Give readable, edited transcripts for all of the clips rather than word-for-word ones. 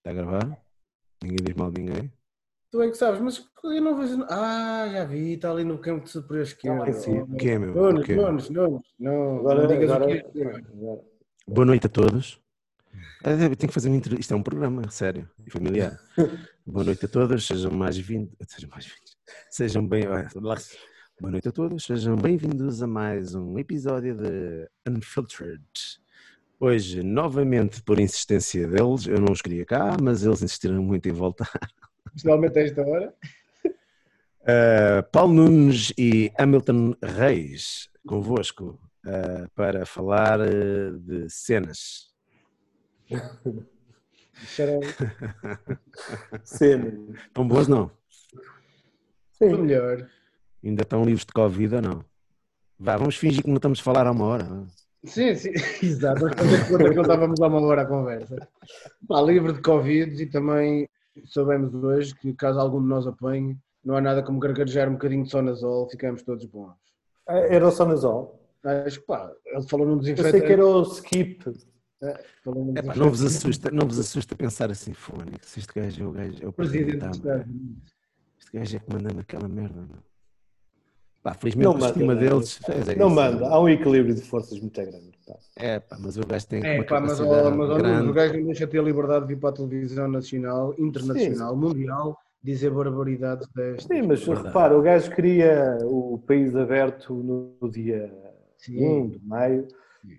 Está a gravar? Ninguém diz mal de ninguém. Tu é que sabes, mas eu não vejo. Ah, já vi, está ali no campo de superior esquerdo. sim. O que é, meu? O Nunes, que é? Nunes, Nunes. Não digas o que é. Boa noite a todos. Tenho que fazer uma entrevista. Isto é um programa sério e familiar. Boa noite a todos, sejam mais-vindos. Sejam bem. Boa noite a todos, sejam bem-vindos a mais um episódio de Unfiltered. Hoje, novamente, por insistência deles, eu não os queria cá, mas eles insistiram muito em voltar. Especialmente a esta hora. Paulo Nunes e Hamilton Reis, convosco, para falar de cenas. Cenas. Estão boas, não? Sim. Melhor. Ainda estão livres de Covid ou não? Vamos fingir que não estamos a falar há uma hora. Sim, exato. Nós quando não estávamos há uma hora à conversa. Livre de Covid e também sabemos hoje que caso algum de nós apanhe, não há nada como gargarejar um bocadinho de sonazol, ficamos todos bons. Era o sonazol? Acho que ele falou num desinfetante. Eu sei que era o skip. Não vos assusta pensar assim, fone, se este gajo é o presidente do Estado. Este gajo é que manda naquela merda, não? Felizmente o sistema deles não manda, há um equilíbrio de forças muito grande. Mas o gajo tem mas o gajo não deixa de ter a liberdade de vir para a televisão nacional, internacional, mundial, dizer barbaridades destas. Sim, mas repara, o gajo queria o país aberto no dia 1 de maio.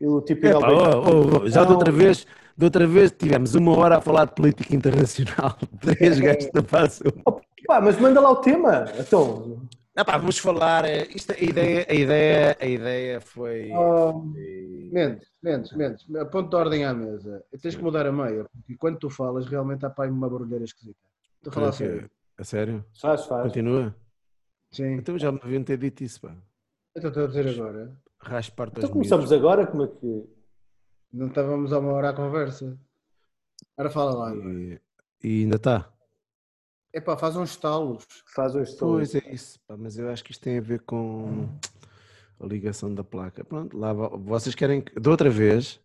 Já de outra vez tivemos uma hora a falar de política internacional. 3 gajos da passam. Mas manda lá o tema. Então... vamos falar. A ideia foi. Mendes, ponto de ordem à mesa. Tens que mudar a meia, porque quando tu falas, realmente há para uma barulheira esquisita. Estou a falar sério. A sério? Faz. Continua? Sim. Então já me deviam ter dito isso, pá. Então estou a dizer agora. Então começamos agora? Como é que. Não estávamos há uma hora à conversa. Agora fala lá. E ainda está? Faz uns estalos. Pois é isso, mas eu acho que isto tem a ver com a ligação da placa. Pronto, lá vocês querem que... Da outra vez,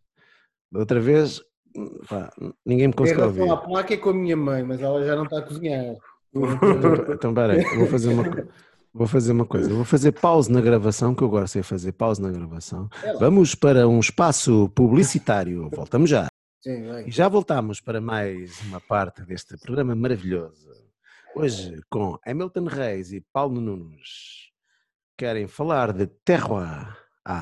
ninguém me conseguiu ouvir. A placa é com a minha mãe, mas ela já não está a cozinhar. Então, peraí, vou fazer uma coisa. Vou fazer pausa na gravação, que eu agora sei fazer pausa na gravação. Vamos para um espaço publicitário. Voltamos já. Sim, vai. E já voltamos para mais uma parte deste programa maravilhoso. Hoje com Hamilton Reis e Paulo Nunes. Querem falar de terroir.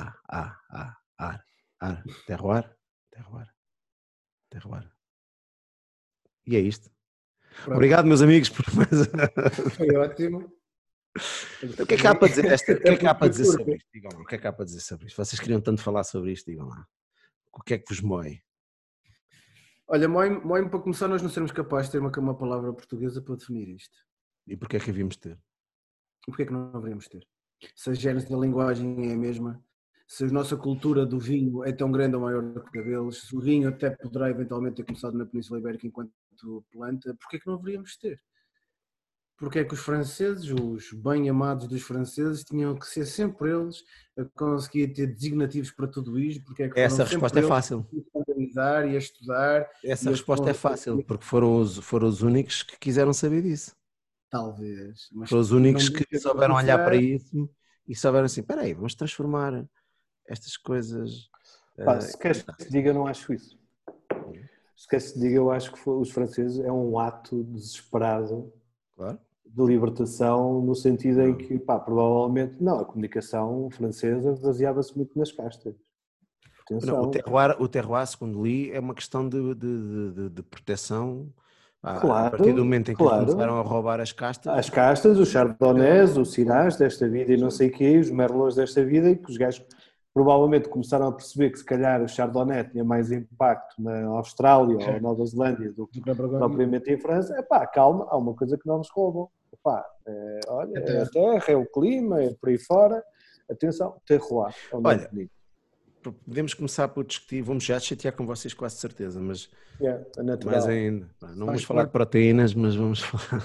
Terroir. E é isto. Pronto. Obrigado, meus amigos, por mais. Foi ótimo. O que é que há para dizer sobre isto? Digam lá. O que é que há para dizer sobre isto? Vocês queriam tanto falar sobre isto, digam lá. O que é que vos moe? Olha, moe-me para começar nós não sermos capazes de ter uma palavra portuguesa para definir isto. E porquê é que havíamos ter? Porquê é que não haveríamos ter? Se a gênese da linguagem é a mesma, se a nossa cultura do vinho é tão grande ou maior do que a deles, se o vinho até poderá eventualmente ter começado na Península Ibérica enquanto planta, porquê é que não haveríamos ter? Porque é que os franceses, os bem amados dos franceses, tinham que ser sempre eles a conseguir ter designativos para tudo isto? Porque é que essa resposta é fácil. A analisar e a estudar. Essa resposta é fácil, porque foram os únicos que quiseram saber disso. Talvez. Mas foram os únicos que souberam olhar para isso e souberam assim, espera aí, vamos transformar estas coisas... se queres que se diga, não acho isso. Se queres que se diga, eu acho que os franceses é um ato desesperado. Claro. De libertação, no sentido em que, provavelmente, a comunicação francesa baseava-se muito nas castas. Não, o terroir, segundo li, é uma questão de proteção. Claro, a partir do momento em que começaram a roubar as castas. As castas, os chardonnays, os syrahs desta vida e não sei o quê, os merlots desta vida, e que os gajos provavelmente começaram a perceber que se calhar o chardonnay tinha mais impacto na Austrália ou na Nova Zelândia do que propriamente em França. Calma, há uma coisa que não nos roubam. Olha, é a terra, é o clima, é por aí fora. Atenção, terroir. Olha, podemos começar por discutir, vamos já chatear com vocês quase certeza, mas mais ainda. Não vamos falar de proteínas, mas vamos falar...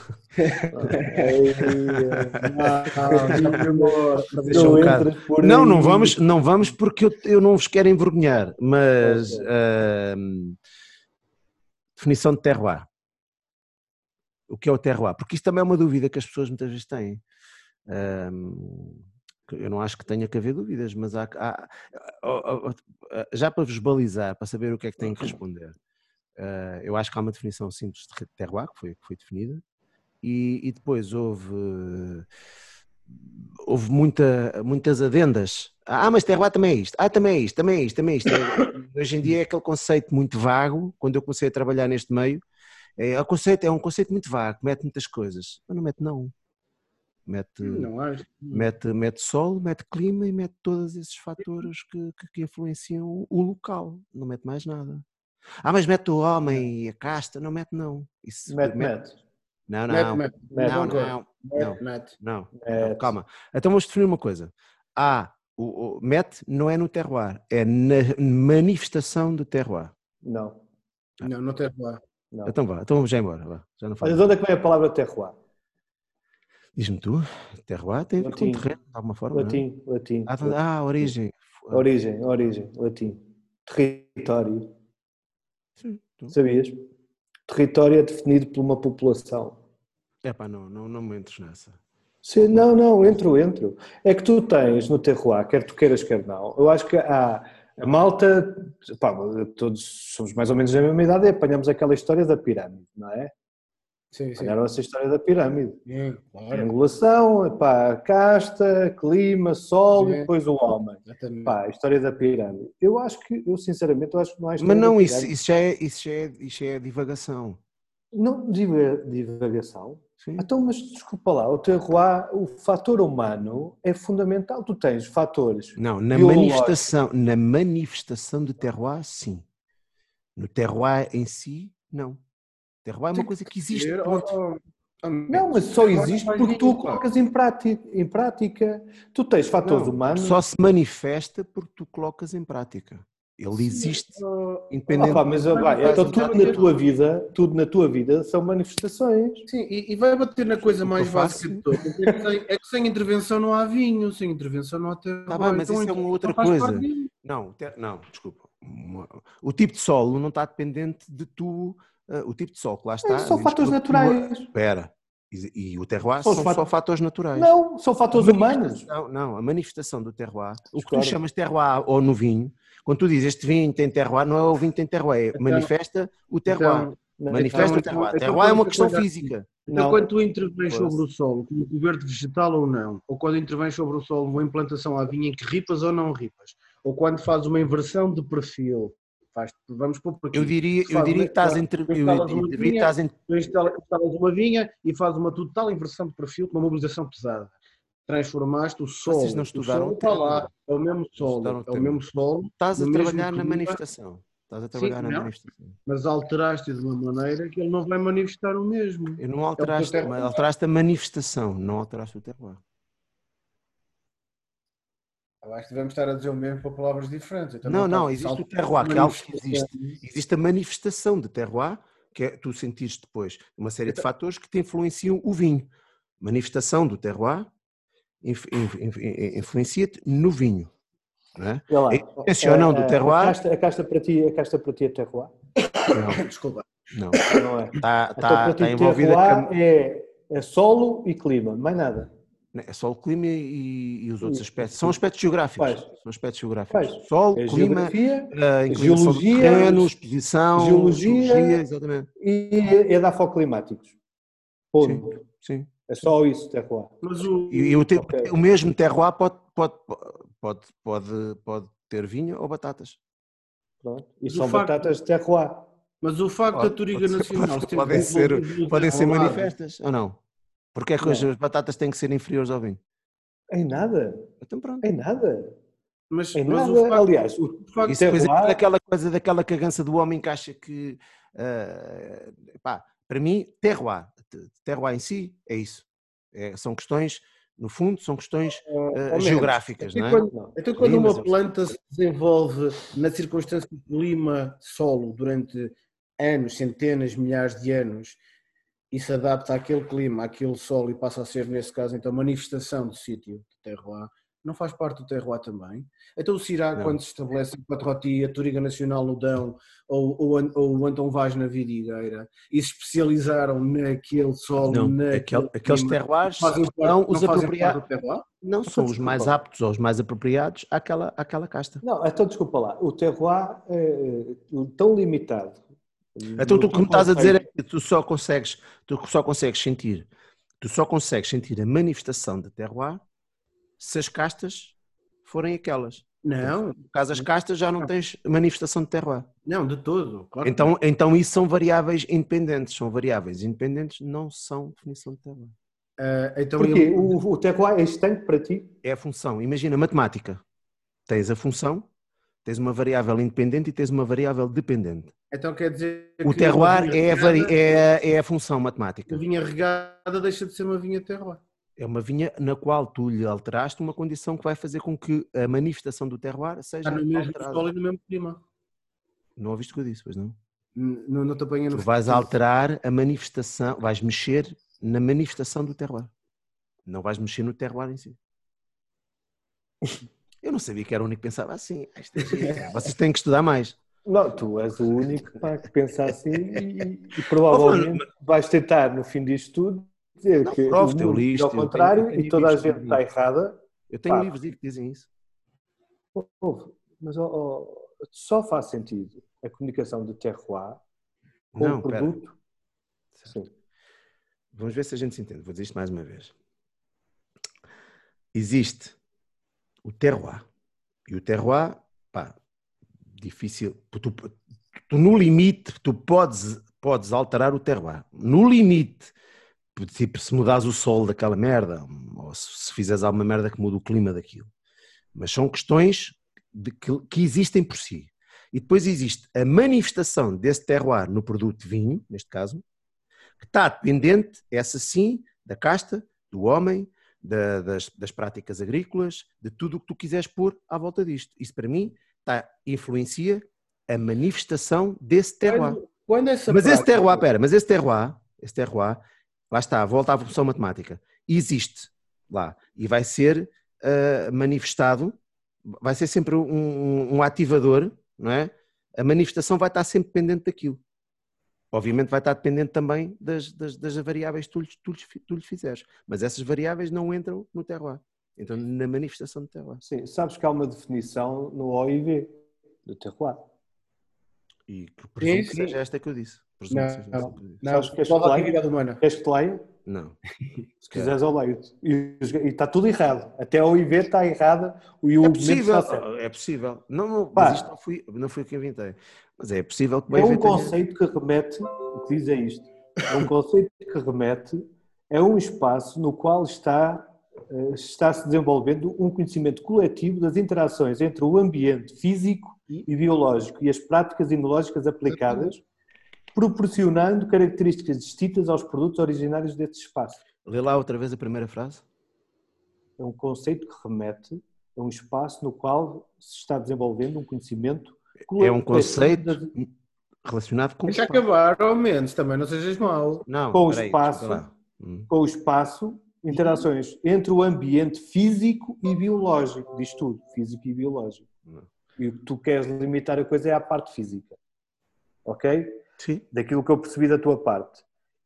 Não vamos porque eu não vos quero envergonhar, mas definição de terroir. o que é o terroir, porque isto também é uma dúvida que as pessoas muitas vezes têm. Eu não acho que tenha que haver dúvidas, mas já para vos balizar, para saber o que é que têm que responder, eu acho que há uma definição simples de terroir, que foi definida, e depois houve muitas adendas. Mas terroir também é isto. Também é isto, também é isto, também é isto. Hoje em dia é aquele conceito muito vago, quando eu comecei a trabalhar neste meio, é um conceito muito vago, mete muitas coisas. Mas não mete não. Não acho. Mete sol, mete clima e mete todos esses fatores que influenciam o local. Não mete mais nada. Mas mete o homem e a casta. Não mete não. Isso, Mete. Não, Mete. não, calma. Então vamos definir uma coisa. O mete não é no terroir, é na manifestação do terroir. Não. Não tem lá. Não. Então vamos já embora. Vá. Já não faz. Olha, de onde é que vem a palavra terroir? Diz-me tu, terroir tem a ver com terreno, de alguma forma, latim, não é? latim. Origem. Origem, latim. Território. Sim, Sabias? Território é definido por uma população. Não me entres nessa. Sim, não, entro. É que tu tens no terroir, quer tu queiras, quer não. Eu acho que a malta, todos somos mais ou menos da mesma idade e apanhamos aquela história da pirâmide, não é? Sim. Apanharam essa história da pirâmide. Claro. Triangulação, casta, clima, sol e depois o homem. A história da pirâmide. Eu sinceramente acho que não há história Mas não, da isso pirâmide. já é divagação. Não, divagação? Sim. Então, mas desculpa lá, o terroir, o fator humano é fundamental. Tu tens fatores Não, biológicos. na manifestação do terroir, sim. No terroir em si, não. O terroir é uma coisa que existe, ponto. Não, mas só existe porque tu o colocas em prática. Tu tens fatores humanos. Só se manifesta porque tu colocas em prática. Ele existe independente. Então tudo na tua vida são manifestações. Sim, e vai bater na coisa mais básica de todas. É que sem intervenção não há vinho, sem intervenção não há terroir. Está bem, mas isso é uma outra coisa. Não, desculpa. O tipo de solo não está dependente de tu. O tipo de solo que lá está. São fatores naturais. Espera. E o terroir são só fatores naturais. Não, são fatores humanos. Não, a manifestação do terroir. O que tu chamas terroir ou no vinho, quando tu dizes este vinho tem terroir, não é o vinho que tem terroir, manifesta o terroir. Manifesta o terroir. Terroir é uma questão física. Então, quando tu intervens sobre o solo, como coberto vegetal ou não, ou quando intervens sobre o solo, uma implantação à vinha em que ripas ou não ripas, ou quando fazes uma inversão de perfil, vamos pôr por aqui. Eu diria que estás instalas uma vinha e fazes uma total inversão de perfil com uma mobilização pesada. Transformaste o solo. Vocês não estudaram está lá, é o mesmo solo. Estás a trabalhar na manifestação. Mas alteraste de uma maneira que ele não vai manifestar o mesmo. Eu não alteraste, mas alteraste a manifestação, não alteraste o terroir. Eu acho que devemos estar a dizer o mesmo para palavras diferentes. Então, não, existe o terroir, que é algo que existe. Existe a manifestação de terroir, que é tu sentires depois uma série de fatores que te influenciam o vinho. Manifestação do terroir influencia-te no vinho. Não é? A intenção do terroir... A casta para ti é terroir? Não, desculpa. Não é. Está envolvida... É solo e clima, mais nada. É só o clima e os outros aspectos. São aspectos geográficos. São aspectos geográficos. Sol, clima, geologia, terreno, exposição, geologia, exatamente. E edafoclimáticos. Ponto. Sim. É só isso, terroir. Mas o mesmo terroir pode ter vinho ou batatas. Pronto. E são batatas de terroir. Mas o facto da Touriga Nacional podem ser manifestas ou não? Porque é que as batatas têm que ser inferiores ao vinho? Em nada. Então pronto. Em nada. Mas aliás, o facto é aquela coisa daquela cagança do homem que acha que para mim, terroir em si é isso. São questões, no fundo, são questões geográficas, não é? Então quando uma planta se desenvolve na circunstância de clima, solo, durante anos, centenas, milhares de anos, e se adapta àquele clima, àquele solo e passa a ser, nesse caso, então, manifestação do sítio de terroir, não faz parte do terroir também? Então o Syrah, Não. quando se estabelece a Patroti, a Touriga Nacional no Dão, ou o Antão Vaz na Vidigueira, e se especializaram naquele solo, Não, naquele aqueles clima, terroirs fazem são parte, os não fazem apropriados. parte do terroir? Não são os mais aptos ou os mais apropriados àquela casta. Não, então desculpa lá, o terroir é tão limitado. Então tu, como estás a dizer, é que tu só consegues sentir a manifestação de terroir se as castas forem aquelas. Não. No caso das castas já não tens manifestação de terroir. Não, de todo. Claro. Então isso são variáveis independentes. São variáveis independentes, não são definição de terroir. Então Porquê? O terroir é estanque para ti? É a função. Imagina, matemática. Tens a função, tens uma variável independente e tens uma variável dependente. Então quer dizer O que terroir é a função matemática. uma vinha regada deixa de ser uma vinha terroir. É uma vinha na qual tu lhe alteraste uma condição que vai fazer com que a manifestação do terroir seja Está no mesmo alterada. solo e no mesmo clima. Não ouviste o que eu disse, pois não? Não te apanha no Tu vais alterar a manifestação, vais mexer na manifestação do terroir. Não vais mexer no terroir em si. Eu não sabia que era o único que pensava assim. Vocês têm que estudar mais. Não, tu és o único que pensa assim e provavelmente vais tentar, no fim disto tudo, dizer que o mundo é ao contrário e toda a gente está errada. Eu tenho livros que dizem isso. Mas só faz sentido a comunicação de terroir com o produto. Sim. Vamos ver se a gente se entende. Vou dizer isto mais uma vez. Existe o terroir. E o terroir, difícil. Tu no limite, tu podes alterar o terroir. No limite, tipo, se mudares o solo daquela merda, ou se fizeres alguma merda que muda o clima daquilo. Mas são questões que existem por si. E depois existe a manifestação desse terroir no produto vinho, neste caso, que está dependente, essa sim, da casta, do homem, das práticas agrícolas, de tudo o que tu quiseres pôr à volta disto. Isso para mim influencia a manifestação desse terroir. Esse terroir, lá está, volta à função matemática, existe lá e vai ser manifestado, vai ser sempre um ativador, não é? A manifestação vai estar sempre dependente daquilo. Obviamente vai estar dependente também das variáveis que tu lhe fizeres, mas essas variáveis não entram no terroir, entram na manifestação do terroir. Sim, sabes que há uma definição no OIV do terroir. E presumo que seja esta que eu disse. Sabes que queres que te leia? Não. Se quiseres eu leio-te. E está tudo errado. Até a OIV está errada. É possível. Mas isto não foi o que inventei. Mas é possível que... É um conceito que remete... O que diz é isto. É um conceito que remete a um espaço no qual está-se desenvolvendo um conhecimento coletivo das interações entre o ambiente físico e biológico e as práticas enológicas aplicadas, proporcionando características distintas aos produtos originários desse espaço. Lê lá outra vez a primeira frase. É um conceito que remete a um espaço no qual se está desenvolvendo um conhecimento coletivo. É um conceito relacionado com o espaço. Deixa acabar, ao menos, também não sejas mau. Não, com o espaço, interações entre o ambiente físico e biológico, diz tudo, físico e biológico. E o que tu queres limitar a coisa é a parte física. Ok? Sim. Daquilo que eu percebi da tua parte.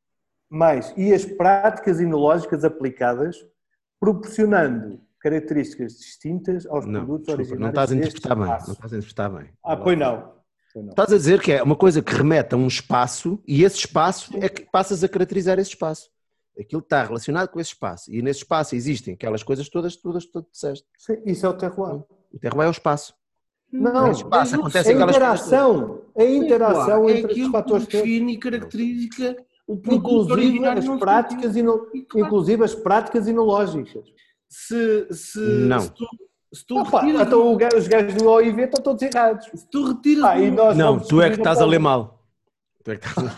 E as práticas enológicas aplicadas, proporcionando características distintas aos produtos originários. Não estás a interpretar bem. Não estás a interpretar bem. Pois não. Estás a dizer que é uma coisa que remete a um espaço e esse espaço é que passas a caracterizar esse espaço. Aquilo está relacionado com esse espaço. E nesse espaço existem aquelas coisas todas que tu disseste. Sim, isso é o terroir. O terroir é o espaço. Não, espaço, acontece aquelas interação. A interação entre os fatores que define e caracteriza o produto originário. Inclusive as práticas enológicas. Se tu retiras... Então os gajos do OIV estão todos errados. Se tu retiras... Não, tu é que estás a ler mal. Tu é que estás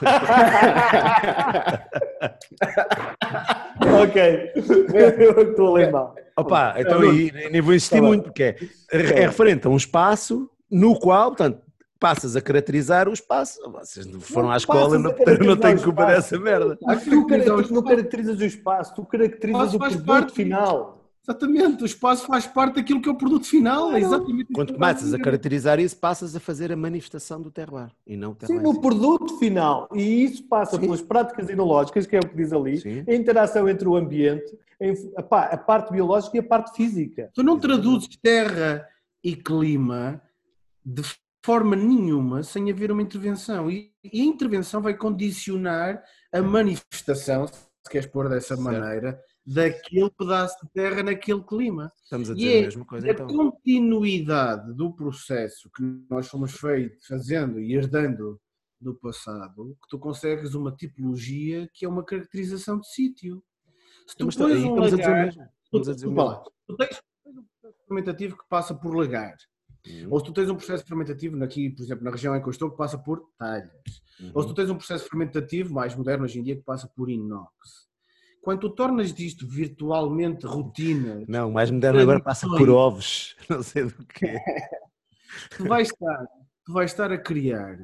Ok, eu estou a ler mal. Opa, então aí nem vou insistir muito, porque é referente a um espaço no qual, portanto, passas a caracterizar o espaço. Vocês foram à escola, não tenho que culpa dessa merda. Tu não caracterizas o espaço, tu caracterizas o produto final. Exatamente, o espaço faz parte daquilo que é o produto final. É exatamente isso Quando que eu começas estava a dizer. caracterizar isso, passas a fazer a manifestação do terroir e não o Sim, terroir. no produto final. E isso passa Sim. pelas práticas enológicas, que é o que diz ali, Sim. a interação entre o ambiente, a parte biológica e a parte física. Tu não Exatamente. traduzes terra e clima de forma nenhuma sem haver uma intervenção. E a intervenção vai condicionar a manifestação, se queres pôr dessa Certo. maneira, daquele pedaço de terra naquele clima. Estamos a E dizer a é mesma coisa, a então. continuidade do processo que nós fomos fazendo e herdando do passado que tu consegues uma tipologia que é uma caracterização de sítio. Se tu Mas pões aí um estamos a dizer o lagar, mesmo. Estamos a dizer o desculpa mesmo. lá, tu tens um processo fermentativo que passa por lagar. Ou se tu tens um processo fermentativo aqui, por exemplo, na região em que eu estou, que passa por talhas. Ou se tu tens um processo fermentativo mais moderno hoje em dia que passa por inox. Quando tu tornas disto virtualmente rotina, Não, o mais moderno agora passa por ovos, não sei do quê. tu vais estar a criar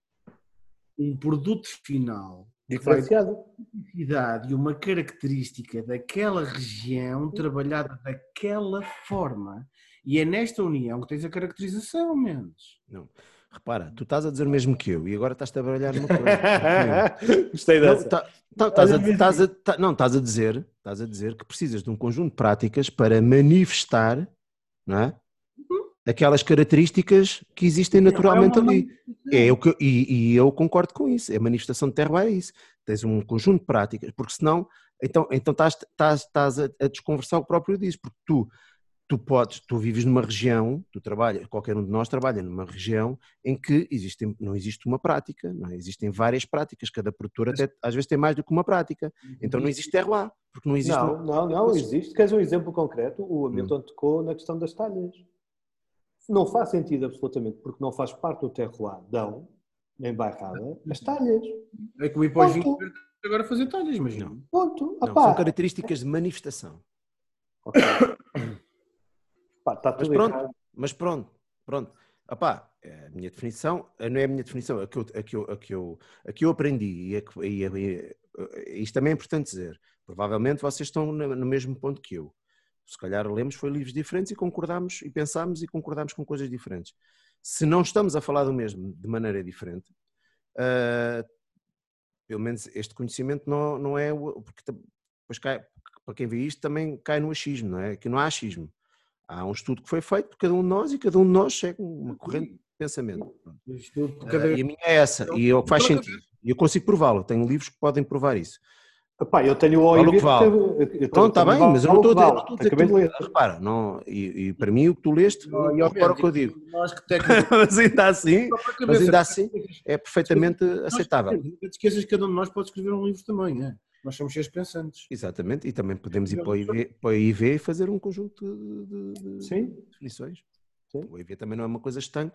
um produto final Diferenciado. que vai ter uma característica daquela região trabalhada daquela forma. E é nesta união que tens a caracterização, Mendes. Não. Repara, tu estás a dizer o mesmo que eu e agora estás a trabalhar numa coisa. Gostei Não, dessa. estás a dizer que precisas de um conjunto de práticas para manifestar, não é? Aquelas características que existem naturalmente ali. E eu concordo com isso. A manifestação de terroir é isso. Tens um conjunto de práticas, porque senão então estás a desconversar o próprio disso, porque tu vives numa região, qualquer um de nós trabalha numa região em que não existe uma prática, não é? Existem várias práticas, cada produtor até às vezes tem mais do que uma prática, então não existe terroir, porque não existe... Não existe. Queres um exemplo concreto? O Hamilton tocou na questão das talhas. Não faz sentido absolutamente, porque não faz parte do terroir, nem bairrada, as talhas. É como ir para os 20 agora fazer talhas, imagina. Ponto. Não, são características de manifestação. Ok. Está tudo errado. Mas pronto. A minha definição, não é a minha definição, a que eu aprendi, isto também é importante dizer, provavelmente vocês estão no mesmo ponto que eu. Se calhar lemos foi livros diferentes e concordámos e pensámos e concordámos com coisas diferentes. Se não estamos a falar do mesmo de maneira diferente, pelo menos este conhecimento não é... Porque depois para quem vê isto também cai no achismo, não é? Que não há achismo. Há um estudo que foi feito por cada um de nós e cada um de nós segue uma corrente de pensamento. E a minha é essa, e é o que faz sentido. E eu consigo prová-lo, tenho livros que podem provar isso. Eu tenho o OIV que vale. Pronto, está bem, mas eu não estou a dizer que ler. Repara, e para mim o que tu leste, repara o que eu digo. Mas ainda assim é perfeitamente aceitável. Não te esqueças que cada um de nós pode escrever um livro também, não é? Nós somos seres pensantes. Exatamente, e também podemos ir para o IV e fazer um conjunto de definições. Sim. O IV também não é uma coisa estanque,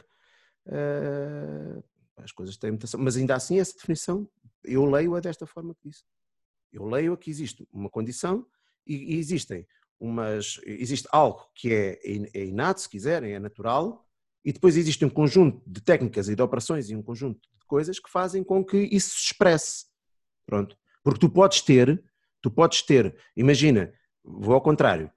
as coisas têm mutação, mas ainda assim essa definição, eu leio-a desta forma que disse. Eu leio que existe uma condição e existe algo que é inato, se quiserem, é natural, e depois existe um conjunto de técnicas e de operações e um conjunto de coisas que fazem com que isso se expresse. Pronto. Porque tu podes ter, imagina, vou ao contrário,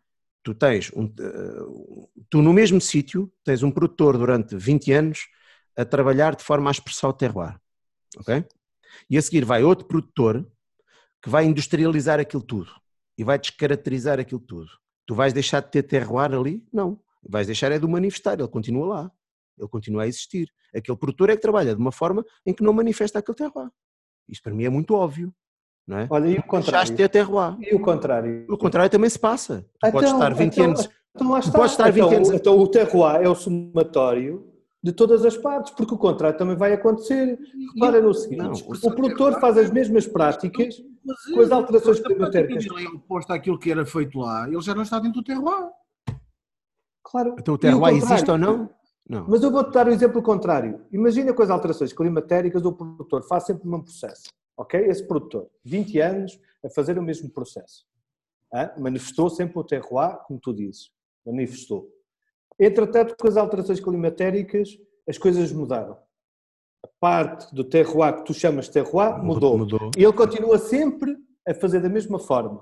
tu no mesmo sítio tens um produtor durante 20 anos a trabalhar de forma a expressar o terroir, ok? E a seguir vai outro produtor que vai industrializar aquilo tudo e vai descaracterizar aquilo tudo. Tu vais deixar de ter terroir ali? Não. Vais deixar de o manifestar, ele continua lá. Ele continua a existir. Aquele produtor é que trabalha de uma forma em que não manifesta aquele terroir. Isto para mim é muito óbvio. Não é? Olha, e o contrário? Deixaste de ter terroir. E o contrário? O contrário também se passa. Tu podes estar 20 anos... Então o terroir é o somatório de todas as partes, porque o contrário também vai acontecer. Repara no seguinte, o produtor faz as mesmas práticas com as alterações climatéricas. Ele é oposto àquilo que era feito lá, ele já não está dentro do terroir. Claro. Então o terroir existe ou não? Não. Mas eu vou-te dar o exemplo contrário. Imagina com as alterações climatéricas o produtor faz sempre o mesmo processo. Ok? Esse produtor, 20 anos a fazer o mesmo processo. Manifestou sempre o terroir, como tu dizes. Manifestou. Entretanto, com as alterações climatéricas, as coisas mudaram. A parte do terroir que tu chamas de terroir mudou. E ele continua sempre a fazer da mesma forma.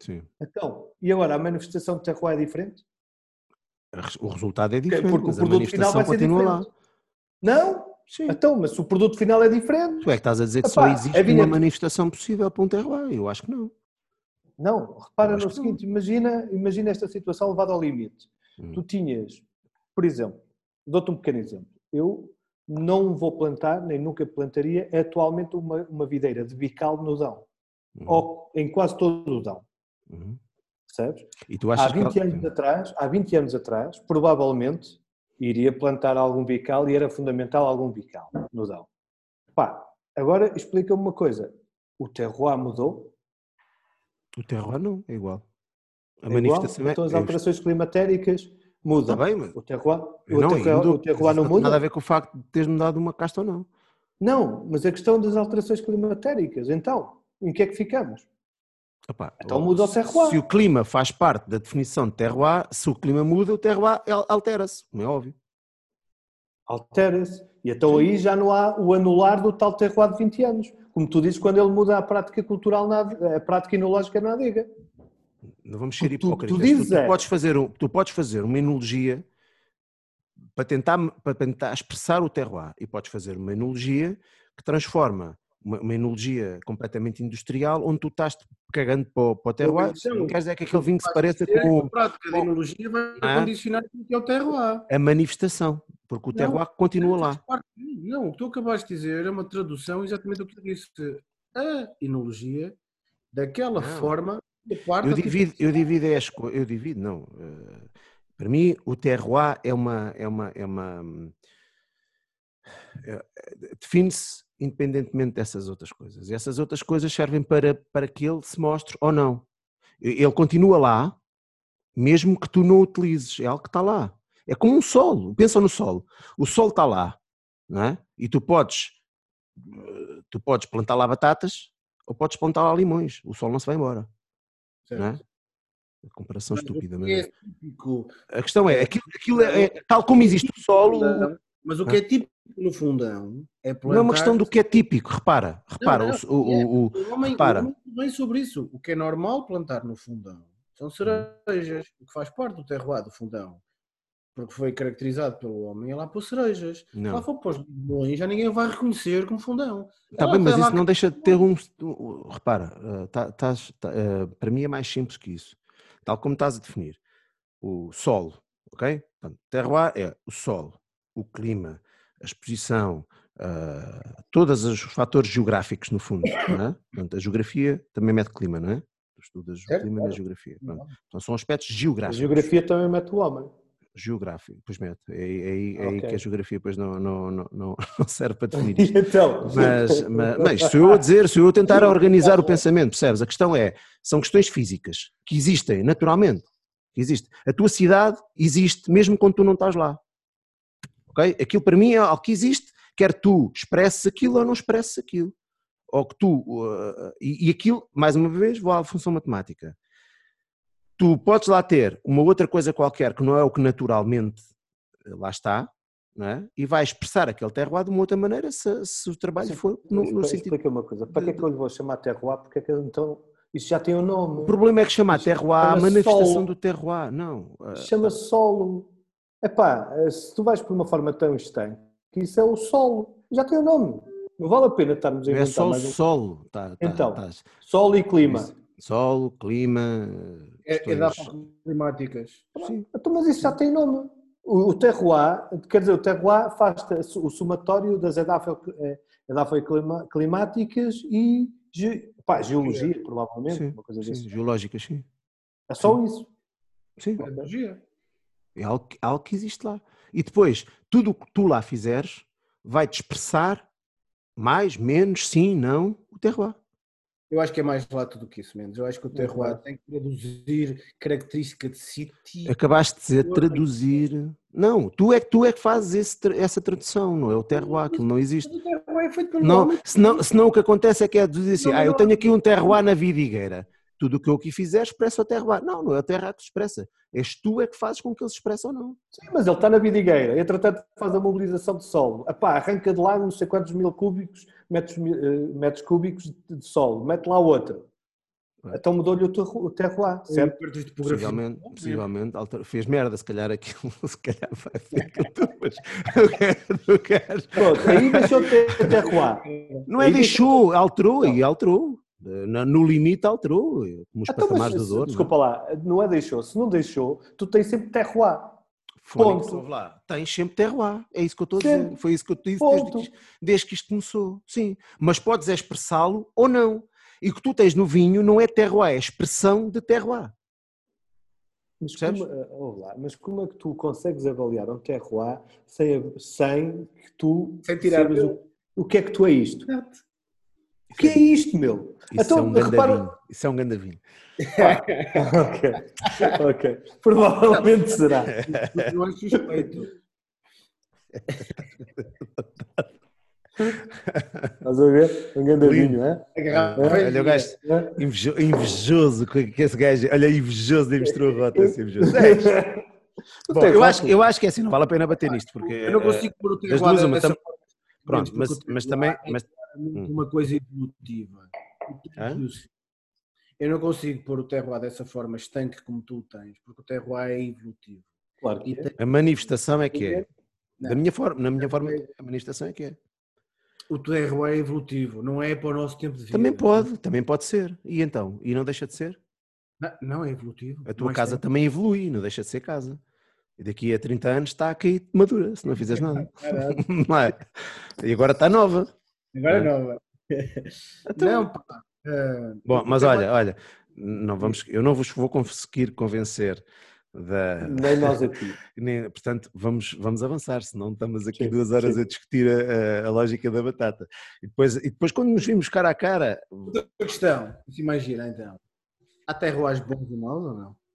Sim. Então, e agora a manifestação de terroir é diferente? O resultado é diferente, Porque o mas a produto final manifestação vai ser continua diferente. lá. Não? Sim. Então, mas se o produto final é diferente... Tu é que estás a dizer que Epá, só existe uma evidente. manifestação possível para um terroir. Eu acho que não. Não, repara no seguinte, imagina esta situação levada ao limite. Tu tinhas, por exemplo, dou-te um pequeno exemplo. Eu não vou plantar, nem nunca plantaria, atualmente uma videira de bical no Dão. Ou em quase todo o Dão. Percebes? E tu achas Há 20 anos atrás, provavelmente, iria plantar algum bical e era fundamental algum bical no Dão. Pá, agora explica-me uma coisa. O terroir mudou? O terroir não, é igual. A É manifestação igual? Então as alterações climatéricas mudam. Está bem, mas O terroir isso não não tem nada a muda? ver com o facto de teres mudado uma casta ou não. Não, mas a questão das alterações climatéricas, então, em que é que ficamos? Epá, Então muda o terroir. se o clima faz parte da definição de terroir, se o clima muda, o terroir altera-se, como é óbvio. Altera-se. E então aí já não há o anular do tal terroir de 20 anos. Como tu dizes, quando ele muda a prática cultural, a prática enológica na adega. Não vamos ser Tu hipócritas. dizes Tu podes fazer uma enologia para tentar expressar o terroir e podes fazer uma enologia que transforma uma enologia completamente industrial onde tu estás cagando para o terroir. Não queres dizer que aquele vinho se pareça com a prática da enologia vai condicionar o que é o terroir. a manifestação, porque o terroir continua lá. Não, o que tu acabaste de dizer é uma tradução exatamente do que tu disse. A enologia, daquela forma, Eu divido, não. Para mim, o terroir define-se independentemente dessas outras coisas. E essas outras coisas servem para que ele se mostre ou não. Ele continua lá, mesmo que tu não o utilizes. É algo que está lá. É como um solo. Pensa no solo. O solo está lá, não é? E tu podes plantar lá batatas ou podes plantar lá limões. O solo não se vai embora. Não é? Comparação estúpida, mas é típico, a questão é, aquilo é tal como existe o solo. Mas o que é típico no fundão é plantar... Não é uma questão do que é típico, repara, o homem repara. não é sobre isso. O que é normal plantar no fundão são cerejas, o que faz parte do terroir do fundão, porque foi caracterizado pelo homem, é lá pôr cerejas. Se lá for pôr os limões, já ninguém vai reconhecer como fundão. Está bem, mas isso não deixa de ter repara, para mim é mais simples que isso. Tal como estás a definir o solo, ok? Portanto, terroir é o solo, o clima, a exposição, todos os fatores geográficos no fundo, não é? Portanto, a geografia também mete clima, não é? Tu estudas o clima na geografia. Então, são aspectos geográficos. A geografia também mete o homem. Geográfico, pois mete. É aí Okay. que a geografia depois não serve para definir isto. Então? Mas se eu tentar organizar o pensamento, percebes? A questão são questões físicas que existem naturalmente. Que existe. A tua cidade existe mesmo quando tu não estás lá. Okay? Aquilo para mim é algo que existe, quer tu expresses aquilo ou não expresses aquilo. Ou que tu... e aquilo, mais uma vez, vou à função matemática. Tu podes lá ter uma outra coisa qualquer que não é o que naturalmente lá está, não é? E vai expressar aquele terroir de uma outra maneira se o trabalho for no sentido... Explica uma coisa, para que é que eu lhe vou chamar terroir? Porque é que então isso já tem um nome? O problema é que chamar terroir a manifestação do terroir, não. Chama-se solo. Epá, se tu vais por uma forma tão estanque, que isso é o solo, já tem um nome. Não vale a pena estarmos a inventar mais um... mais é só solo. Solo e clima. Solo, clima... É das climáticas. Sim. Então, mas isso já tem nome. O terroir, quer dizer, o terroir faz o somatório das edafoclimáticas e geologia, provavelmente. Sim, uma coisa sim, desse. geológicas, sim. É só isso. Sim. Geologia. É algo que existe lá. E depois, tudo o que tu lá fizeres vai-te expressar mais, menos, sim, não, o terroir. Eu acho que é mais lato do que isso, menos. Eu acho que o terroir tem que traduzir característica de sítio. Acabaste de dizer traduzir. Não, tu é que fazes essa tradução, não é o terroir, aquilo não existe. O terroir é feito pelo Não, homem. senão o que acontece é que é dizer assim, eu tenho aqui um terroir na vidigueira. Tudo o que eu aqui fizer expressa o terroir. Não é o terroir que se expressa. És tu é que fazes com que ele se expresse ou não. Sim, mas ele está na vidigueira, entretanto faz a mobilização de solo. Epá, arranca de lá não sei quantos metros cúbicos de solo, mete lá outro. Então mudou-lhe o terroir, certo? Possivelmente fez merda, se calhar aquilo, se calhar vai fazer aquilo tudo, mas o gajo... Pronto, aí deixou de ter terroir. Não é deixou, alterou. No limite alterou, como os Então, patamares do Douro. Desculpa lá, não é deixou. Se não deixou, tu tens sempre terroir. Fónix, lá. Tens sempre terroir, é isso que eu estou a dizer. Foi isso que eu te disse desde que isto começou. Sim, mas podes expressá-lo ou não. E o que tu tens no vinho não é terroir, é expressão de terroir. Mas como é que tu consegues avaliar um terroir sem que tu tirar o que é que tu é isto? O que é isto, meu? Isso então, é um grande vinho. Isso é um grande vinho. Ok. Provavelmente será. Não é suspeito. Estás a ver? Um grande vinho, é? Olha o gajo invejoso que esse gajo, olha, invejoso de mostrou a rota, assim, invejoso. Bom, eu acho que é assim, não vale a pena bater nisto, porque eu não consigo pôr o terroir dessa forma. Pronto, mas também... uma coisa evolutiva. Eu não consigo pôr o terroir dessa forma estanque como tu tens, porque o terroir é evolutivo. Claro que é. A manifestação é que é. Na minha forma, a manifestação é que é. O terroir é evolutivo, não é para o nosso tempo de vida. Também pode ser. E então? E não deixa de ser? Não é evolutivo. A tua casa também evolui, não deixa de ser casa. E daqui a 30 anos está a cair madura, se não fizeres nada. Não é? E agora está nova. Agora é nova. Não, pá. Bom, mas olha, eu não vos vou conseguir convencer nem nós aqui. Portanto, vamos avançar, senão estamos aqui 2 horas a discutir a lógica da batata. E depois quando nos vimos cara a cara... Outra questão, se imagina então, há terroirs bons e maus ou não?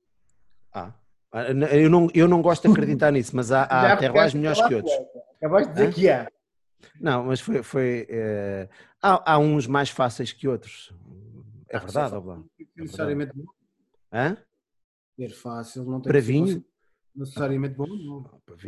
Eu não gosto de acreditar nisso, mas há terroirs melhores que outros. Acabaste de dizer que há. Não, mas há uns mais fáceis que outros. É verdade, Oblá. Necessariamente bom. Ser fácil não tem para que vinho? Ser necessariamente bom. Não.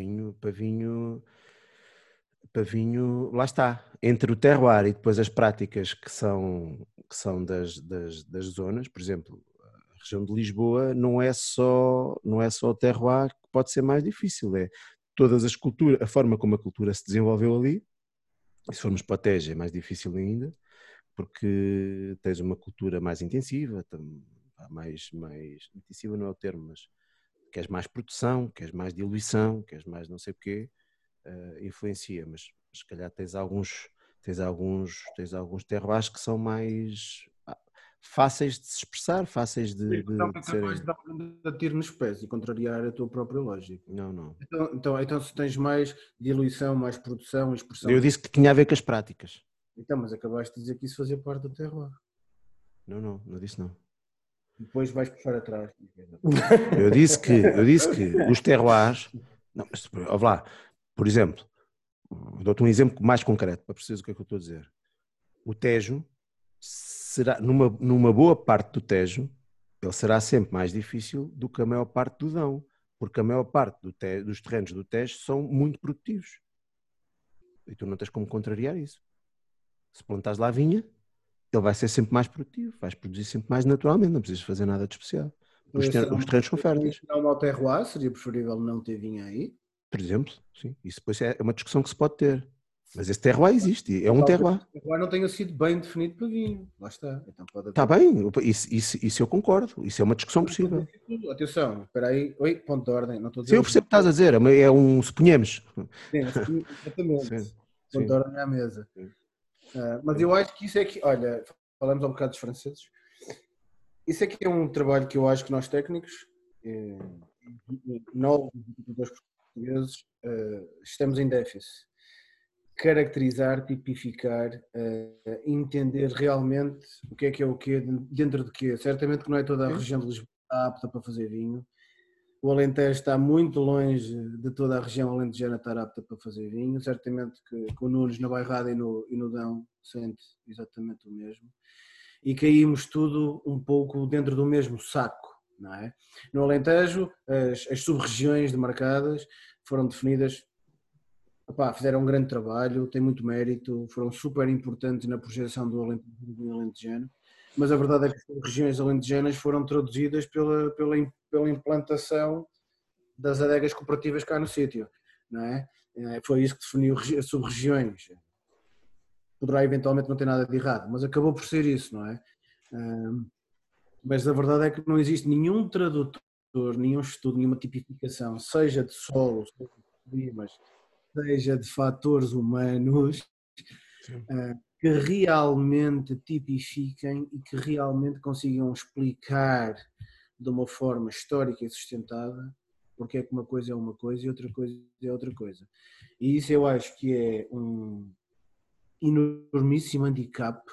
Para vinho, lá está. Entre o terroir e depois as práticas que são das zonas, por exemplo, a região de Lisboa não é só o terroir que pode ser mais difícil, é todas as culturas, a forma como a cultura se desenvolveu ali. E se formos para o Tejo é mais difícil ainda, porque tens uma cultura mais intensiva, mais intensiva não é o termo, mas queres mais produção, queres mais diluição, queres mais não sei o quê, influencia, mas se calhar tens alguns terroirs que são mais fáceis de se expressar, fáceis de serem... de dar um tiro nos pés e contrariar a tua própria lógica. Não. Então se tens mais diluição, mais produção, expressão... Eu disse que tinha a ver com as práticas. Então, mas acabaste de dizer que isso fazia parte do terroir. Não disse não. Depois vais puxar atrás. Eu disse que os terroirs... Não, mas, ouve lá, por exemplo, dou-te um exemplo mais concreto para perceberes o que é que eu estou a dizer. O Tejo será, numa boa parte do Tejo, ele será sempre mais difícil do que a maior parte do Dão, porque a maior parte dos terrenos do Tejo são muito produtivos. E tu não tens como contrariar isso. Se plantares lá a vinha, ele vai ser sempre mais produtivo, vais produzir sempre mais naturalmente, não precisas fazer nada de especial. Os terrenos são férteis. Não ao terroir, seria preferível não ter vinha aí? Por exemplo, sim. Isso depois é uma discussão que se pode ter. Mas esse terroir existe, é um terroir. O terroir não tenha sido bem definido para vinho, lá está. Então está bem, isso eu concordo, isso é uma discussão possível. Atenção, espera aí, ponto de ordem, não estou a dizer... Sim, eu percebo o que estás a dizer, é um suponhamos. Sim, exatamente, ponto de ordem à mesa. Mas eu acho que isso é que, olha, falamos um bocado dos franceses, isso é que é um trabalho que eu acho que nós técnicos, novos portugueses, estamos em déficit. Caracterizar, tipificar, entender realmente o que é o quê, dentro de quê. Certamente que não é toda a região de Lisboa apta para fazer vinho. O Alentejo está muito longe de toda a região alentejana estar apta para fazer vinho. Certamente que o Nunes na Bairrada e no Dão sente exatamente o mesmo. E caímos tudo um pouco dentro do mesmo saco, não é? No Alentejo, as sub-regiões demarcadas foram definidas... fizeram um grande trabalho, têm muito mérito, foram super importantes na projeção do alentejano, mas a verdade é que as regiões alentejanas foram traduzidas pela implantação das adegas cooperativas cá no sítio, não é? Foi isso que definiu as sub-regiões. Poderá eventualmente não ter nada de errado, mas acabou por ser isso, não é? Mas a verdade é que não existe nenhum tradutor, nenhum estudo, nenhuma tipificação, seja de solos, seja de climas, seja de fatores humanos, que realmente tipifiquem e que realmente consigam explicar de uma forma histórica e sustentada porque é que uma coisa é uma coisa e outra coisa é outra coisa. E isso eu acho que é um enormíssimo handicap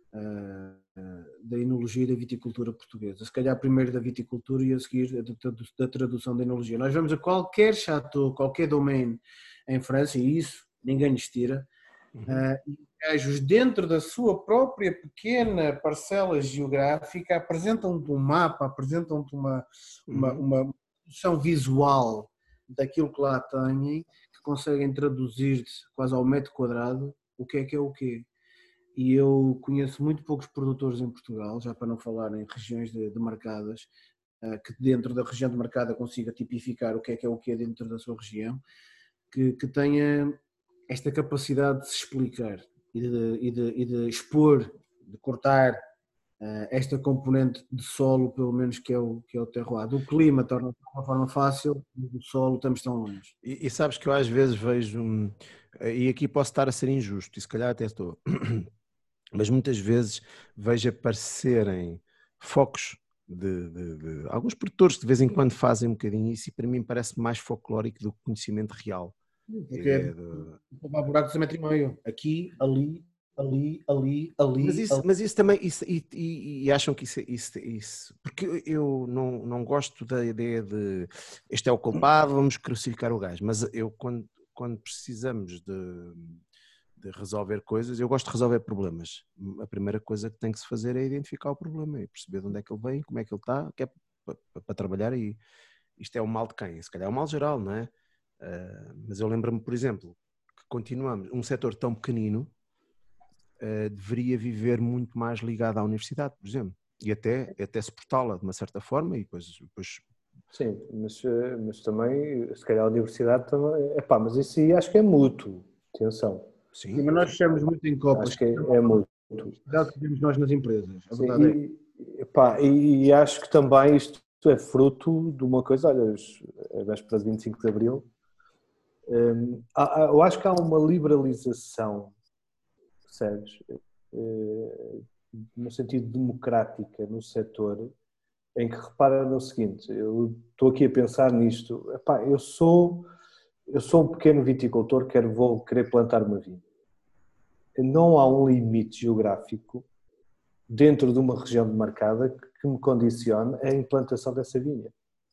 da enologia e da viticultura portuguesa. Se calhar primeiro da viticultura e a seguir da tradução da enologia. Nós vamos a qualquer chateau, qualquer domaine em França, e isso ninguém lhes tira, e gajos dentro da sua própria pequena parcela geográfica apresentam-te um mapa, apresentam-te uma noção visual daquilo que lá têm, que conseguem traduzir-te quase ao metro quadrado o que é o quê. E eu conheço muito poucos produtores em Portugal, já para não falar em regiões demarcadas, que dentro da região demarcada consiga tipificar o que é o quê dentro da sua região, que tenha esta capacidade de se explicar e de expor, de cortar esta componente de solo, pelo menos que é o terroir. O clima torna-se de uma forma fácil, mas o solo estamos tão longe. E sabes que eu às vezes vejo, e aqui posso estar a ser injusto, e se calhar até estou, mas muitas vezes vejo aparecerem focos de alguns produtores que de vez em quando fazem um bocadinho isso, e para mim parece mais folclórico do que conhecimento real. Porque é buraco de 1,5 m. Aqui, ali. Mas isso também, e acham que isso, porque eu não gosto da ideia de este é o culpado, vamos crucificar o gajo, mas eu quando precisamos de resolver coisas, eu gosto de resolver problemas. A primeira coisa que tem que se fazer é identificar o problema e perceber de onde é que ele vem, como é que ele está, que é para trabalhar aí. Isto é o mal de quem? Se calhar é o mal geral, não é? Mas eu lembro-me, por exemplo, que continuamos, um setor tão pequenino deveria viver muito mais ligado à universidade, por exemplo, e até suportá-la de uma certa forma e depois... Sim, mas também, se calhar a universidade também... mas isso aí acho que é mútuo, atenção. Sim, mas nós fechamos muito em copas. Acho que é mútuo. Já que vemos nós nas empresas. A verdade e acho que também isto é fruto de uma coisa, olha, a véspera de 25 de Abril, eu acho que há uma liberalização, percebes, no sentido democrática no setor, em que repara no seguinte, eu estou aqui a pensar nisto, eu sou um pequeno viticultor que vou querer plantar uma vinha. Não há um limite geográfico dentro de uma região demarcada que me condicione a implantação dessa vinha.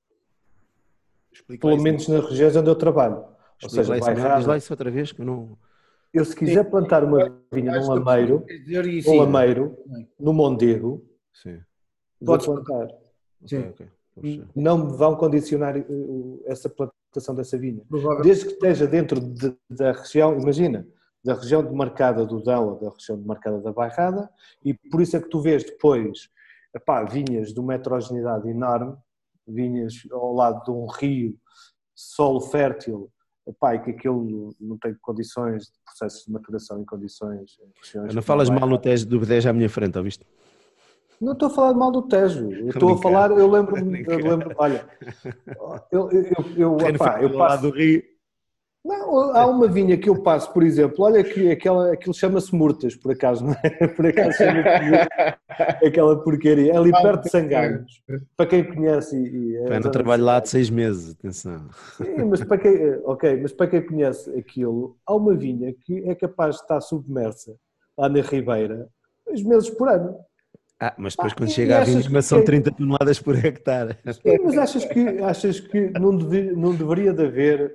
Pelo menos nas regiões onde eu trabalho. Ou seja, diz lá isso outra vez que eu não... Eu se quiser plantar uma vinha num lameiro, no Mondego, vou plantar. Okay. Não me vão condicionar essa plantação dessa vinha. Desde que esteja dentro da região, imagina, da região demarcada do Dão ou da região demarcada da Bairrada, e por isso é que tu vês depois vinhas de uma heterogeneidade enorme, vinhas ao lado de um rio, solo fértil, e que aquilo não tem condições de processos de maturação em condições... Não falas mal no Tejo, do Tejo à minha frente, ouviste? Não estou a falar mal do Tejo, eu estou a falar, eu lembro-me, olha, eu passo... do rio. Não, há uma vinha que eu passo, por exemplo, olha que aquilo chama-se Murtas, por acaso, não é? Por acaso chama-se aquela porcaria, é ali perto de Sangalhos, para quem conhece... Foi no trabalho lá de 6 meses, atenção. Sim, mas para quem conhece aquilo, há uma vinha que é capaz de estar submersa lá na Ribeira 2 meses por ano. Mas depois quando chega à vinha são 30 toneladas por hectare. Sim, mas achas que não deveria de haver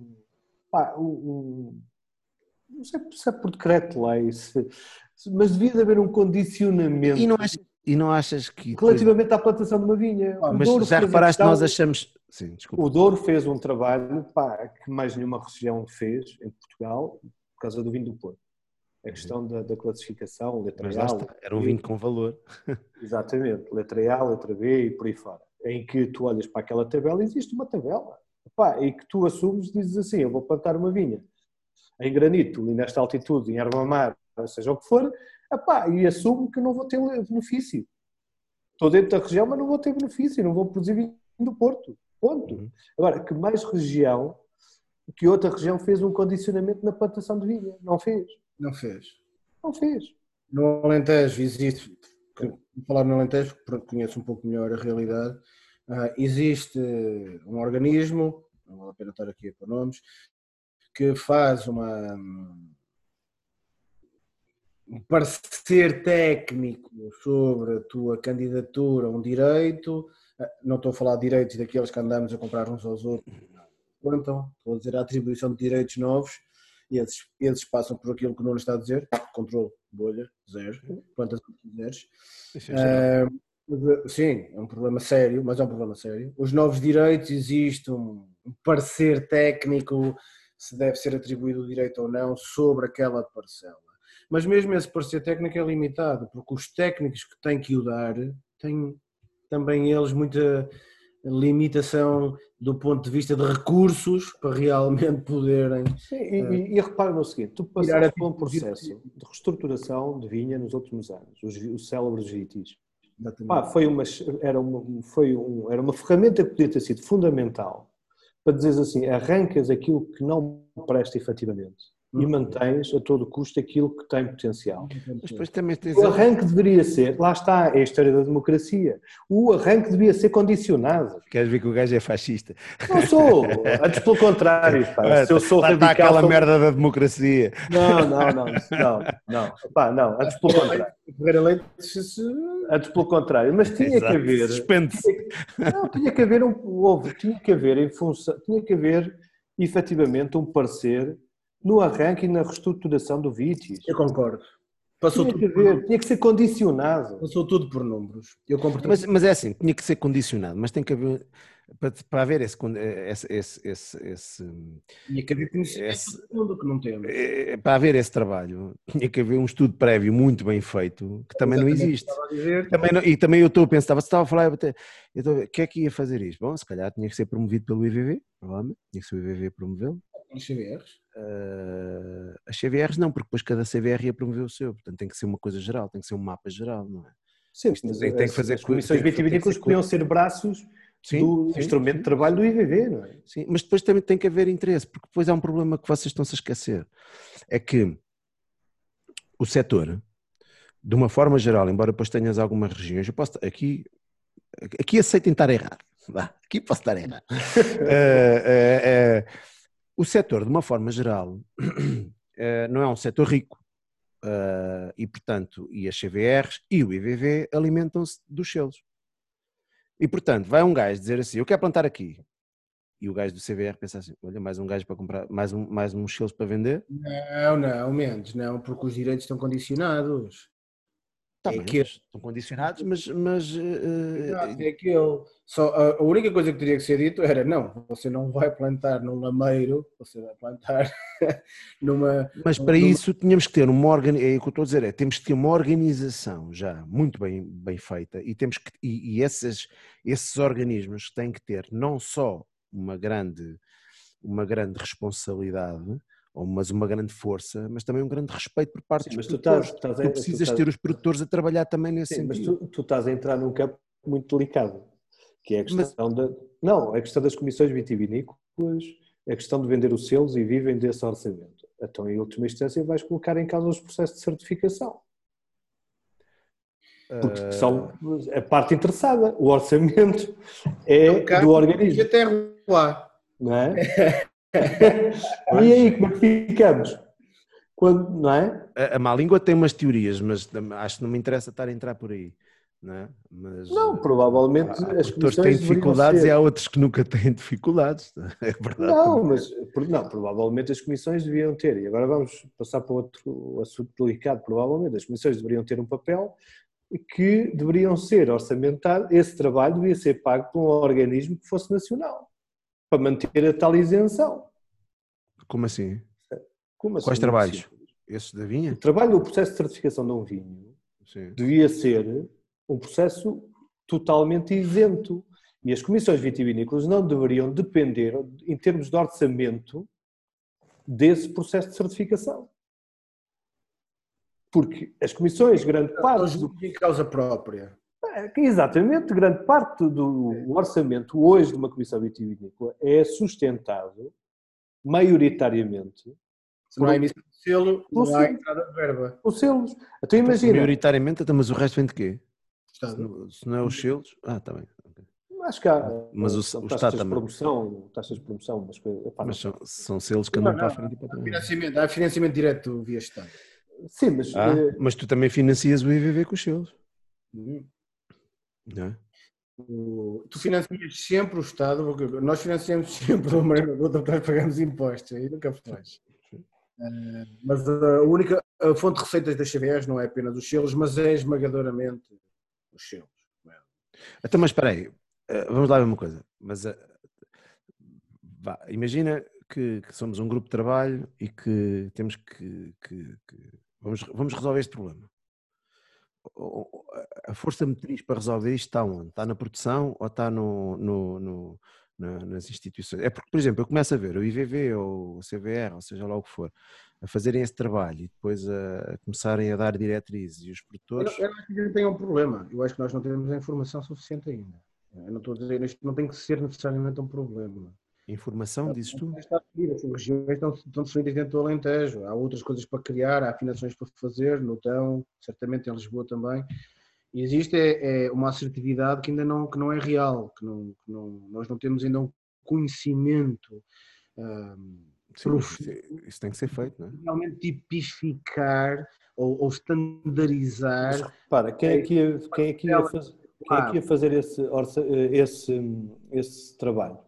não sei se é por decreto-lei, mas devia de haver um condicionamento. E não achas que... Relativamente à plantação de uma vinha. Mas já reparaste, nós achamos... Sim, desculpa. O Douro fez um trabalho que mais nenhuma região fez em Portugal por causa do vinho do Porto. a questão da classificação, letra Mas lá A, está, era um vinho com valor. exatamente, letra A, letra B e por aí fora. Em que tu olhas para aquela tabela, existe uma tabela. Epá, e que tu assumes, dizes assim, eu vou plantar uma vinha em granito, ali nesta altitude, em erva-mar, seja o que for, epá, e assumo que não vou ter benefício. Estou dentro da região, mas não vou ter benefício, não vou produzir vinho do Porto. Ponto. Agora, que mais região, que outra região fez um condicionamento na plantação de vinha? Não fez. Não fez. Não fez. No Alentejo existe, vou falar no Alentejo porque conheço um pouco melhor a realidade, existe um organismo, não vale a pena estar aqui a pôr nomes, que faz um parecer técnico sobre a tua candidatura a um direito. Não estou a falar de direitos daqueles que andamos a comprar uns aos outros, então estou a dizer a atribuição de direitos novos, e esses passam por aquilo que o Nuno está a dizer, controle, bolha, zero, quantas quiseres. Sim, é um problema sério, mas é um problema sério. Os novos direitos, existe um parecer técnico se deve ser atribuído o direito ou não sobre aquela parcela. Mas mesmo esse parecer técnico é limitado, porque os técnicos que têm que o dar têm também eles muita limitação do ponto de vista de recursos para realmente poderem... E repara no seguinte, tu passaste por um processo de reestruturação de vinha nos últimos anos, os célebres VITIs. Era uma ferramenta que podia ter sido fundamental para dizeres assim, arrancas aquilo que não presta efetivamente e mantens a todo custo aquilo que tem potencial. Mas depois também tens... O arranque deveria ser, lá está, é a história da democracia, o arranque devia ser condicionado. Queres ver que o gajo é fascista? Não sou, antes pelo contrário, pá, se eu sou radical... Está aquela merda da democracia. Não, pá, não, antes pelo contrário. Antes pelo contrário, mas tinha que haver... Suspende-se. Não, tinha que haver efetivamente um parecer no arranque e na reestruturação do VITIs. Eu concordo. Tinha que ser condicionado. Passou tudo por números. Mas é assim, tinha que ser condicionado, mas tem que haver, para haver esse tinha que haver conhecimento do mundo que não temos. Para haver esse trabalho, tinha que haver um estudo prévio muito bem feito, que também não existe. E também eu estou a pensar, você estava a falar, o que é que ia fazer isto? Bom, se calhar tinha que ser promovido pelo IVV, provavelmente, tinha que ser o IVV promovê-lo. Os CVRs? As CVRs não, porque depois cada CVR ia promover o seu, portanto tem que ser uma coisa geral, tem que ser um mapa geral, não é? Sim, mas tem que fazer as comissões vitivinícolas podiam ser braços do instrumento de trabalho do IVV, não é? Sim, mas depois também tem que haver interesse, porque depois há um problema que vocês estão-se a esquecer, é que o setor, de uma forma geral, embora depois tenhas algumas regiões, eu posso, aqui aceitem estar errado, aqui posso estar errado. O setor, de uma forma geral, não é um setor rico e, portanto, e as CVRs e o IVV alimentam-se dos selos. E, portanto, vai um gajo dizer assim, eu quero plantar aqui. E o gajo do CVR pensa assim, olha, mais um gajo para comprar, mais uns selos para vender? Não, menos, não, porque os direitos estão condicionados. Estão condicionados, mas é aquilo. Só, a única coisa que teria que ser dito era, não, você não vai plantar num lameiro, você vai plantar numa... Mas para isso tínhamos que ter uma organização, é o que eu estou a dizer, temos que ter uma organização já muito bem feita e temos que, e esses organismos têm que ter não só uma grande responsabilidade, mas uma grande força, mas também um grande respeito por parte dos produtores. Tu precisas ter os produtores a trabalhar também nesse sentido. Mas tu estás a entrar num campo muito delicado, que é a questão a questão das comissões vitivinícolas, a questão de vender os selos e vivem desse orçamento. Então, em última instância, vais colocar em causa os processos de certificação. Porque são a parte interessada. O orçamento é do organismo. Até lá. Não é? E aí, como é que ficamos? Não é? A má língua tem umas teorias, mas acho que não me interessa estar a entrar por aí. Não é? Mas, provavelmente as produtores têm dificuldades e há outros que nunca têm dificuldades. É verdade. Provavelmente as comissões deviam ter, e agora vamos passar para outro assunto delicado, provavelmente as comissões deveriam ter um papel que deveriam ser orçamentados, esse trabalho devia ser pago por um organismo que fosse nacional, para manter a tal isenção. Como assim? Como assim? Quais trabalhos? Esses da vinha? O trabalho do processo de certificação de um vinho Sim. devia ser um processo totalmente isento. E as comissões vitivinícolas não deveriam depender, em termos de orçamento, desse processo de certificação. Porque as comissões, grande parte... Em causa própria. Exatamente, grande parte do orçamento hoje de uma comissão vitivinícola é sustentado, maioritariamente, Se não há emissão de selo, não há entrada de verba. os selos. Então imagina... Maioritariamente, mas o resto vem de quê? Estado. Se não é os selos... está bem. Okay. Acho que há mas o Estado também. Taxas de promoção, umas coisas... Mas são selos que andam para a frente e para trás. Há financiamento direto via Estado. Sim, mas... mas tu também financias o IVV com os selos. Não é? Tu financias sempre o Estado, porque nós financiamos sempre de uma maneira ou de outra, nós pagamos impostos, aí nunca faz. Mas a fonte de receitas das CBS não é apenas os selos, mas é esmagadoramente os selos. Então, mas espera aí, vamos lá ver uma coisa. Mas imagina que somos um grupo de trabalho e que temos que vamos resolver este problema. A força motriz para resolver isto está onde? Está na produção ou está nas instituições? É porque, por exemplo, eu começo a ver o IVV ou o CVR, ou seja lá o que for, a fazerem esse trabalho e depois a começarem a dar diretrizes e os produtores... Eu acho que a gente tem um problema. Eu acho que nós não temos a informação suficiente ainda. Eu não estou a dizer, isto não tem que ser necessariamente um problema. Informação, dizes tu? As regiões estão definidas dentro do Alentejo. Há outras coisas para criar, há afinações para fazer, no Tão, certamente em Lisboa também. E existe uma assertividade que ainda não é real, nós não temos ainda um conhecimento isso tem que ser feito, não é? Realmente tipificar ou estandarizar. Mas repara, quem é que ia fazer esse trabalho?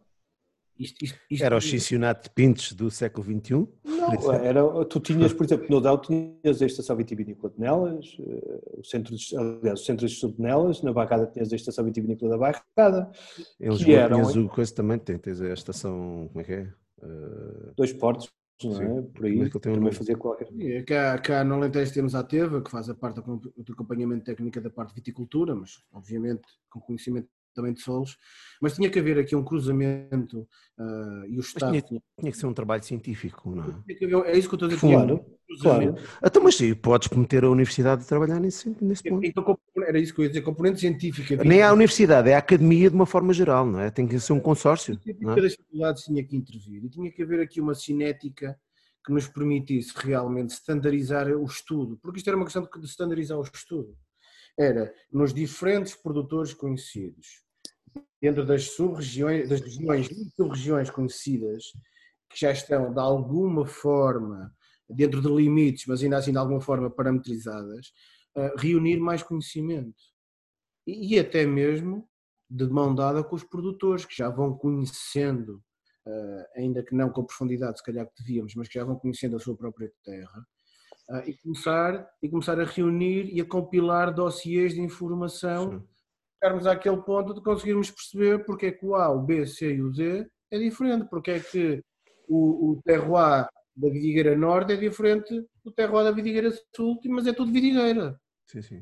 Era o Cincinnato de Pintos do século XXI? Não, tu tinhas, por exemplo, no Dão tinhas a Estação Vitivinícola de Nelas, o Centro de Estudo de Nelas, na Barrada tinhas a Estação Vitivinícola da Barrada. Em Lisboa tinhas o coisa também, tens a estação, como é que é? Dois Portos, não é? Por aí, também fazia qualquer... Cá no Alentejo temos a Teva, que faz a parte do acompanhamento técnico da parte de viticultura, mas obviamente com conhecimento também de solos, mas tinha que haver aqui um cruzamento e o Estado... Tinha que ser um trabalho científico, não é? É isso que eu estou a dizer. Claro. Então, mas sim, podes meter a universidade a trabalhar nesse ponto. Então, era isso que eu ia dizer, componente científica... Nem a universidade, é a academia de uma forma geral, não é? Tem que ser um consórcio. A científica das faculdades tinha que intervir e tinha que haver aqui uma cinética que nos permitisse realmente standardizar o estudo, porque isto era uma questão de standardizar o estudo. Era nos diferentes produtores conhecidos, dentro das sub-regiões, das regiões e sub-regiões conhecidas, que já estão de alguma forma dentro de limites, mas ainda assim de alguma forma parametrizadas, reunir mais conhecimento. E até mesmo de mão dada com os produtores, que já vão conhecendo, ainda que não com a profundidade se calhar que devíamos, mas que já vão conhecendo a sua própria terra, e começar a reunir e a compilar dossiês de informação, chegarmos àquele ponto de conseguirmos perceber porque é que o A, o B, o C e o D é diferente, porque é que o terroir da Vidigueira Norte é diferente do terroir da Vidigueira Sul, mas é tudo vidigueira. Sim.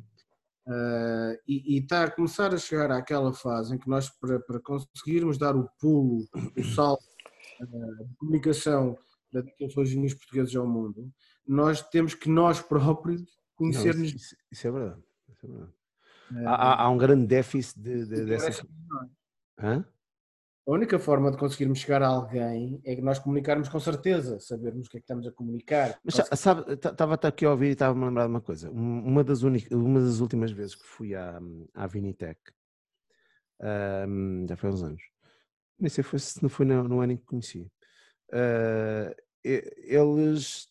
E está a começar a chegar àquela fase em que nós, para conseguirmos dar o pulo, o salto de comunicação daqueles dois vinhos portugueses ao mundo, nós temos que nós próprios conhecermos. Isso é verdade. Há um grande déficit dessa... Hã? A única forma de conseguirmos chegar a alguém é que nós comunicarmos com certeza, sabermos o que é que estamos a comunicar. Mas sabe, estava aqui a ouvir e estava-me a lembrar de uma coisa. Uma das últimas vezes que fui à Vinitec, já foi há uns anos, nem sei se não foi no ano em que conheci, eles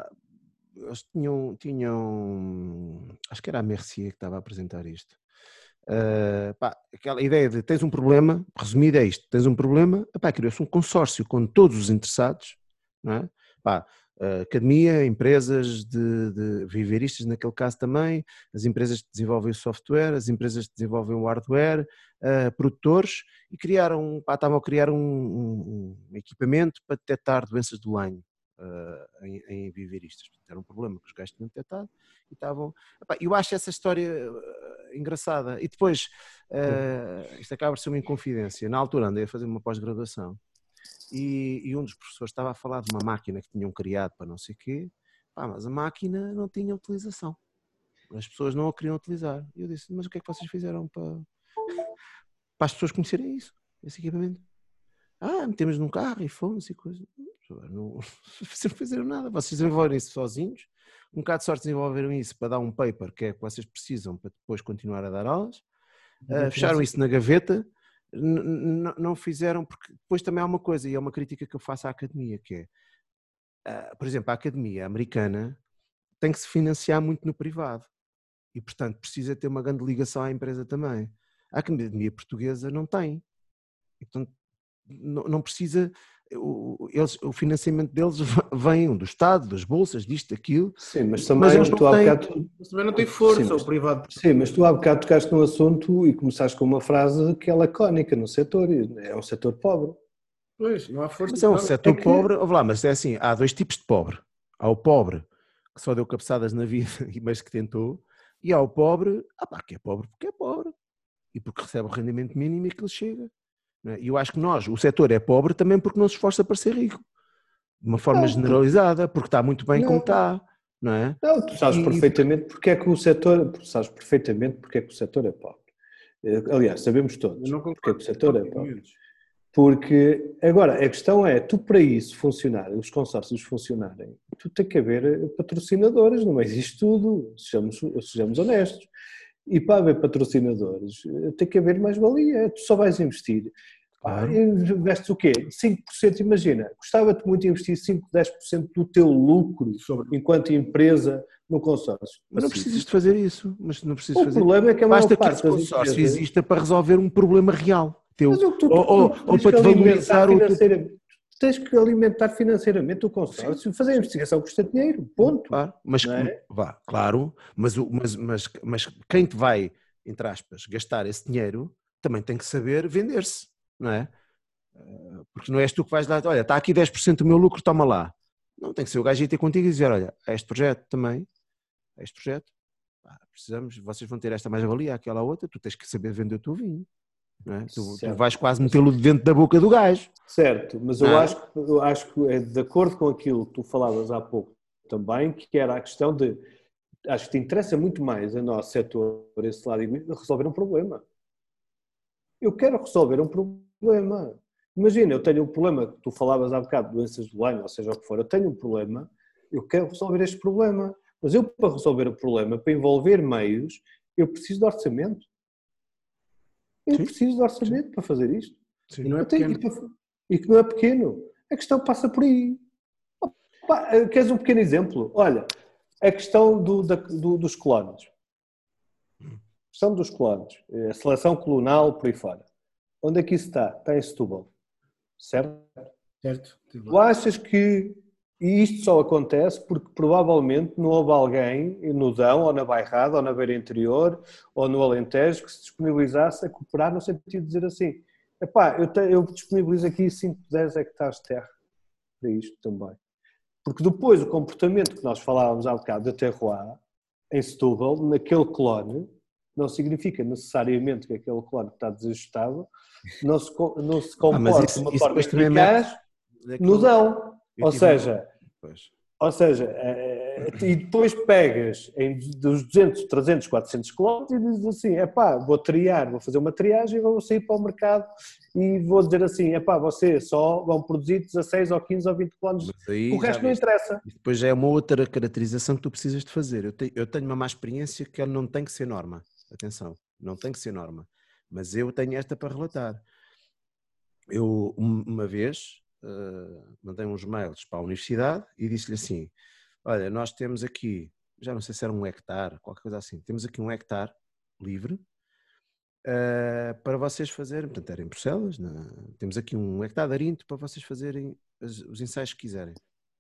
tinham, acho que era a Mercier que estava a apresentar isto. Aquela ideia de tens um problema, resumido é isto, tens um problema, criou-se um consórcio com todos os interessados, não é? Academia, empresas de viveristas naquele caso também, as empresas que desenvolvem o software, as empresas que desenvolvem o hardware, produtores, e estavam a criar um equipamento para detectar doenças do lenho, em viver isto. Era um problema que os gajos tinham detectado e estavam... Epá, eu acho essa história engraçada. E depois, isto acaba de ser uma inconfidência. Na altura andei a fazer uma pós-graduação e um dos professores estava a falar de uma máquina que tinham criado para não sei o quê, mas a máquina não tinha utilização. As pessoas não a queriam utilizar. E eu disse, mas o que é que vocês fizeram para as pessoas conhecerem isso, esse equipamento? Metemos num carro e fomos e coisas. Não, vocês não fizeram nada, vocês desenvolveram isso sozinhos, um bocado de sorte desenvolveram isso para dar um paper que é que vocês precisam para depois continuar a dar aulas, fecharam isso na gaveta, não fizeram, porque depois também há uma coisa, e é uma crítica que eu faço à academia, que é, por exemplo, a academia americana tem que se financiar muito no privado e, portanto, precisa ter uma grande ligação à empresa também. A academia portuguesa não tem. Então, não precisa, o financiamento deles vem do Estado, das bolsas, disto, daquilo. Sim, mas também Mas também não tem força, o privado. Sim, mas tu há bocado tocaste num assunto e começaste com uma frase que é lacónica no setor, é um setor pobre. Pois, não há força. Mas é um setor pobre, mas é assim, há dois tipos de pobre. Há o pobre que só deu cabeçadas na vida, mas que tentou, e há o pobre, que é pobre porque é pobre, e porque recebe o rendimento mínimo e que lhe chega. E eu acho que o setor é pobre também porque não se esforça para ser rico, de uma forma generalizada, porque está muito bem como está, não é? Não, tu sabes perfeitamente porque é que o setor é pobre. Aliás, sabemos todos porque é que o setor é pobre. Porque, agora, a questão é, tu para isso funcionar, os consórcios funcionarem, tu tem que haver patrocinadores, não existe tudo, sejamos honestos. E para haver patrocinadores, tem que haver mais-valia, tu só vais investir. Investes o quê? 5%, imagina, gostava-te muito de investir 5, 10% do teu lucro enquanto empresa no consórcio. Mas não precisas de fazer isso. O problema é que a maior parte das empresas... Basta que esse consórcio exista para resolver um problema real teu. Ou para te valorizar tens que alimentar financeiramente o consórcio. Fazer a investigação custa dinheiro, ponto. Claro, mas quem te vai, entre aspas, gastar esse dinheiro também tem que saber vender-se, não é? Porque não és tu que vais lá, olha, está aqui 10% do meu lucro, toma lá. Não, tem que ser o gajo ir ter contigo e dizer, olha, este projeto também, precisamos, vocês vão ter esta mais-valia, aquela outra, tu tens que saber vender o teu vinho. Não é? Tu vais quase metê-lo dentro da boca do gajo. Certo, mas eu acho que é de acordo com aquilo que tu falavas há pouco também, que era a questão de, acho que te interessa muito mais a nosso setor, esse lado, resolver um problema. Eu quero resolver um problema. Imagina, eu tenho um problema, tu falavas há bocado de doenças do Lyme, ou seja o que for, eu tenho um problema, eu quero resolver este problema, mas eu para resolver o problema, para envolver meios, eu preciso de orçamento. Eu preciso de orçamento para fazer isto. E não é pequeno. E que não é pequeno. A questão passa por aí. Queres um pequeno exemplo? Olha, a questão dos clones. A questão dos clones. A seleção clonal por aí fora. Onde é que isso está? Está em Setúbal. Certo? Certo. Tu achas que isto só acontece porque provavelmente não houve alguém no Dão, ou na Bairrada, ou na Beira Interior, ou no Alentejo, que se disponibilizasse a cooperar no sentido de dizer assim, eu disponibilizo aqui 5, 10 hectares de terra para isto também. Porque depois o comportamento que nós falávamos há bocado da terroir, em Setúbal, naquele clone, não significa necessariamente que aquele clone está desajustado, não se comporta de uma forma eficaz no Dão. Ou seja, e depois pegas dos 200, 300, 400 km e dizes assim, vou fazer uma triagem e vou sair para o mercado e vou dizer assim, vocês só vão produzir 16 ou 15 ou 20 km, o resto não interessa. E depois já é uma outra caracterização que tu precisas de fazer. Eu tenho uma má experiência que não tem que ser norma, atenção, não tem que ser norma, mas eu tenho esta para relatar. Eu, uma vez... mandei uns mails para a universidade e disse-lhe assim, olha, nós temos aqui, já não sei se era 1 hectare, qualquer coisa assim, temos aqui 1 hectare livre para vocês fazerem, portanto era em Bruxelas, temos aqui 1 hectare de arinto para vocês fazerem os ensaios que quiserem.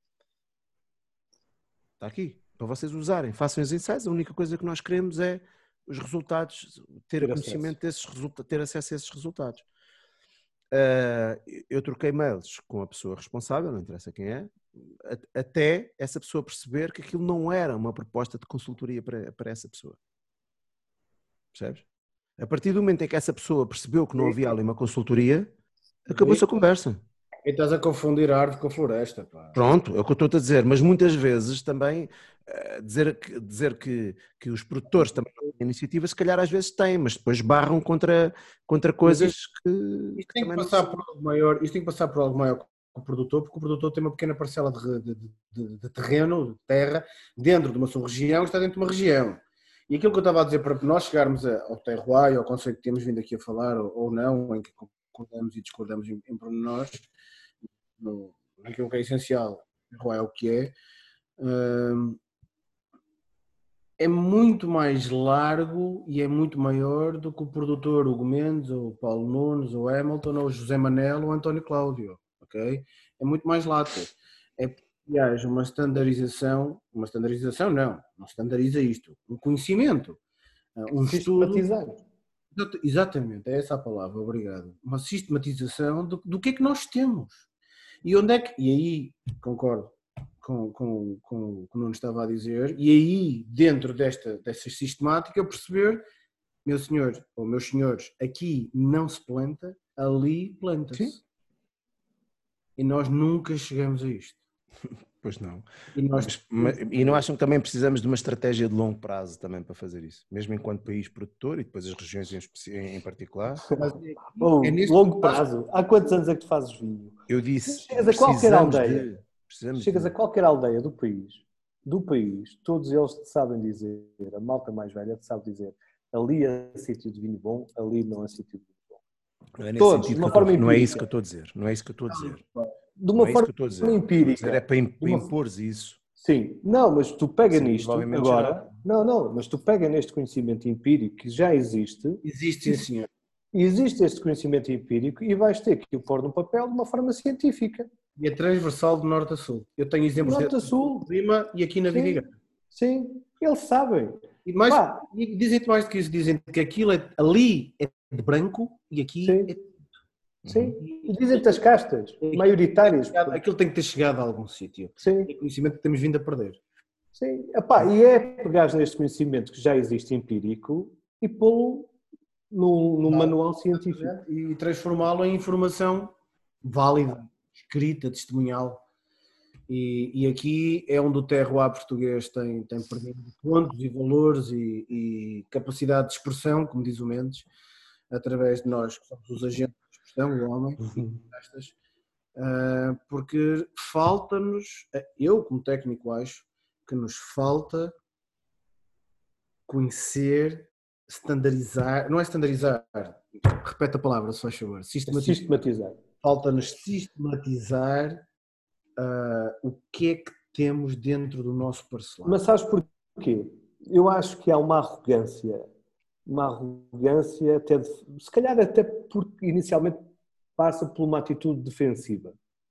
Está aqui, para vocês usarem, façam os ensaios, a única coisa que nós queremos é os resultados, ter conhecimento desses resultados, ter acesso a esses resultados. Eu troquei mails com a pessoa responsável, não interessa quem é, até essa pessoa perceber que aquilo não era uma proposta de consultoria para essa pessoa. Percebes? A partir do momento em que essa pessoa percebeu que não havia ali uma consultoria, acabou-se a conversa. E estás a confundir a árvore com a floresta, pá. Pronto, é o que eu estou a dizer, mas muitas vezes também dizer que os produtores também não têm iniciativa, se calhar às vezes têm, mas depois barram contra coisas Isto tem que passar por algo maior, isto tem que passar por algo maior que o produtor, porque o produtor tem uma pequena parcela de terreno, de terra, dentro de uma sua região, está dentro de uma região. E aquilo que eu estava a dizer, para nós chegarmos ao terroir, ao conceito que temos vindo aqui a falar, ou não, em que concordamos e discordamos em pormenores, naquilo que é essencial, terroir é o que é muito mais largo e é muito maior do que o produtor Hugo Mendes, ou Paulo Nunes, ou Hamilton, ou José Manel, ou António Cláudio, ok? É muito mais lato. É que haja uma estandarização não estandariza isto, um conhecimento, um estudo. Exatamente, é essa a palavra, obrigado. Uma sistematização do que é que nós temos. E onde é que, e aí concordo com o que o Nuno estava a dizer, e aí dentro dessa sistemática perceber, meu senhor, ou meus senhores, aqui não se planta, ali planta-se. E nós nunca chegamos a isto. Pois não. E não acham que também precisamos de uma estratégia de longo prazo também para fazer isso? Mesmo enquanto país produtor e depois as regiões em particular? Longo prazo. Há quantos anos é que tu fazes vinho? Eu disse, chegas a qualquer aldeia. Chegas a qualquer aldeia do país, todos eles te sabem dizer, a malta mais velha te sabe dizer, ali é sítio de vinho bom, ali não é sítio de vinho bom. Todos, de uma forma empírica. Não é isso que eu estou a dizer. De uma forma empírica. É para impor isso. Sim. Não, mas tu pega nisto agora. Não, mas tu pega neste conhecimento empírico que já existe. Existe, sim, senhor. Existe este conhecimento empírico e vais ter que o pôr no papel de uma forma científica. E é transversal de norte a sul. Eu tenho exemplos norte a sul. De Lima e aqui na Vidigal. Sim, eles sabem. E dizem-te mais do que isso, dizem que aquilo ali é de branco e aqui é... Sim, e dizem-te as castas maioritárias. Aquilo tem que ter chegado a algum sítio. Sim. É conhecimento que temos vindo a perder. Sim, e é pegar neste conhecimento que já existe empírico e pô-lo num manual científico. E transformá-lo em informação válida, escrita, testemunhal. E aqui é onde o terroir português tem perdido pontos e valores e capacidade de expressão, como diz o Mendes, através de nós, que somos os agentes de expressão, o homem, porque falta-nos, eu como técnico acho, que nos falta conhecer, estandarizar, não é estandarizar, repete a palavra, se faz favor, sistematizar. Falta-nos sistematizar o que é que temos dentro do nosso parcelado. Mas sabes porquê? Eu acho que há uma arrogância até se calhar até porque inicialmente passa por uma atitude defensiva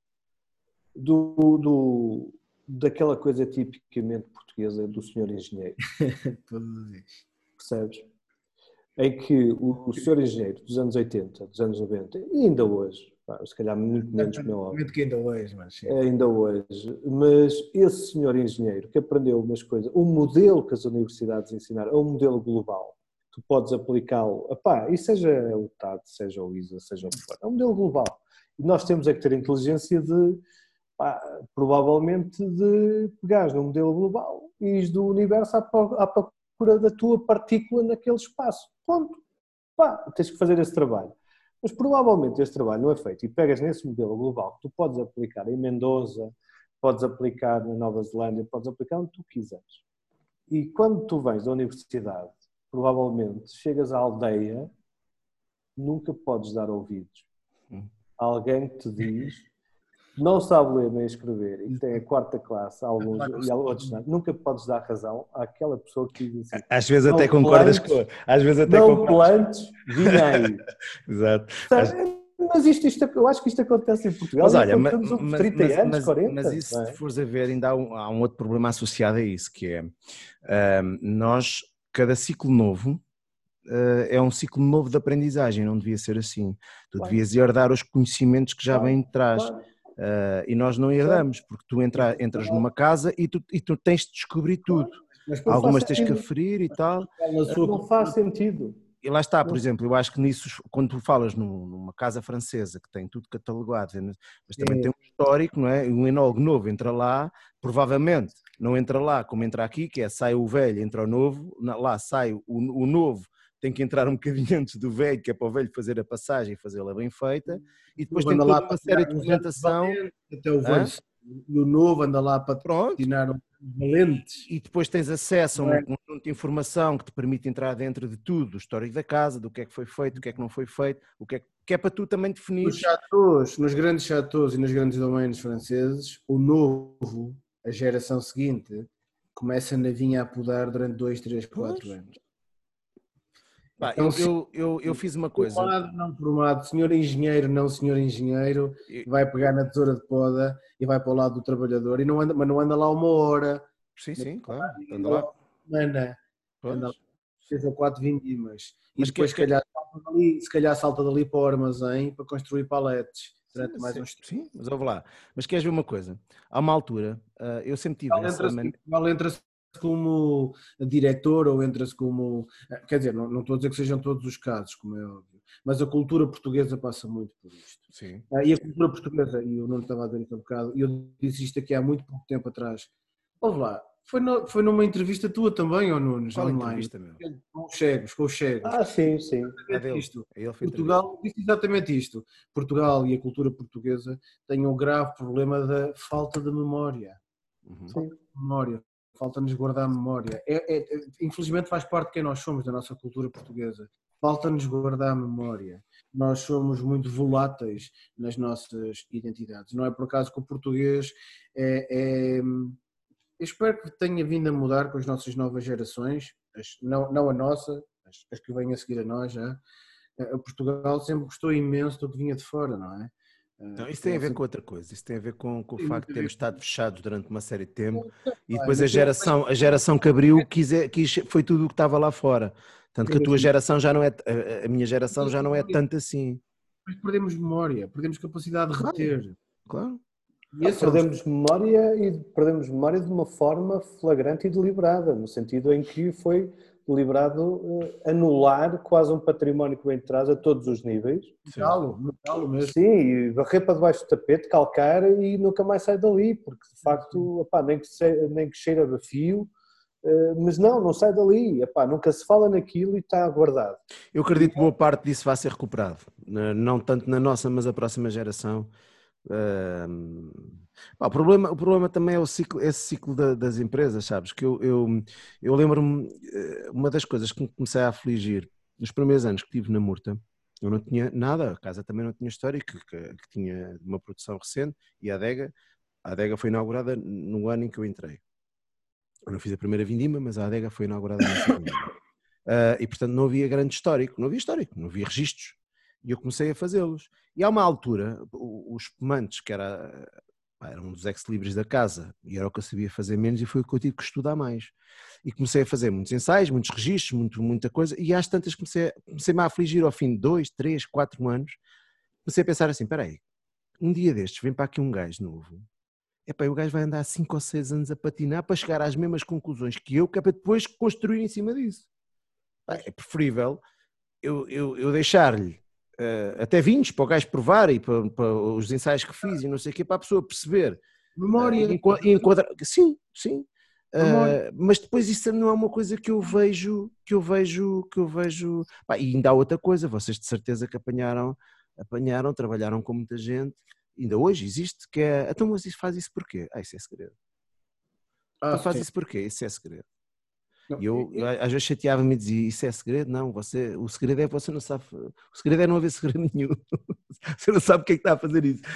daquela coisa tipicamente portuguesa do senhor engenheiro. Percebes? Em que o senhor engenheiro dos anos 80, dos anos 90 e ainda hoje, se calhar muito menos que não que ainda hoje, mas sim. Ainda hoje, mas esse senhor engenheiro que aprendeu umas coisas, o modelo que as universidades ensinaram é um modelo global, tu podes aplicá-lo, e seja o TAD, seja o ISA, seja o que for, é um modelo global. E nós temos que ter a inteligência provavelmente de pegares num modelo global e ires do universo à procura da tua partícula naquele espaço. Ponto. Tens que fazer esse trabalho. Mas provavelmente esse trabalho não é feito e pegas nesse modelo global que tu podes aplicar em Mendoza, podes aplicar na Nova Zelândia, podes aplicar onde tu quiseres. E quando tu vens da universidade, provavelmente chegas à aldeia, nunca podes dar ouvidos. Alguém que te diz, não sabe ler nem escrever e tem a quarta classe, alguns e outros não, nunca podes dar razão àquela pessoa que diz assim. Às vezes até concordas com... Às vezes até não plantes, vinha aí. Exato. Mas isto, eu acho que isto acontece em Portugal. Mas olha, 30 anos, 40. Mas isso, se fores a ver, ainda há um outro problema associado a isso, que é nós, cada ciclo novo, é um ciclo novo de aprendizagem, não devia ser assim. Tu devias herdar os conhecimentos que já vêm de trás. E nós não herdamos, porque tu entras numa casa e tu tens de descobrir tudo. Algumas tens que aferir e tal. Não faz sentido. E lá está, por exemplo, eu acho que nisso, quando tu falas numa casa francesa que tem tudo catalogado, mas também tem um histórico, não é? Um enólogo novo entra lá, provavelmente não entra lá como entra aqui, que é sai o velho, entra o novo, lá sai o novo, tem que entrar um bocadinho antes do velho, que é para o velho fazer a passagem e fazê-la bem feita, e depois tem toda uma série de documentação. Até o velho, e o novo anda lá para tirar os valentes. E depois tens acesso a um conjunto de informação que te permite entrar dentro de tudo, do histórico da casa, do que é que foi feito, do que é que não foi feito, o que é para tu também definir. Nos grandes chateaus e nos grandes domínios franceses, o novo, a geração seguinte, começa na vinha a podar durante 2, 3, 4 anos. Então, eu fiz uma coisa. Não formado, senhor engenheiro, não senhor engenheiro, vai pegar na tesoura de poda e vai para o lado do trabalhador, mas não anda lá uma hora. Sim, claro. Anda lá. Anda lá 3 ou 4 vindimas. E depois, se calhar, salta dali para o armazém para construir paletes. Sim, mas ouve lá. Mas queres ver uma coisa? Há uma altura, eu sempre tive entra-se como diretor ou entra-se como... Quer dizer, não estou a dizer que sejam todos os casos, como é óbvio, mas a cultura portuguesa passa muito por isto. Sim. E a cultura portuguesa, e eu não estava a dizer isso há bocado, e eu disse isto aqui há muito pouco tempo atrás. Ouve lá, foi numa entrevista tua também, ou Nunes? Qual online? Entrevista, meu? Com os cegos. Sim. Portugal disse exatamente isto. Portugal e a cultura portuguesa têm um grave problema da falta de memória. Falta de memória. Falta-nos guardar a memória. Infelizmente faz parte de quem nós somos, da nossa cultura portuguesa. Falta-nos guardar a memória. Nós somos muito voláteis nas nossas identidades. Não é por acaso que o português eu espero que tenha vindo a mudar com as nossas novas gerações, não a nossa, as que vêm a seguir a nós já. Portugal sempre gostou imenso do que vinha de fora, não é? Não, isso tem a ver com outra coisa, isso tem a ver com o facto de termos estado fechados durante uma série de tempo e depois a geração que abriu foi tudo o que estava lá fora. Tanto que a tua geração já não é, a minha geração já não é tanto assim. Mas perdemos memória, perdemos capacidade de reter. Claro. Perdemos memória de uma forma flagrante e deliberada, no sentido em que foi deliberado anular quase um património que vem de trás a todos os níveis. Metalo mesmo. Sim, e varrer para debaixo do tapete, calcar e nunca mais sai dali, porque de facto, nem que cheira a fio, mas não sai dali, nunca se fala naquilo e está guardado. Eu acredito que boa parte disso vai ser recuperado, não tanto na nossa, mas a próxima geração. O problema também é esse ciclo das empresas, sabes? Que eu lembro-me, uma das coisas que me comecei a afligir nos primeiros anos que estive na Murta, eu não tinha nada, a casa também não tinha história, que tinha uma produção recente, e a adega foi inaugurada no ano em que eu entrei. Eu não fiz a primeira vindima, mas a adega foi inaugurada nessa vindima. E portanto não havia grande histórico, não havia registros. E eu comecei a fazê-los. E há uma altura, os espumantes, que era um dos ex-libris da casa, e era o que eu sabia fazer menos, e foi o que eu tive que estudar mais. E comecei a fazer muitos ensaios, muitos registros, muita coisa, e às tantas comecei-me a afligir ao fim de 2, 3, 4 anos. Comecei a pensar assim, espera aí, um dia destes vem para aqui um gajo novo, o gajo vai andar 5 ou 6 anos a patinar para chegar às mesmas conclusões que é para depois construir em cima disso. É preferível eu deixar-lhe até vinhos para o gajo provar e para os ensaios que fiz e não sei o quê, para a pessoa perceber. Memória. Enquadrar. Sim. Mas depois isso não é uma coisa que eu vejo. E ainda há outra coisa, vocês de certeza que apanharam, trabalharam com muita gente, ainda hoje existe, que é, então mas faz isso porquê? Isso é segredo. Então faz isso porquê? Isso é segredo. E eu às vezes chateava-me e dizia, isso é segredo? Não, o segredo é você não sabe, o segredo é não haver segredo nenhum, você não sabe o que é que está a fazer isso.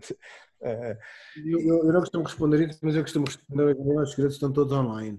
Eu não costumo responder isso, mas eu costumo responder, os segredos estão todos online.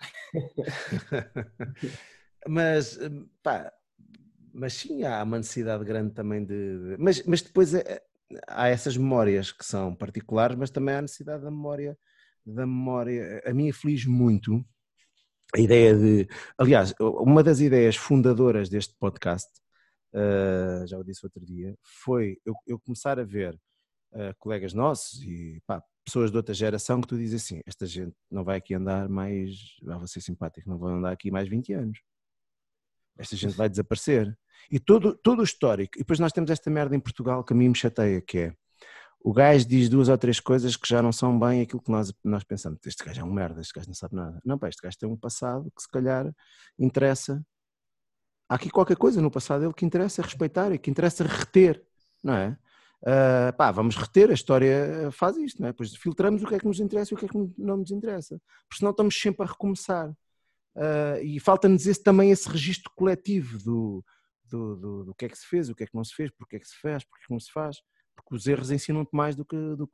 Mas sim, há uma necessidade grande também mas depois há essas memórias que são particulares, mas também há a necessidade da memória, a mim aflige muito a ideia aliás, uma das ideias fundadoras deste podcast, já o disse outro dia, foi eu começar a ver colegas nossos e pá, pessoas de outra geração que tu dizes assim, esta gente não vai aqui andar mais, vou ser simpático, não vai andar aqui mais 20 anos. Esta gente vai desaparecer. E todo o histórico, e depois nós temos esta merda em Portugal que a mim me chateia, que é, o gajo diz 2 ou 3 coisas que já não são bem aquilo que nós pensamos, este gajo é um merda, este gajo não sabe nada. Não, pá, este gajo tem um passado que se calhar interessa, há aqui qualquer coisa no passado dele que interessa respeitar e que interessa reter, não é? Pá, vamos reter, a história faz isto, não é? Depois filtramos o que é que nos interessa e o que é que não nos interessa, porque senão estamos sempre a recomeçar. E falta-nos também esse registro coletivo do que é que se fez, o que é que não se fez, porque é que se faz, porque é que não se faz, porque os erros ensinam-te mais do que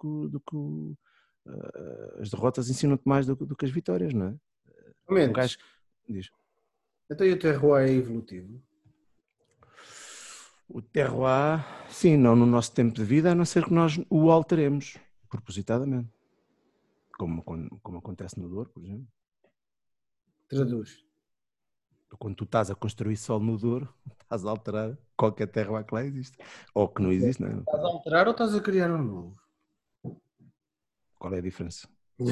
as derrotas ensinam-te mais do que as vitórias, não é? Um gajo diz. Então, e o terroir é evolutivo? O terroir, sim, não no nosso tempo de vida, a não ser que nós o alteremos propositadamente, como acontece no Douro, por exemplo. Traduz. Quando tu estás a construir solo no Douro, estás a alterar qualquer terroir que lá existe, ou que não existe, não é? Estás a alterar ou estás a criar um novo? Qual é a diferença?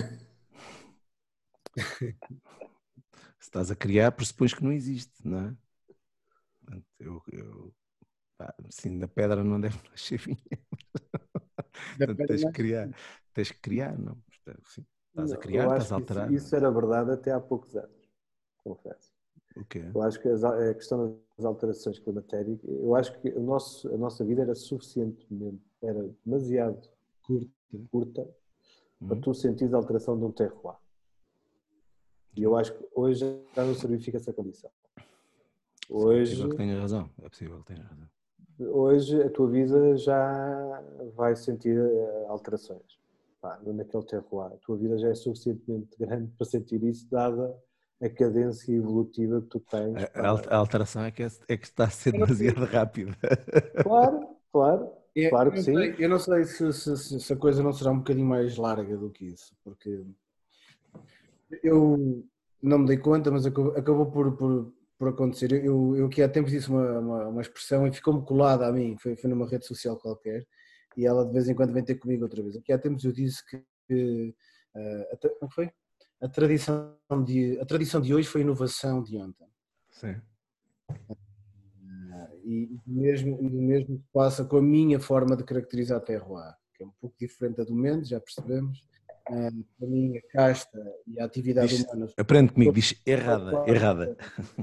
Se estás a criar, pressupões que não existe, não é? Sim, da pedra não deve nascer vinho. Tens que criar, não? Sim, estás a criar, estás a alterar. Isso era verdade até há poucos anos, confesso. O quê? Eu acho que a questão das alterações climatéricas, eu acho que a nossa vida era suficientemente, era demasiado curta para tu sentires a alteração de um terroir. E eu acho que hoje já não se verifica essa condição. Hoje, é possível que tenha razão. É possível que tenha razão. Hoje a tua vida já vai sentir alterações. Naquele terroir. A tua vida já é suficientemente grande para sentir isso, dada a cadência evolutiva que tu tens. A alteração é que está a ser demasiado rápida. Claro que sim. Eu não sei se a coisa não será um bocadinho mais larga do que isso, porque eu não me dei conta, mas acabou por acontecer. Eu que há tempos disse uma expressão e ficou-me colada a mim, foi numa rede social qualquer, e ela de vez em quando vem ter comigo outra vez. Aqui há tempos eu disse que como foi? A tradição de hoje foi a inovação de ontem. Sim. E o mesmo se passa com a minha forma de caracterizar a terroir, que é um pouco diferente da do Mendes, já percebemos. Para mim, a casta e a atividade humana... Aprende comigo, diz errada.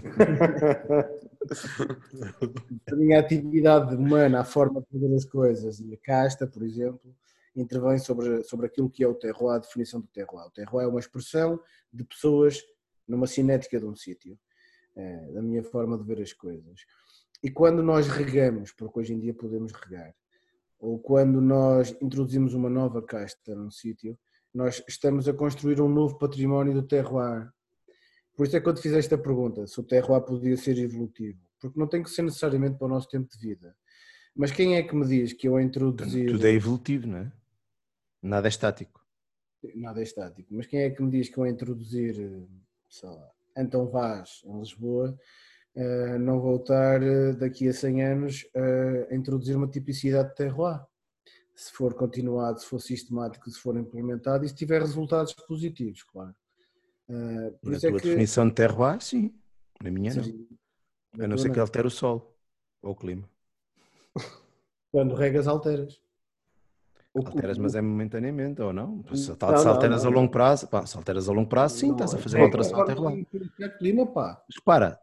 Para mim, a atividade humana, a forma de fazer as coisas e a casta, por exemplo, intervém sobre aquilo que é o terroir, a definição do terroir. O terroir é uma expressão de pessoas numa cinética de um sítio, da minha forma de ver as coisas. E quando nós regamos, porque hoje em dia podemos regar, ou quando nós introduzimos uma nova casta num sítio, nós estamos a construir um novo património do terroir. Por isso é que eu te fiz esta pergunta, se o terroir podia ser evolutivo, porque não tem que ser necessariamente para o nosso tempo de vida. Mas quem é que me diz que eu a introduzir... Tudo é evolutivo, não é? Nada é estático. Nada é estático. Mas quem é que me diz que eu a introduzir, sei lá, Antão Vaz em Lisboa, não voltar daqui a 100 anos a introduzir uma tipicidade de terroir? Se for continuado, se for sistemático, se for implementado e se tiver resultados positivos, claro. Por Na tua definição de terroir, sim. Na minha, sim, não. A não ser que altere o solo ou o clima. Quando regas, alteras. Alteras, mas é momentaneamente, ou não? Se alteras a longo prazo, se alteras a longo prazo, sim, estás a fazer uma alteração terroir. Mas repara,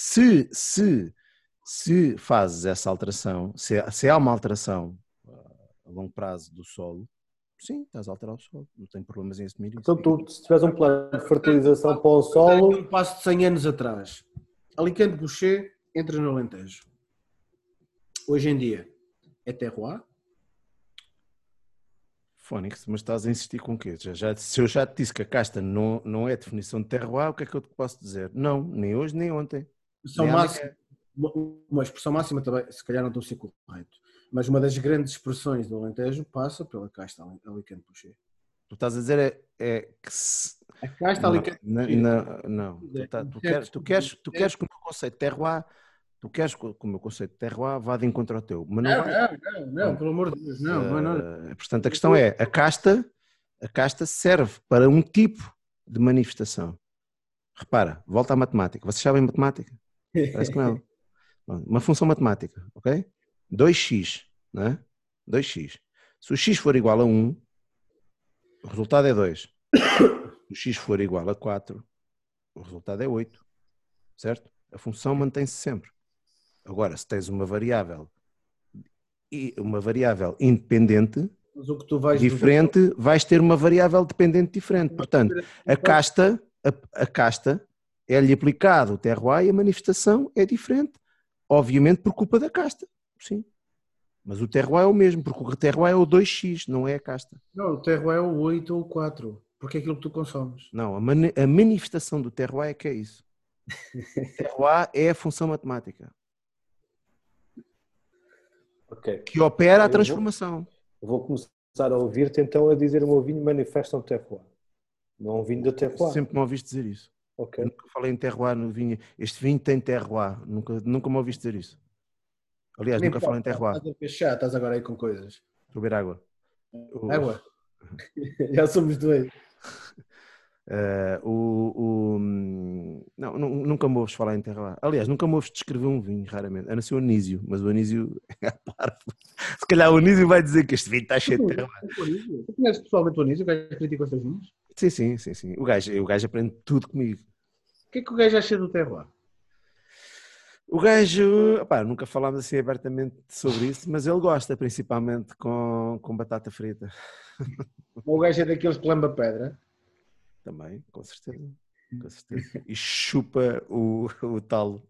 se fazes essa alteração, se há uma alteração a longo prazo do solo, sim, estás a alterar o solo, não tenho problemas em assumir isso. Então tu, se tiveres um plano de fertilização para o solo... Um passo de 100 anos atrás, Alicante Boucher entra no Alentejo. Hoje em dia, é terroir? Fónix, mas estás a insistir com o quê? Se eu já te disse que a casta não é definição de terroir, o que é que eu te posso dizer? Não, nem hoje nem ontem. Uma expressão máxima também, se calhar não estou a ser correto, mas uma das grandes expressões do Alentejo passa pela casta Alicante Boucher. Tu estás a dizer que se... A casta Alicante Boucher. Não. Tu queres que o meu conceito de terroir Tu queres que o meu conceito de terroir vá de encontro ao teu, mas Não, pelo amor de Deus, não é nada. Portanto, a questão é, a casta serve para um tipo de manifestação. Repara, volta à matemática. Vocês sabem matemática? Parece que não. Uma função matemática, ok? 2x, não é? 2x. Se o x for igual a 1, o resultado é 2. Se o x for igual a 4, o resultado é 8. Certo? A função mantém-se sempre. Agora, se tens uma variável independente, Mas o que tu vais diferente, vais ter uma variável dependente diferente. Portanto, a casta é-lhe aplicado o terroir e a manifestação é diferente. Obviamente por culpa da casta. Sim. Mas o terroir é o mesmo, porque o terroir é o 2x, não é a casta. Não, o terroir é o 8 ou o 4, porque é aquilo que tu consomes. Não, a manifestação do terroir é que é isso. O terroir é a função matemática. Ok. Que opera a transformação. Vou começar a ouvir-te então a dizer o meu vinho manifesta um terroir. Não um vinho de terroir. Sempre me ouviste dizer isso. Okay. Eu nunca falei em terroir no vinho. Este vinho tem terroir. Nunca me ouviste dizer isso. Aliás, nunca falei em terroir. Estás agora aí com coisas. Estou a beber água. Água? Já somos dois. Não, nunca me ouves falar em terroir. Aliás, nunca me ouves descrever um vinho, raramente. A não ser o Anísio, mas o Anísio é parvo. Se calhar o Anísio vai dizer que este vinho está cheio de terroir. Tu conheces pessoalmente o Anísio, o gajo critica os teus vinhos? Sim. O gajo aprende tudo comigo. O que é que o gajo acha do terroir? O gajo, nunca falámos assim abertamente sobre isso, mas ele gosta principalmente com batata frita. O gajo é daqueles que lamba pedra? Também, com certeza. E chupa o talo.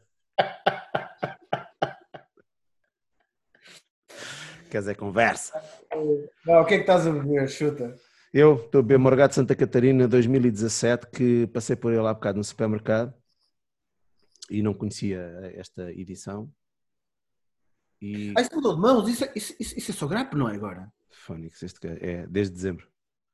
Quer dizer, conversa. Não, o que é que estás a beber? Chuta. Eu estou a beber Morgado Santa Catarina 2017, que passei por ele há bocado no supermercado e não conhecia esta edição. Isso mudou de mãos? Isso é só grapo, não é agora? Fónix, é desde dezembro.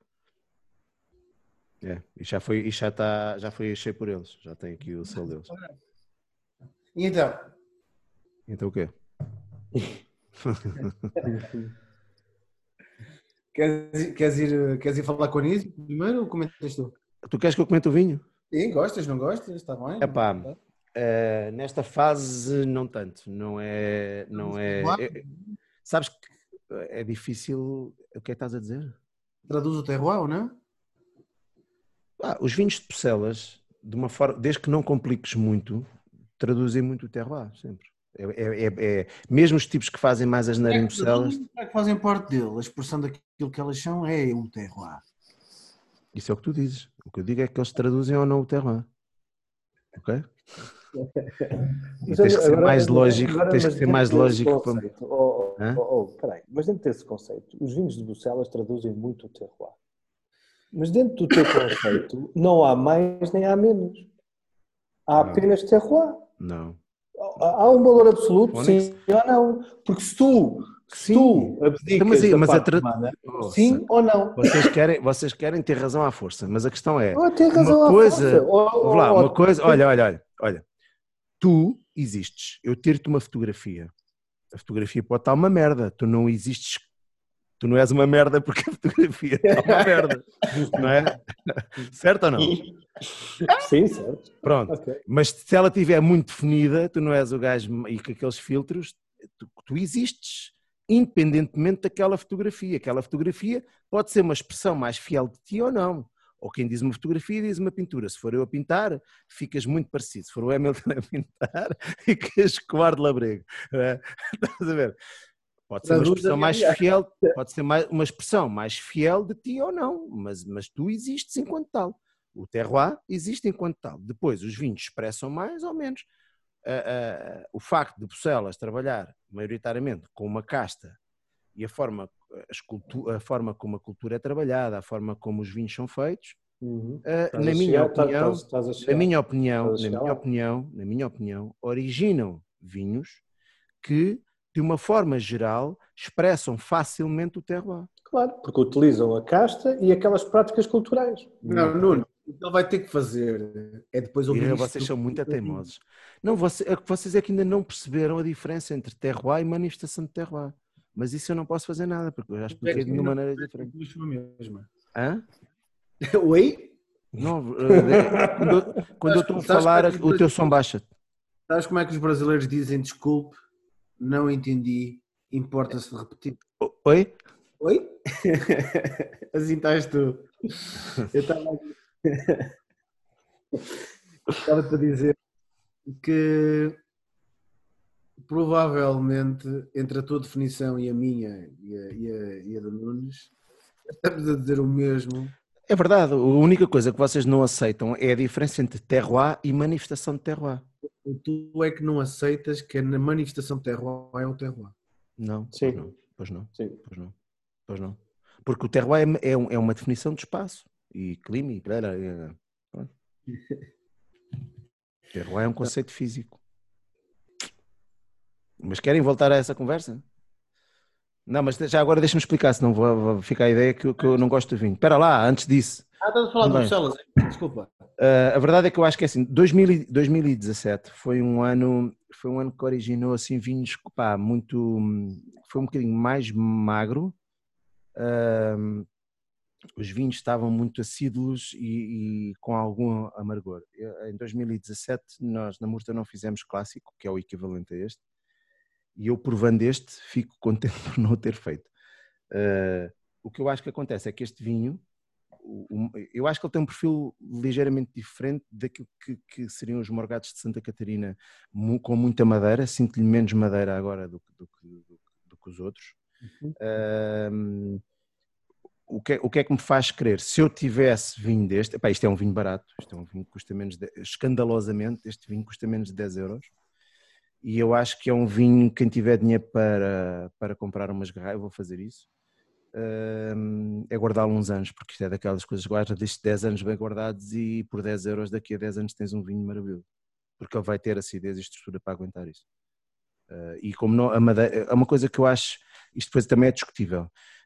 E já foi cheio por eles. Já tem aqui o selo deles. E então? Então o quê? Queres ir falar com a Anísio primeiro ou comentas tu? Tu queres que eu comente o vinho? Sim, gostas, não gostas? Está bem. Nesta fase não tanto. Não é. Sabes que é difícil. O que é que estás a dizer? Traduz o terroir ou não? Os vinhos de Bucelas, de uma forma, desde que não compliques muito, traduzem muito o terroir, sempre. Mesmo os tipos que fazem mais asneira em Bucelas. É que fazem parte dele. A expressão daquilo que elas são é um terroir. Isso é o que tu dizes. O que eu digo é que eles traduzem ou não o terroir. Ok? E tens que ser mais lógico. Tens que ser mais lógico. Peraí, mas dentro desse conceito, os vinhos de Bucelas traduzem muito o terroir. Mas dentro do teu conceito, não há mais nem há menos. Há apenas terroir. Não. Há um valor absoluto, sim ou não. Porque se tu abdicas sim ou não. Vocês querem ter razão à força, mas a questão é... Tem razão à força. Uma coisa... Olha. Tu existes. Eu tiro-te uma fotografia. A fotografia pode estar uma merda. Tu não existes... Tu não és uma merda porque a fotografia está uma merda, não é? Certo ou não? Sim, certo. Pronto. Okay. Mas se ela estiver muito definida, tu não és o gajo e com aqueles filtros, tu existes independentemente daquela fotografia. Aquela fotografia pode ser uma expressão mais fiel de ti ou não. Ou quem diz uma fotografia diz uma pintura. Se for eu a pintar, ficas muito parecido. Se for o Hamilton a pintar, ficas com o ar de labrego. Estás a ver? Pode ser uma expressão mais fiel, pode ser uma expressão mais fiel de ti ou não, mas tu existes enquanto tal. O terroir existe enquanto tal. Depois, os vinhos expressam mais ou menos. O facto de Bucelas trabalhar maioritariamente com uma casta e a forma como a cultura é trabalhada, a forma como os vinhos são feitos, na minha opinião, originam vinhos que de uma forma geral, expressam facilmente o terroir. Claro, porque utilizam a casta e aquelas práticas culturais. Não, Nuno, O que ele vai ter que fazer é depois E ouvir isto vocês são tudo. muito teimosos. Não, vocês é que ainda não perceberam a diferença entre terroir e manifestação de terroir. Mas isso eu não posso fazer nada, porque eu já expliquei de uma maneira diferente. Hã? Oi? Não, quando eu estou a falar, o teu som baixa. Sabes como é que os brasileiros dizem desculpe, não entendi, importa-se de repetir? Oi? Oi? Assim estás tu. Eu estava-te a dizer que provavelmente entre a tua definição e a minha e a do Nunes, estamos a dizer o mesmo. É verdade, a única coisa que vocês não aceitam é a diferença entre terroir e manifestação de terroir. Tu é que não aceitas que a manifestação de terroir é o terroir. Não, Sim. pois não. Sim. Pois não. Porque o terroir é uma definição de espaço e clima. Terroir é um conceito físico. Mas querem voltar a essa conversa? Não, mas já agora deixa-me explicar, senão vou ficar a ideia que eu não gosto de vinho. Espera lá, antes disso. Estás a falar de Bruxelas, desculpa. A verdade é que eu acho que é assim, 2017 foi um ano que originou assim vinhos, pá, muito, foi um bocadinho mais magro. Os vinhos estavam muito assíduos e com algum amargor. Em 2017 nós na Murta não fizemos clássico, que é o equivalente a este, e eu provando este fico contente por não o ter feito. O que eu acho que acontece é que este vinho, eu acho que ele tem um perfil ligeiramente diferente daquilo que seriam os morgados de Santa Catarina, com muita madeira, sinto-lhe menos madeira agora do que os outros. O que é que me faz crer? Se eu tivesse vinho deste, epá, isto é um vinho barato, isto é um vinho que custa menos, escandalosamente, este vinho custa menos de 10 euros, e eu acho que é um vinho, quem tiver dinheiro para comprar umas garrafas, eu vou fazer isso, é guardá-lo uns anos, porque isto é daquelas coisas, guarda destes 10 anos bem guardados e por 10 euros daqui a 10 anos tens um vinho maravilhoso, porque ele vai ter acidez e estrutura para aguentar isso. E como não, a madeira, é uma coisa que eu acho, isto depois também é discutível,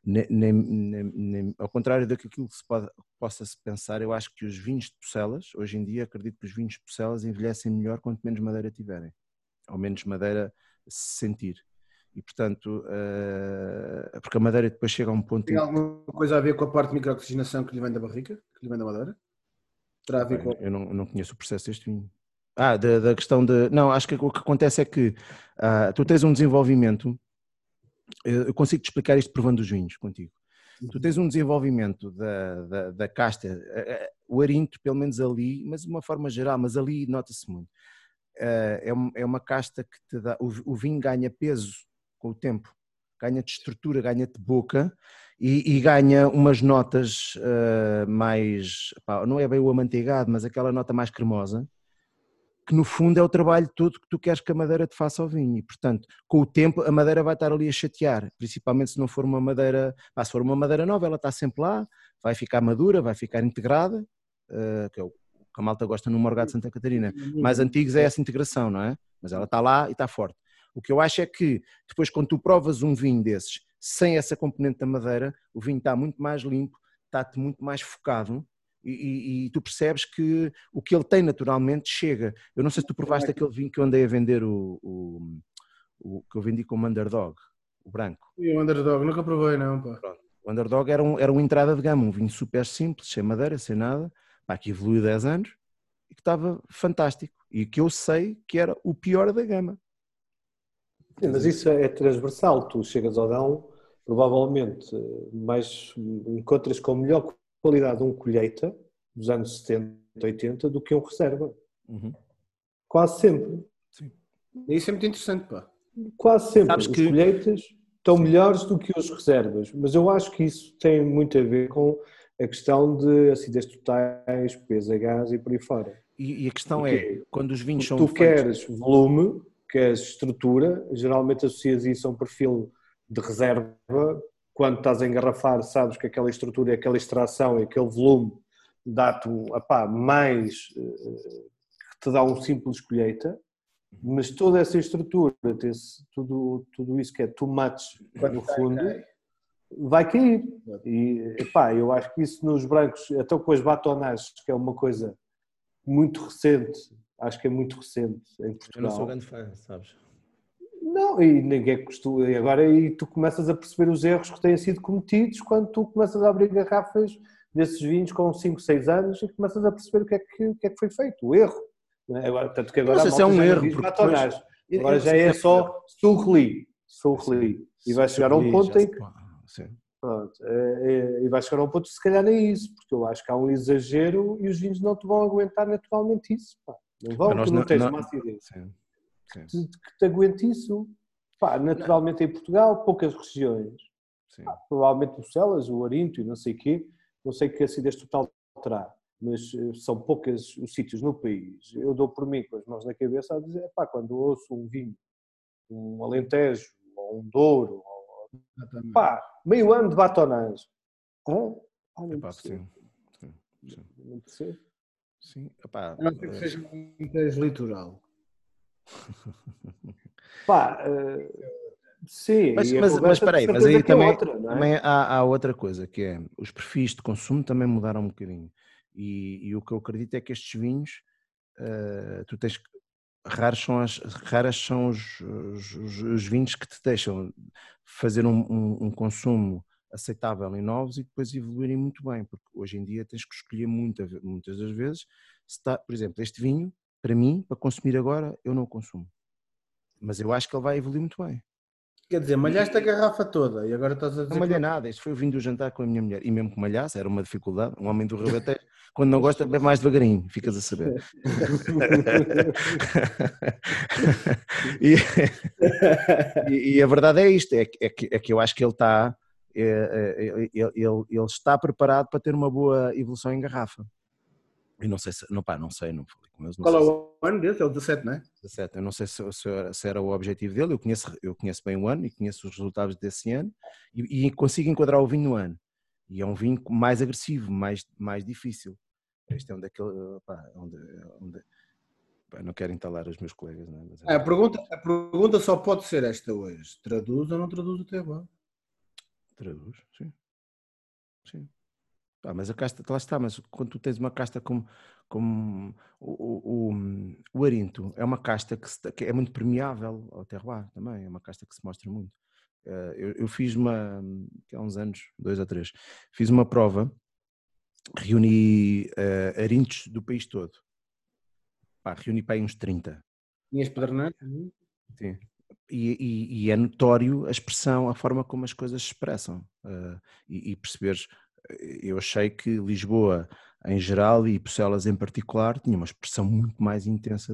ao contrário daquilo que possa-se pensar, eu acho que os vinhos de Bucelas, hoje em dia acredito que os vinhos de Bucelas envelhecem melhor quanto menos madeira tiverem, ou menos madeira se sentir. E portanto, porque a madeira depois chega a um ponto... Tem alguma coisa a ver com a parte de microoxigenação que lhe vem da barrica? Que lhe vem da madeira? Terá a ver com... Eu não conheço o processo deste vinho. Da questão de... Não, acho que o que acontece é que tu tens um desenvolvimento, eu consigo te explicar isto provando os vinhos contigo. Tu tens um desenvolvimento da casta, o arinto pelo menos ali, mas de uma forma geral, mas ali nota-se muito. É uma casta que te dá, o vinho ganha peso com o tempo, ganha-te estrutura, ganha-te boca e ganha umas notas mais, pá, não é bem o amanteigado, mas aquela nota mais cremosa, que no fundo é o trabalho todo que tu queres que a madeira te faça ao vinho e portanto com o tempo a madeira vai estar ali a chatear, principalmente se não for uma madeira, se for uma madeira nova ela está sempre lá, vai ficar madura, vai ficar integrada, que é o que a malta gosta no Morgado de Santa Catarina, mais antigos é essa integração, não é? Mas ela está lá e está forte. O que eu acho é que depois quando tu provas um vinho desses sem essa componente da madeira, o vinho está muito mais limpo, está-te muito mais focado. E tu percebes que o que ele tem naturalmente chega. Eu não sei se tu provaste aquele vinho que eu andei a vender, o que eu vendi como Underdog, o branco. E o Underdog, nunca provei não, pá. Pronto. O Underdog era uma entrada de gama, um vinho super simples, sem madeira, sem nada, pá, que evoluiu 10 anos e que estava fantástico. E que eu sei que era o pior da gama. Sim, mas isso é transversal. Tu chegas ao Dão, provavelmente mais encontras com melhor qualidade um colheita dos anos 70, 80 do que um reserva. Quase sempre. Sim. Isso é muito interessante, pá. Quase sempre. Sabes os que... colheitas estão melhores do que os reservas, mas eu acho que isso tem muito a ver com a questão de acidez totais, pH e por aí fora. E a questão é, quando os vinhos são... Tu queres volume, queres estrutura, geralmente associas isso a um perfil de reserva. Quando estás a engarrafar, sabes que aquela estrutura, aquela extração e aquele volume dá-te mais, que te dá um simples colheita, mas toda essa estrutura, tudo isso que é too much no fundo, vai cair. E, epá, eu acho que isso nos brancos, até com as batonages, que é uma coisa muito recente, acho que é muito recente em Portugal. Eu não sou grande fã, sabes? Não, e ninguém costuma. E agora aí tu começas a perceber os erros que têm sido cometidos quando tu começas a abrir garrafas desses vinhos com 5, 6 anos e começas a perceber o que é que foi feito, o erro. Não é? Agora, tanto que agora Não sei se é um erro, diz porque batonage. depois... Agora já é só surreli. E vai chegar a um ponto em que... Pronto, e vai chegar a um ponto que se calhar nem isso, porque eu acho que há um exagero e os vinhos não te vão aguentar naturalmente isso. Pá. Não vão, tu não tens uma acidez que te aguente isso. Pá, naturalmente em Portugal, poucas regiões. Provavelmente Bucelas, o Arinto e não sei o quê, não sei que acidez total terá, mas são poucos os sítios no país. Eu dou por mim com as mãos na cabeça a dizer, pá, quando ouço um vinho, um Alentejo, ou um Douro, pá, meio ano de batonage. Não percebo. Não percebo. Sim, epá, não sei que seja um interesse litoral. Pá, sim, mas espera aí, mas aí também, também há outra coisa, que é os perfis de consumo também mudaram um bocadinho. E o que eu acredito é que estes vinhos, tu tens raros são os vinhos que te deixam fazer um consumo aceitável em novos e depois evoluírem muito bem, porque hoje em dia tens que escolher muitas das vezes, por exemplo, este vinho, para mim, para consumir agora, eu não o consumo, mas eu acho que ele vai evoluir muito bem. Quer dizer, malhaste a garrafa toda e agora estás a dizer... Não malhei nada, este foi o vinho do jantar com a minha mulher, e mesmo que malhasse, era uma dificuldade, um homem do Ribatejo, quando não gosta, bebe mais devagarinho, ficas a saber. e a verdade é isto, é que eu acho que ele está preparado para ter uma boa evolução em garrafa. E não sei não falei com eles. Qual é o ano desse? É o 17, não é? 17, eu não sei se era o objetivo dele, eu conheço bem o ano e conheço os resultados desse ano e consigo enquadrar o vinho no ano. E é um vinho mais agressivo, mais difícil. Este é um daquele, onde não quero entalar os meus colegas, não é? Mas a pergunta só pode ser esta hoje: traduz ou não traduz o terroir? Traduz, sim. Sim. Mas a casta, lá está, mas quando tu tens uma casta como o Arinto, é uma casta que é muito permeável ao terroir também, é uma casta que se mostra muito. Eu fiz há uns anos, 2 ou 3, fiz uma prova, reuni Arintos do país todo. Reuni para aí uns 30. Tinhas Pederneiras? Sim. E é notório a expressão, a forma como as coisas se expressam. E perceberes, eu achei que Lisboa em geral e Bucelas em particular tinha uma expressão muito mais intensa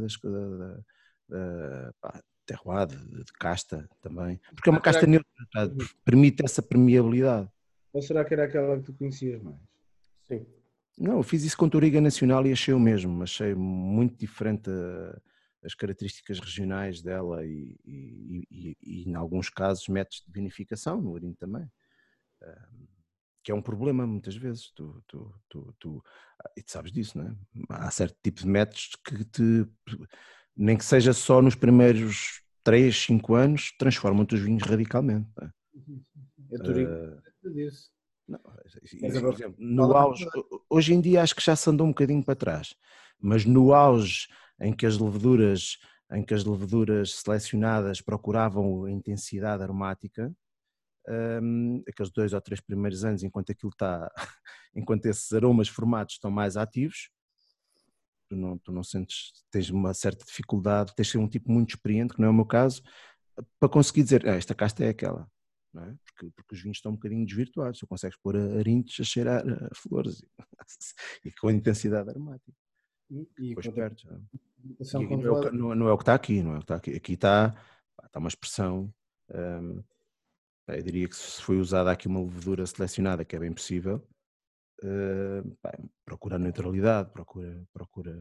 terroir, de casta também. Porque é uma casta neutra, permite essa permeabilidade. Ou será que era aquela que tu conhecias mais? Sim. Não, eu fiz isso com Touriga Nacional e achei o mesmo, achei muito diferente as características regionais dela e em alguns casos métodos de vinificação, no Arinto também, que é um problema muitas vezes, e tu sabes disso, não é? Há certo tipo de métodos que nem que seja só nos primeiros 3, 5 anos, transformam-te os vinhos radicalmente. Não é? É Touriga disso. Não, por exemplo, no auge, hoje em dia acho que já se andou um bocadinho para trás, mas no auge em que as leveduras selecionadas procuravam a intensidade aromática, aqueles 2 ou 3 primeiros anos, enquanto esses aromas formados estão mais ativos, tu não sentes, tens uma certa dificuldade, tens de ser um tipo muito experiente, que não é o meu caso, para conseguir dizer, esta casta é aquela. Não é? Porque os vinhos estão um bocadinho desvirtuados, tu consegues pôr arintos a cheirar a flores e com intensidade aromática. E perto, não é o que está aqui, não é o que está aqui. Aqui está uma expressão, eu diria que se foi usada aqui uma levedura selecionada, que é bem possível, procura a neutralidade, procura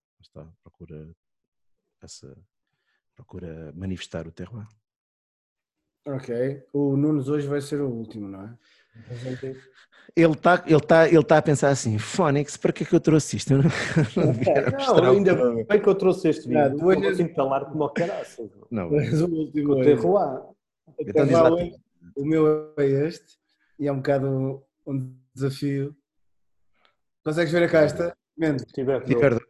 manifestar o terroir. Ok, o Nunes hoje vai ser o último, não é? Ele está a pensar assim, Fónix, para que é que eu trouxe isto? Eu não, ainda bem que eu trouxe este vídeo. Não vou te entalar como o caraças. Não, és o último. O terroir. O meu é este. e é um bocado um desafio. Consegues ver a casta? Mendes. Tiver Tiver-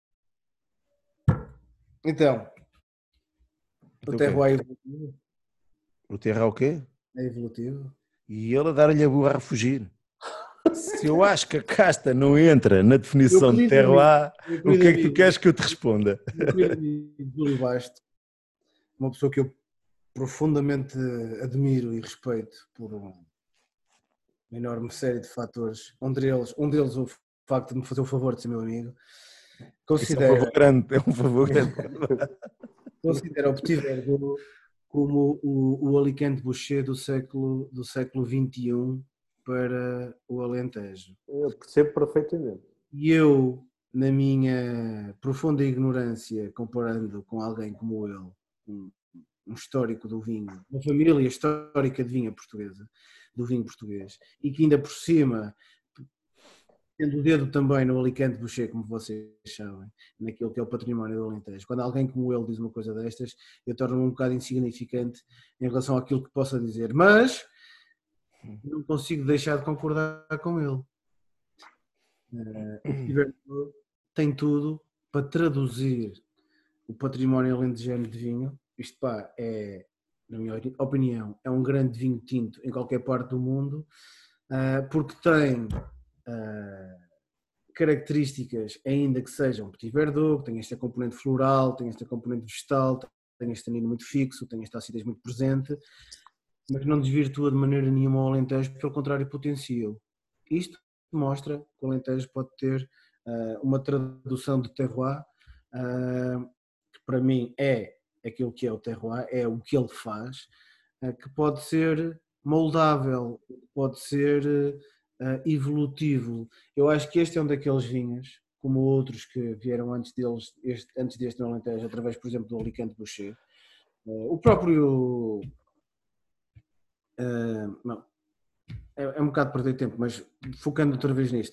Então, o o quê? terroir é evolutivo. O terra o quê? É evolutivo. E ele a dar-lhe a burra a fugir. Se eu acho que a casta não entra na Meu definição de querido amigo, terroir, meu o querido que é que tu amigo, queres que eu te responda? meu querido amigo Júlio Basto, uma pessoa que eu profundamente admiro e respeito por uma enorme série de fatores, um deles o facto de me fazer o favor de ser meu amigo, Isso é um favor considera, grande, é um favor grande. considera o Petit Verdot como o Alicante Boucher do século XXI para o Alentejo. Eu percebo perfeitamente. E eu, na minha profunda ignorância, comparando com alguém como ele, um histórico do vinho, uma família histórica de vinho portuguesa, do vinho português, e que ainda por cima, tendo o dedo também no Alicante Boucher, como vocês sabem, naquilo que é o património do Alentejo. Quando alguém como ele diz uma coisa destas, eu torno-me um bocado insignificante em relação àquilo que possa dizer, mas não consigo deixar de concordar com ele. O Tiverton tem tudo para traduzir o património alentejano de vinho. Isto, pá, na minha opinião, é um grande vinho tinto em qualquer parte do mundo, porque tem características, ainda que sejam Petit Verdot, que tem esta componente floral, tem esta componente vegetal, tem este tanino muito fixo, tem esta acidez muito presente, mas não desvirtua de maneira nenhuma o Alentejo, pelo contrário, potencia-o. Isto mostra que o Alentejo pode ter uma tradução de terroir, que para mim é aquilo que é o terroir, é o que ele faz, que pode ser moldável, pode ser evolutivo. Eu acho que este é um daqueles vinhos, como outros que vieram antes deles, antes deste no Alentejo, através, por exemplo, do Alicante Boucher. O próprio... não, é um bocado perder tempo, mas focando outra vez nisto,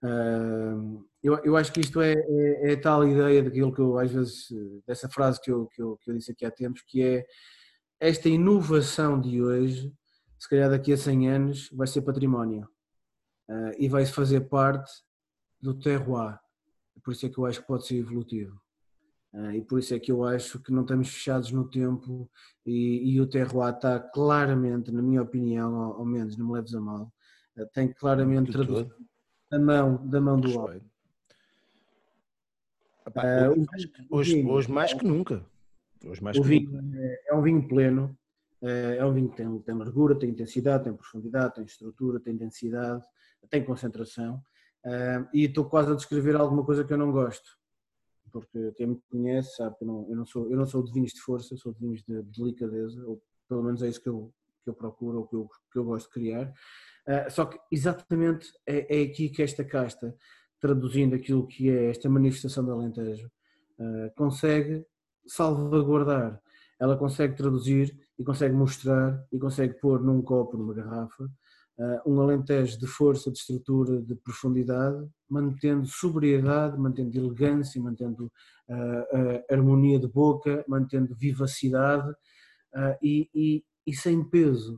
eu acho que isto é a tal ideia daquilo que eu às vezes, dessa frase que eu disse aqui há tempos, que é esta inovação de hoje, se calhar daqui a 100 anos vai ser património e vai fazer parte do terroir, por isso é que eu acho que pode ser evolutivo. E por isso é que eu acho que não estamos fechados no tempo e o terroir está claramente, na minha opinião, ao menos não me leves a mal, tem claramente traduzido da mão do homem. Hoje mais que nunca. Hoje mais O que vinho nunca. é um vinho pleno, é um vinho que tem largura, tem intensidade, tem profundidade, tem estrutura, tem densidade, tem concentração, e estou quase a descrever alguma coisa que eu não gosto. Porque quem me conhece sabe que eu não sou de vinhos de força, sou de vinhos de delicadeza, ou pelo menos é isso que eu procuro, ou que eu gosto de criar. Só que exatamente é aqui que esta casta, traduzindo aquilo que é esta manifestação do Alentejo, consegue salvaguardar. Ela consegue traduzir e consegue mostrar e consegue pôr num copo, numa garrafa, um Alentejo de força, de estrutura, de profundidade, mantendo sobriedade, mantendo elegância, mantendo harmonia de boca, mantendo vivacidade e sem peso.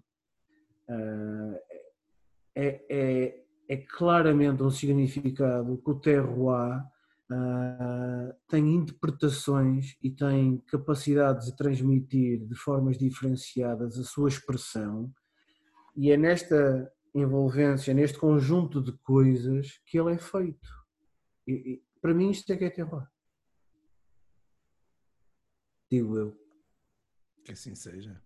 É claramente um significado que o terroir tem interpretações e tem capacidade de transmitir de formas diferenciadas a sua expressão, e é nesta envolvência, neste conjunto de coisas que ele é feito. E para mim isto é que é terroir. Digo eu. Que assim seja.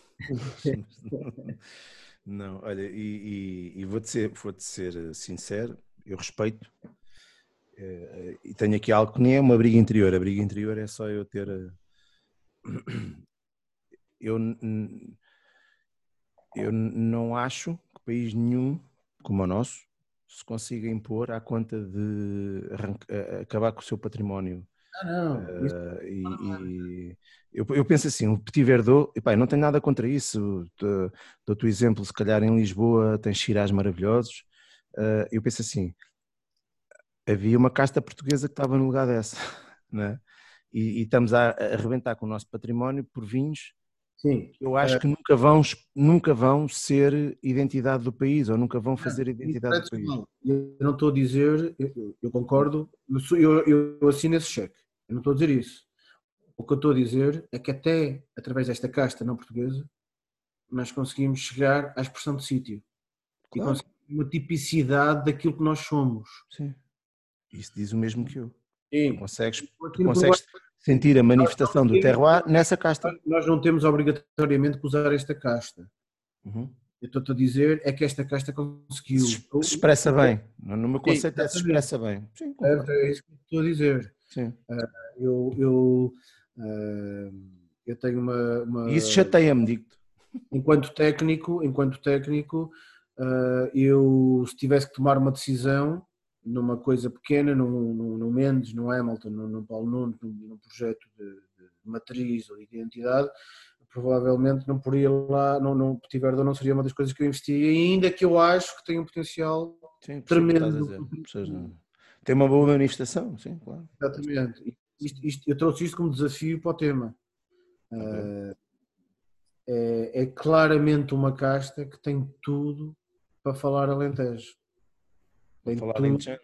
Não, olha, e vou-te ser sincero, eu respeito, e tenho aqui algo que nem é uma briga interior. A briga interior é só eu ter. Eu não acho que país nenhum como o nosso se consiga impor à conta de acabar com o seu património. Eu penso assim, o Petit Verdot, epá, não tenho nada contra isso. Dou-te o exemplo, se calhar em Lisboa tens Shiraz maravilhosos. Eu penso assim, havia uma casta portuguesa que estava no lugar dessa, né? E estamos a arrebentar com o nosso património por vinhos Sim. Eu acho que nunca vão ser identidade do país, ou nunca vão fazer identidade do país. Eu não estou a dizer, eu concordo, eu assino esse cheque, eu não estou a dizer isso. O que eu estou a dizer é que até através desta casta não portuguesa, nós conseguimos chegar à expressão de sítio. Claro. E conseguimos uma tipicidade daquilo que nós somos. Sim. Isso diz o mesmo que eu. Sim. Tu consegues sentir a manifestação do terroir nessa casta. Nós não temos obrigatoriamente que usar esta casta. Uhum. Eu estou-te a dizer é que esta casta conseguiu. Se expressa bem. No meu conceito se expressa bem. Sim, é isso que estou a dizer. Sim. Eu tenho uma... E isso chateia-me, digo-te. Enquanto técnico, eu se tivesse que tomar uma decisão numa coisa pequena, num Mendes, num Hamilton, num Paulo Nunes, num projeto de matriz ou de identidade, provavelmente não poria lá, Putiverde não seria uma das coisas que eu investia, ainda que eu acho que tem um potencial tremendo. Tem uma boa manifestação, sim, claro. Exatamente. Eu trouxe isto como desafio para o tema. É claramente uma casta que tem tudo para falar alentejo. Tem falar alentejano.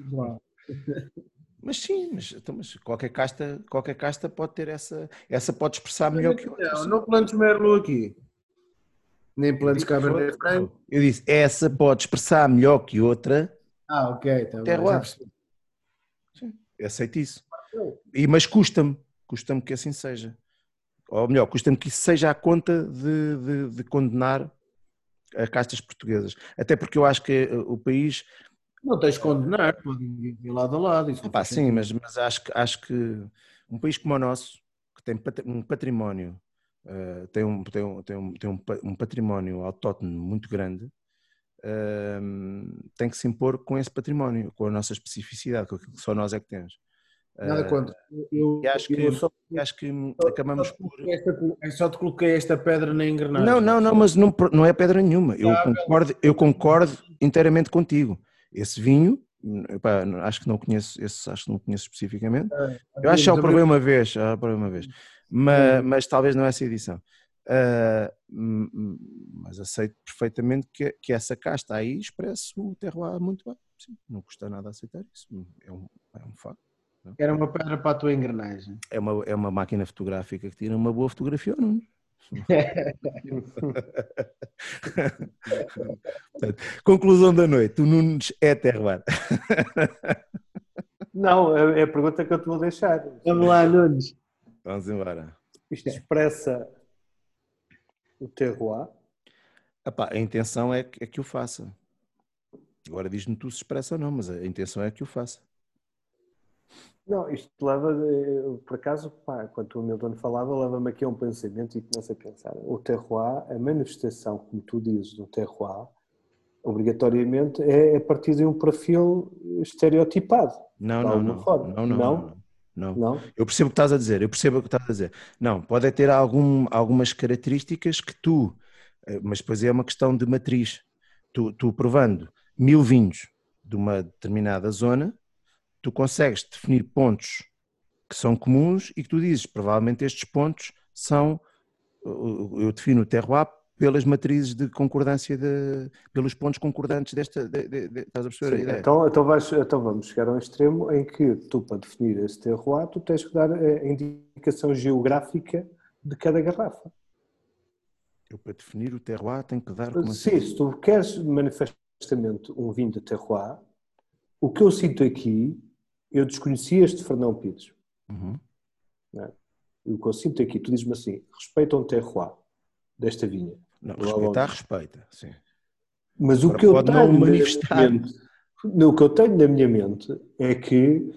Mas sim, mas qualquer casta pode ter essa pode expressar melhor que outra. Não plantes Merlot aqui. Nem plantes Cabernet Franc. Eu disse, essa pode expressar melhor que outra. Ok, tá bom. Sim, eu aceito isso. Mas custa-me que assim seja. Ou melhor, custa-me que isso seja à conta de condenar a castas portuguesas. Até porque eu acho que o país... Não tens de condenar, pode ir lado a lado. Isso sim, mas acho que um país como o nosso, que tem um património, tem um património autóctone muito grande, tem que se impor com esse património, com a nossa especificidade, com aquilo que só nós é que temos. Nada contra. Acho que acabamos por... Só te coloquei esta pedra na engrenagem. Não, mas não é pedra nenhuma. Eu concordo inteiramente contigo. Esse vinho, acho que não conheço especificamente. Eu acho que já o provei uma vez, mas talvez não essa edição. Mas aceito perfeitamente que essa casta aí expresse o terroir muito bem. Sim, não custa nada aceitar isso. É um facto. Era uma pedra para a tua engrenagem. É uma máquina fotográfica que tira uma boa fotografia, não? Portanto, conclusão da noite, o Nunes é terroir. Não, é a pergunta que eu te vou deixar. Vamos lá, Nunes. Vamos embora. Isto expressa o terroir? A intenção é que o faça. Agora diz-me tu se expressa ou não, mas a intenção é que o faça. Não, isto leva, por acaso, quando o Milton falava, leva-me aqui a um pensamento e começo a pensar. O terroir, a manifestação, como tu dizes, do terroir, obrigatoriamente é a partir de um perfil estereotipado. Não. Eu percebo o que estás a dizer. Não, pode ter algumas características que tu, mas depois é uma questão de matriz. Tu provando 1000 vinhos de uma determinada zona, tu consegues definir pontos que são comuns e que tu dizes, provavelmente estes pontos são, eu defino o terroir pelas matrizes de concordância, pelos pontos concordantes desta, estás a perceber a ideia? Então vamos chegar a um extremo em que tu, para definir esse terroir, tu tens que dar a indicação geográfica de cada garrafa. Eu, para definir o terroir, tenho que dar... Sim, se tu queres manifestamente um vinho de terroir, o que eu sinto aqui, eu desconhecia este Fernão Pires. Uhum. Não, o que eu sinto aqui, tu dizes-me assim, respeita um terroir desta vinha. Não, respeita, sim. Mas o que eu tenho na minha mente é que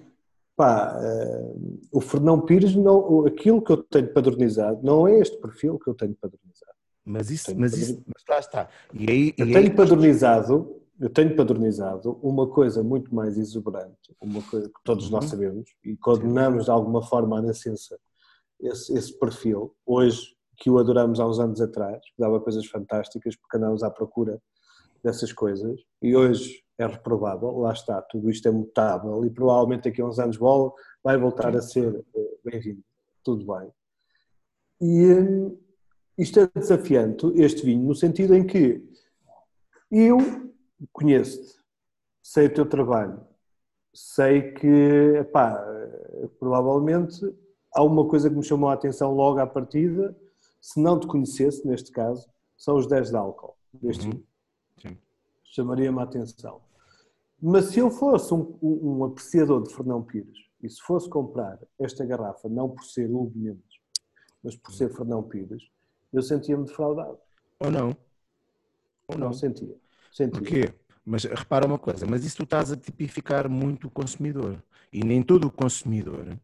o Fernão Pires, aquilo que eu tenho padronizado, não é este perfil que eu tenho padronizado. Mas lá está. Eu tenho padronizado uma coisa muito mais exuberante, uma coisa que todos nós sabemos e condenamos de alguma forma à nascença esse perfil, hoje, que o adoramos há uns anos atrás, que dava coisas fantásticas porque andávamos à procura dessas coisas e hoje é reprovável, lá está, tudo isto é mutável e provavelmente daqui a uns anos vai voltar a ser bem-vindo, tudo bem. isto é desafiante, este vinho, no sentido em que eu conheço-te, sei o teu trabalho, sei que, epá, provavelmente há uma coisa que me chamou a atenção logo à partida, se não te conhecesse, neste caso, são os 10 de álcool deste vinho. Sim. Chamaria-me a atenção. Mas se eu fosse um apreciador de Fernão Pires, e se fosse comprar esta garrafa, não por ser Hugo Mendes, mas por ser Fernão Pires, eu sentia-me defraudado. Ou não. Ou Não não. sentia. Porquê? Mas repara uma coisa, mas isso tu estás a tipificar muito o consumidor. E nem todo o consumidor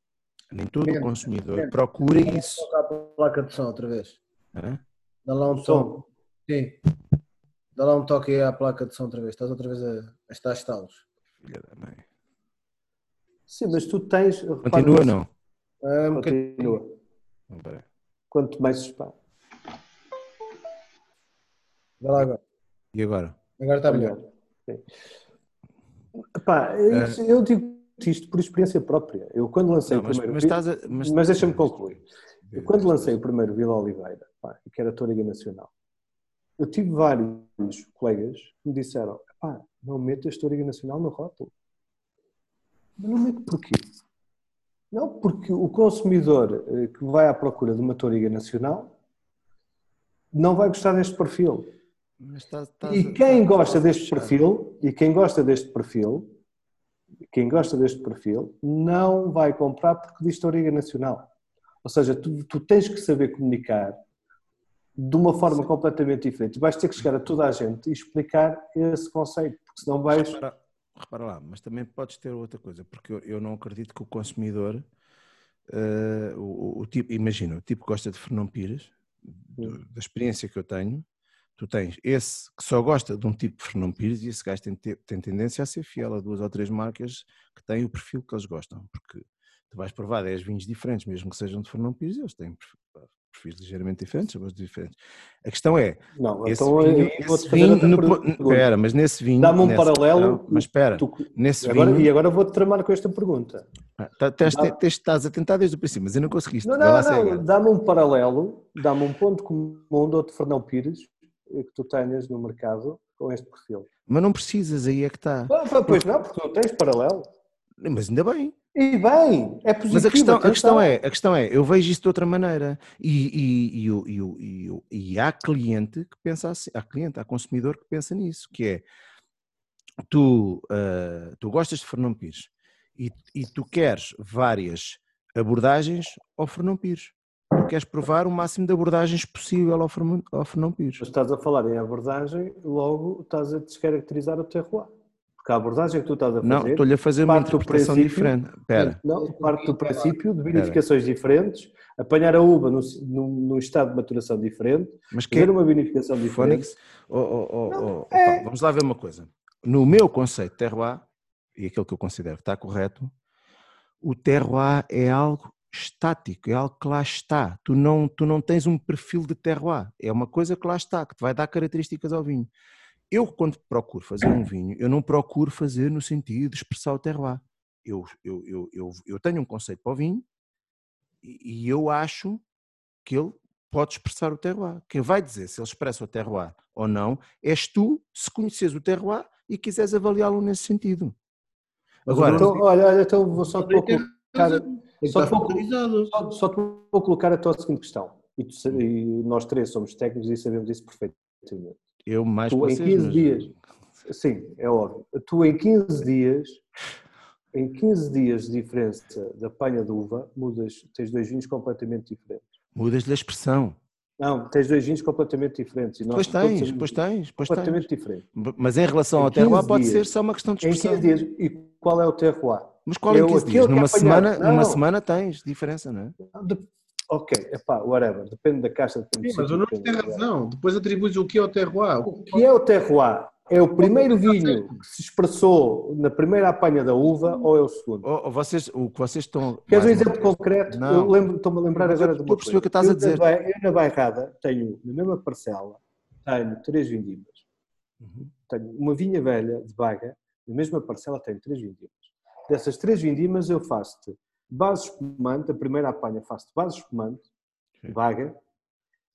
procura isso. Toca a placa de som outra vez. Hã? Dá lá um Som. Sim. Dá lá um toque aí à placa de som outra vez. Estás outra vez a estar estalos. Filha da mãe. Sim, mas tu tens... Continua ou não? Continua. Espera. Quanto mais se espera. Vai lá agora. E agora? Agora está melhor. Epá, eu digo isto por experiência própria. Eu quando lancei o primeiro... Mas deixa-me concluir. Eu quando lancei o primeiro Vila Oliveira, que era Toriga Nacional, eu tive vários colegas que me disseram: não metas Toriga Nacional no rótulo. Mas não meto porquê? Não, porque o consumidor que vai à procura de uma Toriga Nacional não vai gostar deste perfil. E quem gosta deste perfil não vai comprar porque diz Toriga Nacional. Ou seja, tu tens que saber comunicar de uma forma completamente diferente. Vais ter que chegar a toda a gente e explicar esse conceito, porque senão vais... Repara lá, mas também podes ter outra coisa, porque eu não acredito que o consumidor, o tipo, imagina, o tipo que gosta de Fernão Pires, da experiência que eu tenho, tu tens esse que só gosta de um tipo de Fernão Pires e esse gajo tem tendência a ser fiel a 2 ou 3 marcas que têm o perfil que eles gostam, porque tu vais provar 10 vinhos diferentes, mesmo que sejam de Fernão Pires, eles têm perfis ligeiramente diferentes, sabores diferentes. A questão é, não, esse então vinho, vou-te fazer outra pergunta. Espera, mas nesse vinho... Dá-me um paralelo... Mas espera, nesse vinho... E agora vou-te tramar com esta pergunta. Estás a tentar desde o princípio, mas eu não conseguiste. Não, dá-me um paralelo, dá-me um ponto comum de outro Fernão Pires que tu tenhas no mercado com este perfil. Mas não precisas, aí é que está. Pois não, porque não tens paralelo. Mas ainda bem. E bem, é positivo. Mas a questão é, eu vejo isso de outra maneira. E há cliente que pensa assim, há consumidor que pensa nisso, que é, tu gostas de Fernão Pires e tu queres várias abordagens ao Fernão Pires. Tu queres provar o máximo de abordagens possível ao Fernão Pires. Mas estás a falar em abordagem, logo estás a descaracterizar o terroir. Porque a abordagem que tu estás a fazer... Não, estou-lhe a fazer uma interpretação diferente. Espera. Não, parte do princípio de vinificações diferentes, apanhar a uva num estado de maturação diferente, mas fazer uma vinificação diferente. Vamos lá ver uma coisa. No meu conceito de terroir, e aquilo que eu considero que está correto, o terroir é algo estático, é algo que lá está. Tu não tens um perfil de terroir, é uma coisa que lá está, que te vai dar características ao vinho. Eu, quando procuro fazer um vinho, eu não procuro fazer no sentido de expressar o terroir. Eu tenho um conceito para o vinho e eu acho que ele pode expressar o terroir. Quem vai dizer se ele expressa o terroir ou não és tu, se conheces o terroir e quiseres avaliá-lo nesse sentido. Agora, então vou só te vou colocar a tua seguinte questão. E nós três somos técnicos e sabemos isso perfeitamente. Eu mais tu vocês, em 15 dias, sim, é óbvio. Tu em 15 dias de diferença da apanha de uva, tens 2 vinhos completamente diferentes. Mudas-lhe a expressão. Não, tens 2 vinhos completamente diferentes. E nós Pois tens. Completamente diferentes. Mas em relação ao terroir pode ser só uma questão de expressão. Em 15 dias. E qual é o terroir? Mas qual é 15 dias? Numa semana tens diferença, não é? Ok, whatever, depende da caixa. Sim, mas o Nuno tem razão. Depois atribuis o que é o terroir. O que é o terroir? É o primeiro vinho que se expressou na primeira apanha da uva ou é o segundo? O que vocês estão... Queres um exemplo concreto? Não. Estou-me a lembrar agora de uma coisa. Estou a perceber o que estás a dizer. Eu na Bairrada tenho, na mesma parcela, tenho 3 vindimas. Tenho uma vinha velha de Baga, na mesma parcela tenho 3 vindimas. Dessas 3 vindimas eu faço-te base espumante, a primeira apanha faço-te base espumante, Baga,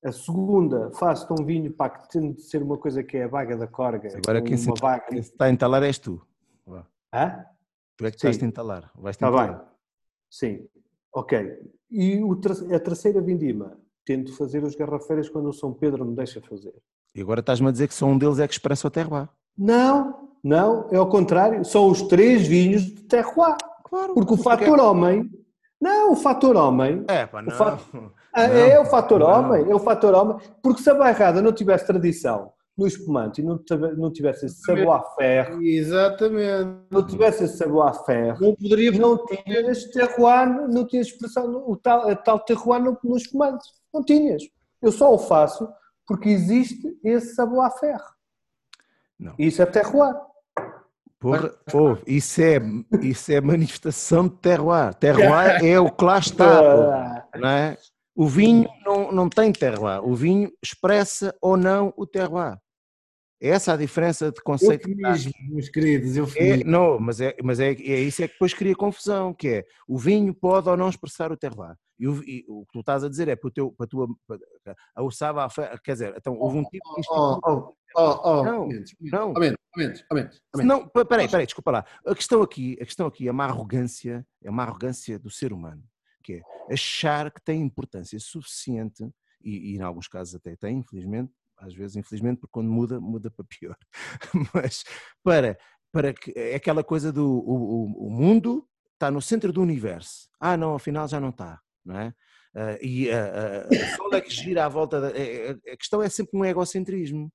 A segunda, faço-te um vinho, pá, que tem de ser uma coisa que é a vaga da corga. Agora quem se vaga. está a entalar és tu. Hã? Tu é que estás a entalar. Vais-te Está entalar. bem. Sim. Ok. E a terceira vindima, tento fazer os garrafeiras quando o São Pedro me deixa fazer. E agora estás-me a dizer que só um deles é que expressa o terroir. Não, é ao contrário. São os 3 vinhos de terroir. Claro. Porque o fator homem... Não, o fator homem... Não. É o fator homem, é o fator homem. Porque se a bairrada não tivesse tradição no espumante e não tivesse esse savoir-faire... Exatamente. Não tivesse esse savoir-faire... Não poderia... Não tinhas terroir, não tinhas expressão, a tal terroir no espumante. Não tinhas. Eu só o faço porque existe esse savoir-faire. Não. Isso é terroir. Porra, isso é manifestação de terroir. Terroir é o que lá está, porra, não é? O vinho não tem terroir. O vinho expressa ou não o terroir. É essa a diferença de conceito. Eufemismo, meus queridos, mas é isso é que depois cria confusão, que é o vinho pode ou não expressar o terroir. E o que tu estás a dizer é para a tua o sábado, quer dizer, então houve um tipo de instituto. Não. Não, peraí, desculpa lá. A questão aqui é uma arrogância do ser humano, que é achar que tem importância suficiente, e em alguns casos até tem, infelizmente, às vezes infelizmente, porque quando muda para pior, mas para que é aquela coisa do o mundo está no centro do universo. Não, afinal já não está, não é? O Sol é que gira à volta a questão é sempre um egocentrismo.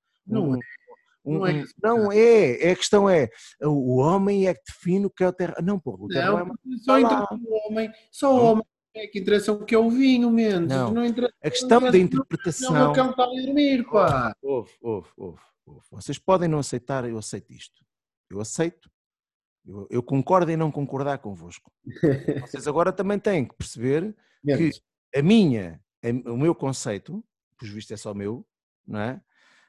Não é. A questão é o homem é que define o que é o terra. Não, porra, o terra só o homem é que interessa o que é o vinho, Mendes. Não interessa. A questão da interpretação. Não, o cão está a dormir, pá. Ouve. Vocês podem não aceitar, eu aceito isto. Eu aceito. Eu concordo em não concordar convosco. Vocês agora também têm que perceber que o meu conceito, por visto é só meu, não é?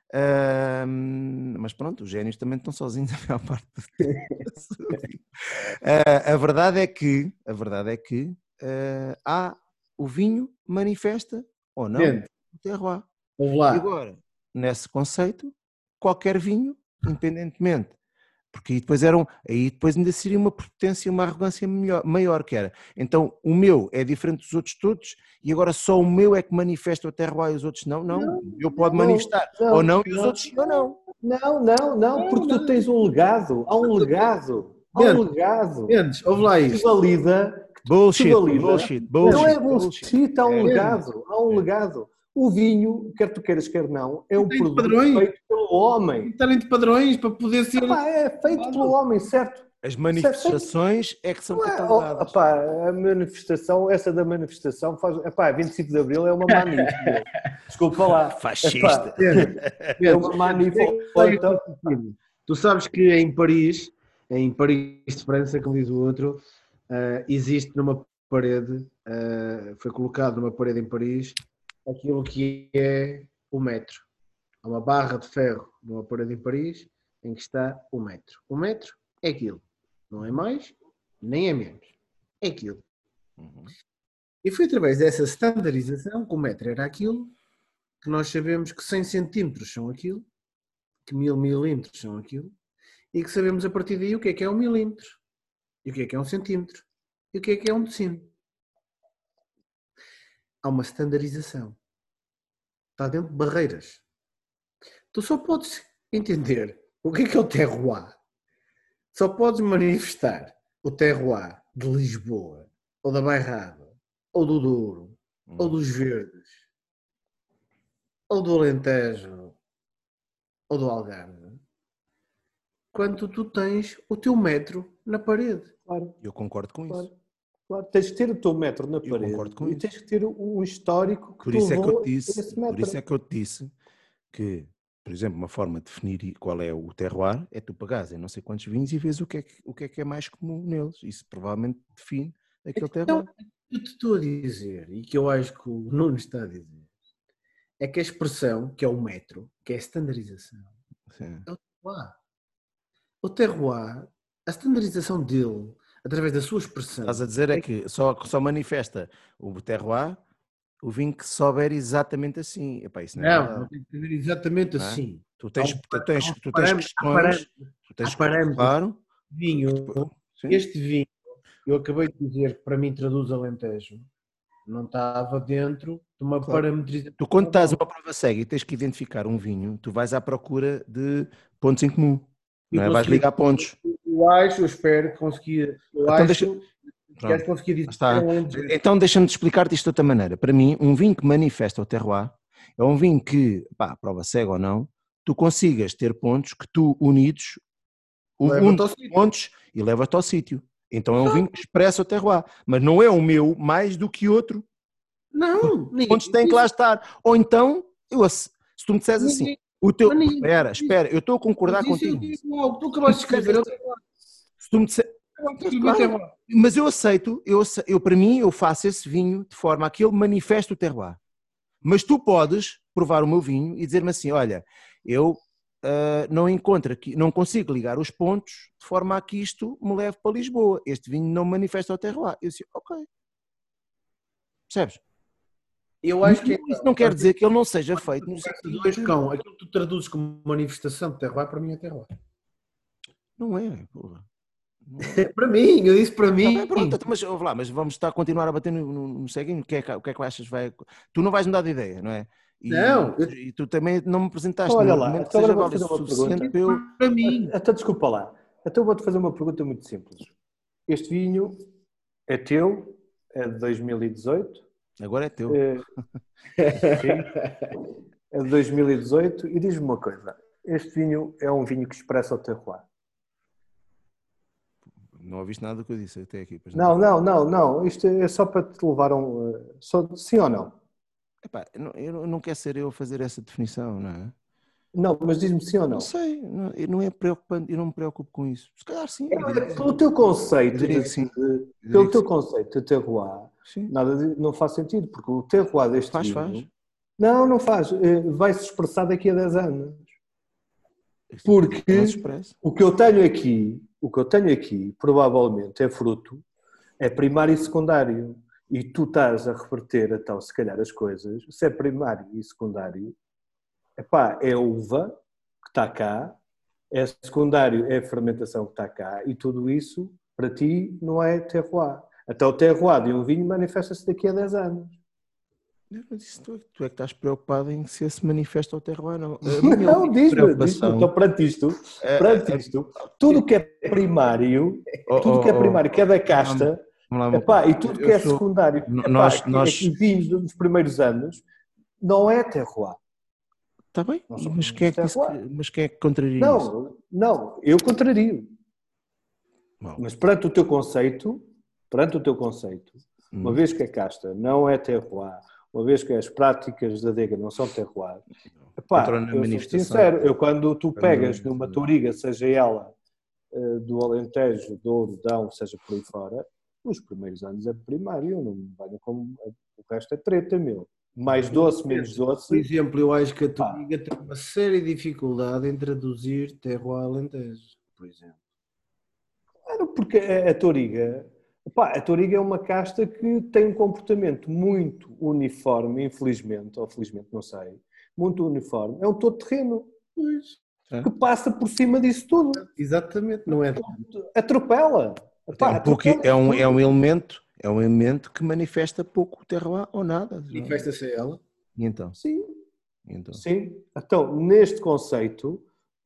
Mas pronto, os génios também estão sozinhos a maior parte do tempo. A verdade é que o vinho manifesta ou não o terroir. E agora, nesse conceito, qualquer vinho, independentemente, porque aí depois ainda seria uma prepotência, uma arrogância maior, que era, então o meu é diferente dos outros todos e agora só o meu é que manifesta o terroir e os outros não. Eu pode manifestar ou não e os outros sim ou não. Não, porque tu tens um legado, há um legado. Mendes, ouve lá isto. Que valida. Bullshit. Não é bullshit, há um legado. O vinho, quer tu queiras, quer não, é um produto feito pelo homem. Tem de padrões para poder ser... É feito pelo homem, certo? As manifestações é que são catalogadas. A manifestação, essa da manifestação, 25 de Abril é uma manifestação. Desculpa lá. Fascista. É uma manifestação. Tu sabes que em Paris de França, como diz o outro, existe numa parede, foi colocado numa parede em Paris, aquilo que é o metro. Há uma barra de ferro numa parede em Paris em que está o metro. O metro é aquilo. Não é mais, nem é menos. É aquilo. E foi através dessa standardização que o metro era aquilo, que nós sabemos que 100 centímetros são aquilo, que 1000 milímetros são aquilo, e que sabemos a partir daí o que é um milímetro, e o que é um centímetro, e o que é um decímetro. Há uma standardização. Está dentro de barreiras. Tu só podes entender o que é o terroir. Só podes manifestar o terroir de Lisboa, ou da Bairrada, ou do Douro, ou dos Verdes, ou do Alentejo, ou do Algarve, quando tu tens o teu metro na parede. Claro. Eu concordo com isso. Claro, tens que ter o teu metro na parede e tens que ter um histórico que por isso é que eu te disse que, por exemplo, uma forma de definir qual é o terroir é tu pagares em não sei quantos vinhos e vês o que é mais comum neles. Isso provavelmente define aquele terroir. Eu te estou a dizer, e que eu acho que o Nuno está a dizer, é que a expressão, que é o metro, que é a standardização, é o terroir. O terroir, a standardização dele, através da sua expressão... Estás a dizer é que só manifesta o terroir o vinho que souber exatamente assim. Epá, isso não é Não, verdade, não tem que ser exatamente não é? assim. Tu tens Há questões, tu tens, parâmetros. claro, Vinho, sim, este vinho, eu acabei de dizer que para mim traduz Alentejo, não estava dentro de uma claro. parametrização. Tu quando estás global. numa prova cega e tens que identificar um vinho, tu vais à procura de pontos em comum, não Eu é? Vais consegui, ligar pontos. eu espero que conseguia, eu Então deixa, acho que pronto, conseguia dizer lá que era está. um Alentejo. Então deixa-me explicar-te isto de outra maneira. Para mim, um vinho que manifesta o terroir é um vinho que, pá, prova cega ou não, tu consigas ter pontos que tu unidos, Leva-te ao sítio. pontos e leva-te ao sítio. Então é um vinho que expressa o terroir, mas não é o meu mais do que outro. Não, ninguém Pontos têm que lá estar. Ou então, se tu me disseres assim, ninguém, o teu. mas ninguém Espera, eu estou a concordar mas isso eu contigo. digo logo, tu Se tu me acabaste de disseres escrever, eu assim, se tu me disseres, acabaste de mas, escrever claro, terroir. mas eu aceito, eu para mim, eu faço esse vinho de forma a que ele manifeste o terroir. Mas tu podes provar o meu vinho e dizer-me assim, olha, eu não encontro aqui, não consigo ligar os pontos de forma a que isto me leve para Lisboa. Este vinho não manifesta o terroir. Eu disse, ok, percebes? Eu acho que Isso não quer dizer que ele não seja feito no conversa sentido dois de... cão, aquilo que tu traduzes como manifestação de terroir, para mim é terroir. Não é, porra. Não é. Para mim, eu disse para Tá bem, mim. pronto, mas, ouve lá, mas vamos estar a continuar a bater no ceguinho. O que é que achas? Tu não vais mudar de ideia, não é? Não, E tu também não me Então, apresentaste nenhum olha lá, argumento que então agora seja vou-te válido fazer o uma suficiente pergunta. para eu... para mim. Então, desculpa lá. Então, vou-te fazer uma pergunta muito simples. Este vinho é teu, é de 2018. Agora é teu. Sim, é de 2018. E diz-me uma coisa. Este vinho é um vinho que expressa o terroir. Não ouviste nada do que eu disse até aqui, pois Não, não, não, não. Isto é só para te levar a um... sim ou não? Epá, eu não quero ser eu a fazer essa definição, não é? Não, mas diz-me sim ou Não não. sei, não é preocupante, eu não me preocupo com isso. Se calhar sim, eu diria que sim. Pelo teu conceito, Eu diria que sim. pelo teu conceito de terroir, Sim. não faz sentido, porque o terroir deste Faz, vinho... faz. Não faz. Vai-se expressar daqui a 10 anos. Porque Não se expressa. o que eu tenho aqui, provavelmente, é fruto, é primário e secundário. E tu estás a reverter, então, se calhar, as coisas. Se é primário e secundário, epá, é a uva que está cá, é secundário, é a fermentação que está cá, e tudo isso, para ti, não é terroir. Até o terroir de um vinho manifesta-se daqui a 10 anos. Eu disse, tu é que estás preocupado em se esse manifesta o terroir ou não. Não, diz-me. Então, perante isto, tudo o que é primário, que é da casta, epá, e tudo que é secundário, epá, que vinhos dos primeiros anos, não é terroir. Está bem, mas quem é que contraria isso? Não, eu contrario. Bom. Mas perante o teu conceito, uma vez que a casta não é terroir, uma vez que as práticas da adega não são terroir, epá, eu sou sincero, quando tu pegas numa touriga, seja ela do Alentejo, Douro, Dão, seja por aí fora, os primeiros anos é primário, não vai como o resto é treta, meu. Mais doce, menos doce. Por exemplo, eu acho que a touriga tem uma séria dificuldade em traduzir terroir Alentejo, por exemplo. Claro, porque a touriga é uma casta que tem um comportamento muito uniforme, infelizmente, ou felizmente, não sei, muito uniforme. É um todo-terreno que passa por cima disso tudo. Exatamente, não é? Atropela. É um elemento que manifesta pouco o terroir ou nada. Manifesta-se ela. E então? Sim. Então, neste conceito,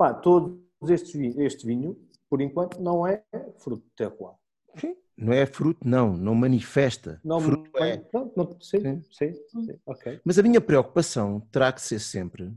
este vinho, por enquanto, não é fruto de terroir. Sim. Não é fruto, não manifesta. Fruto é. Sim, ok. Mas a minha preocupação terá que ser sempre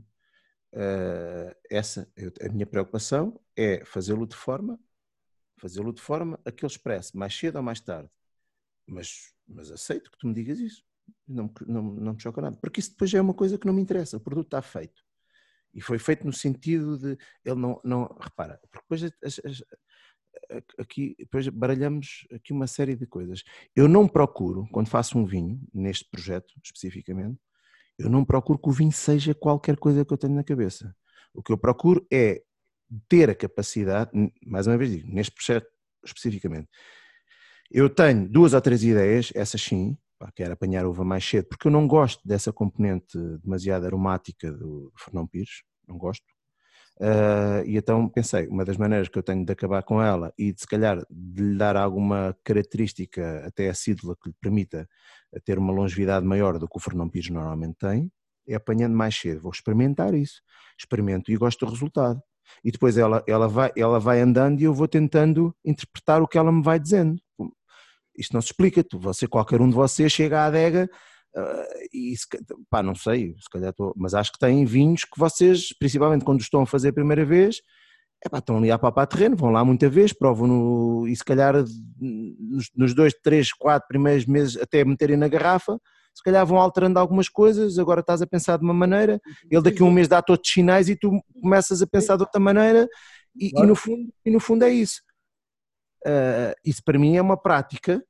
essa. A minha preocupação é fazê-lo de forma a que ele expresse mais cedo ou mais tarde. Mas aceito que tu me digas isso. Não me choca nada. Porque isso depois já é uma coisa que não me interessa. O produto está feito. E foi feito no sentido de... Ele não repara, porque depois aqui depois baralhamos aqui uma série de coisas. Eu não procuro, quando faço um vinho, neste projeto especificamente, eu não procuro que o vinho seja qualquer coisa que eu tenho na cabeça. O que eu procuro é ter a capacidade, mais uma vez digo, neste projeto especificamente, eu tenho 2 ou 3 ideias, essas sim, pá, quero apanhar uva mais cedo, porque eu não gosto dessa componente demasiado aromática do Fernão Pires, não gosto. E então pensei, uma das maneiras que eu tenho de acabar com ela e de se calhar de lhe dar alguma característica até acídula que lhe permita ter uma longevidade maior do que o Fernão Pires normalmente tem, é apanhando mais cedo. Vou experimentar isso, experimento e gosto do resultado. E depois ela vai andando e eu vou tentando interpretar o que ela me vai dizendo. Isto não se explica, qualquer um de vocês chega à adega e, pá, não sei, se calhar mas acho que têm vinhos que vocês, principalmente quando estão a fazer a primeira vez, estão ali a papar terreno, vão lá muita vez, provam e se calhar nos 2, 3, 4 primeiros meses até meterem na garrafa, se calhar vão alterando algumas coisas, agora estás a pensar de uma maneira, ele daqui a um mês dá todos os sinais e tu começas a pensar de outra maneira e no fundo é isso. Isso para mim é uma prática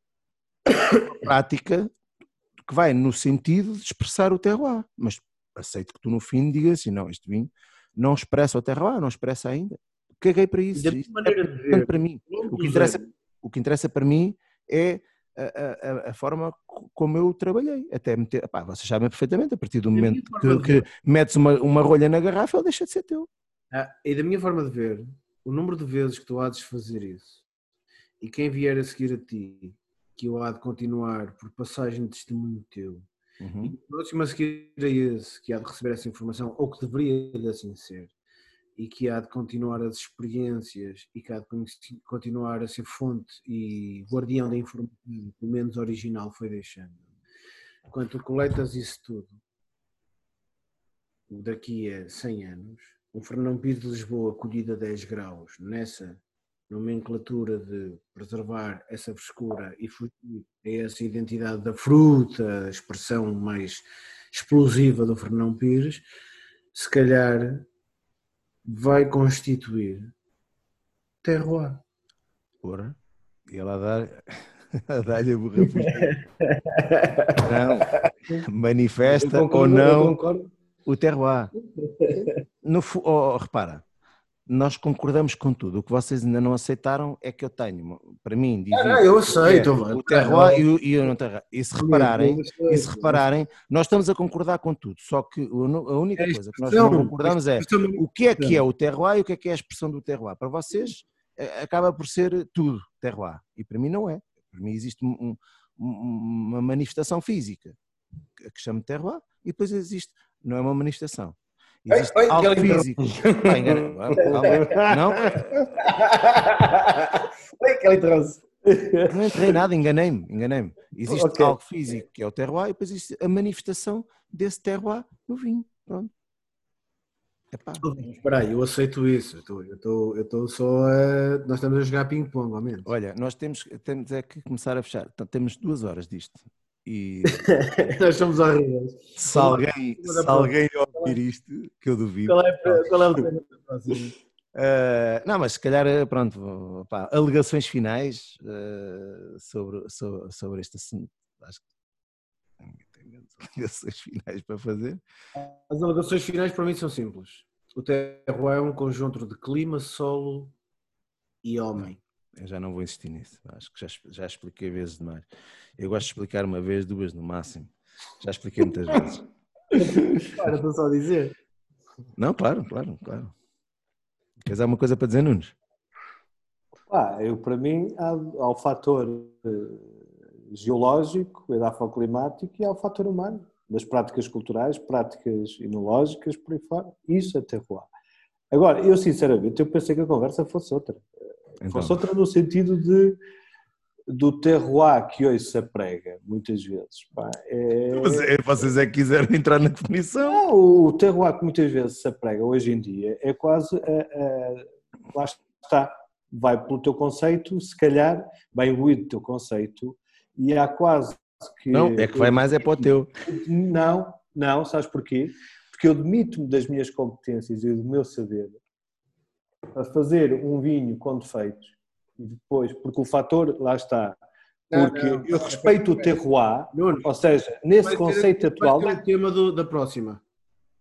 que vai no sentido de expressar o terroir, mas aceito que tu no fim digas assim, não, este vinho não expressa o terroir, não expressa ainda. Caguei para isso. Isso é importante para mim. O que interessa para mim é a forma como eu trabalhei. Até meter, vocês sabem perfeitamente, a partir do momento que metes uma rolha na garrafa, ele deixa de ser teu. E da minha forma de ver, o número de vezes que tu há de fazer isso e quem vier a seguir a ti, que eu há de continuar por passagem de testemunho teu, e o próximo a seguir a esse, que há de receber essa informação, ou que deveria de assim ser, e que há de continuar as experiências e que há de continuar a ser fonte e guardião da informação que o menos original foi deixando. Quando tu coletas isso tudo, daqui a 100 anos, um Fernão Pires de Lisboa colhido a 10 graus, nessa nomenclatura de preservar essa frescura e fugir a essa identidade da fruta, a expressão mais explosiva do Fernão Pires, se calhar vai constituir terroir. Ora, e ela dá-lhe a burra não, manifesta ou não o terroir. Repara, nós concordamos com tudo. O que vocês ainda não aceitaram é que eu tenho, para mim, eu aceito. O terroir e o não terroir. E se repararem, nós estamos a concordar com tudo. Só que a única coisa que nós não concordamos é o que é o terroir e o que é a expressão do terroir. Para vocês, acaba por ser tudo terroir. E para mim não é. Para mim existe uma manifestação física que chama de terroir e depois existe, não é uma manifestação. Existe algo físico. Não? Oi, que ele trouxe. Não entrei nada, enganei-me. Existe algo físico que é o terroir e depois existe a manifestação desse terroir no vinho. Pronto. Espera aí, eu aceito isso. Eu estou só a... Nós estamos a jogar ping-pong, ao menos. Olha, nós temos é que começar a fechar. Então, temos 2 horas disto. E nós somos horríveis. Se alguém ouvir isto, que eu duvido. Qual é o tema da próxima? Não, mas se calhar, pronto, alegações finais sobre este assunto. Acho que tenho alegações finais para fazer. As alegações finais para mim são simples. O terroir é um conjunto de clima, solo e homem. Eu já não vou insistir nisso, acho que já expliquei vezes demais. Eu gosto de explicar uma vez, 2 no máximo. Já expliquei muitas vezes. Claro, estou só a dizer. Não, claro. Queres alguma coisa para dizer, Nunes? Para mim, há o fator geológico, edafoclimático e há o fator humano, das práticas culturais, práticas enológicas, por aí fora. Isso é terroir. Agora, eu sinceramente, eu pensei que a conversa fosse outra. Então. Fosse outra no sentido do terroir que hoje se aprega, muitas vezes. Vocês é que quiseram entrar na definição. Não, o terroir que muitas vezes se aprega hoje em dia é quase, lá está, vai pelo teu conceito, se calhar vai imbuído do teu conceito e há quase que... Não, é que vai mais para o teu. Não, sabes porquê? Porque eu demito-me das minhas competências e do meu saber a fazer um vinho com defeitos e depois, porque o fator, lá está, porque eu respeito o terroir, ou seja, nesse conceito atual... Vai ser o tema da próxima.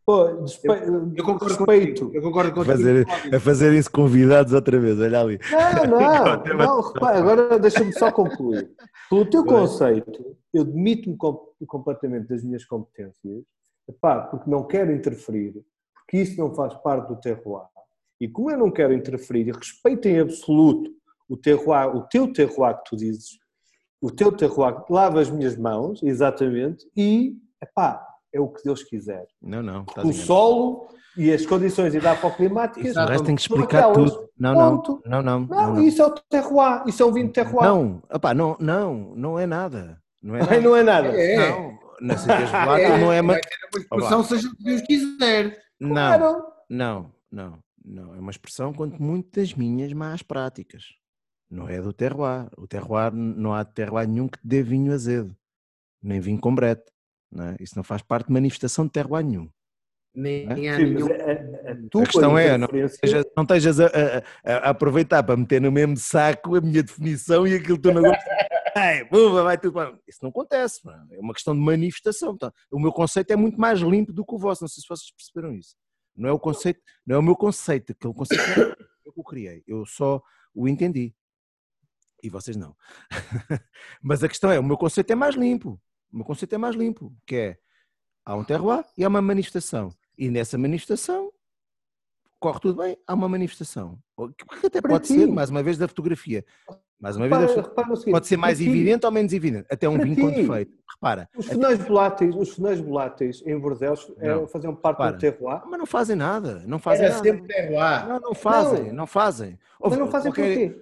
Pô, Eu concordo respeito. contigo. Eu concordo contigo. A fazer isso convidados outra vez, olha ali. Não, repara, agora deixa-me só concluir. Pelo teu conceito, eu demito-me completamente das minhas competências, epá, porque não quero interferir, porque isso não faz parte do terroir. E como eu não quero interferir e respeito em absoluto o terroir, o teu terroir que tu dizes, o teu terroir que lava as minhas mãos, exatamente, e, epá, é o que Deus quiser. Não. O solo e as condições edafoclimáticas O resto tem que são explicar aquelas. tudo. Ponto. Não. Isso é o terroir, isso é o vinho de terroir. Não é nada. Não é Ai, nada. não é nada. Não, na cerveja volátil não é... Vai ter uma expressão, seja o que Deus quiser. Claro. Não. É uma expressão, quanto muito, das minhas más práticas. Não é do terroir. O terroir, não há terroir nenhum que te dê vinho azedo. Nem vinho com brete. Não é? Isso não faz parte de manifestação de terroir nenhum. Nem há Sim, nenhum. A questão é, não interferência... estejas a aproveitar para meter no mesmo saco a minha definição e aquilo que tu não gostas. Vai tudo. Isso não acontece, mano. É uma questão de manifestação. Então, o meu conceito é muito mais limpo do que o vosso. Não sei se vocês perceberam isso. Não é o conceito, não é o meu conceito. Aquele conceito é eu que o criei. Eu só o entendi. E vocês não. Mas a questão é, o meu conceito é mais limpo. O meu conceito é mais limpo, que é, há um terroir e há uma manifestação. E nessa manifestação corre tudo bem, há uma manifestação. Que até pode ser, mais uma vez, da fotografia. Mais uma vez, pode ser mais evidente ou menos evidente. Até um vinho com defeito. Repara. Os funais voláteis em Bordeaux faziam parte do terroir. Mas não fazem nada. Não fazem nada. Sempre terroir. Não fazem. Não fazem. Mas não fazem porquê?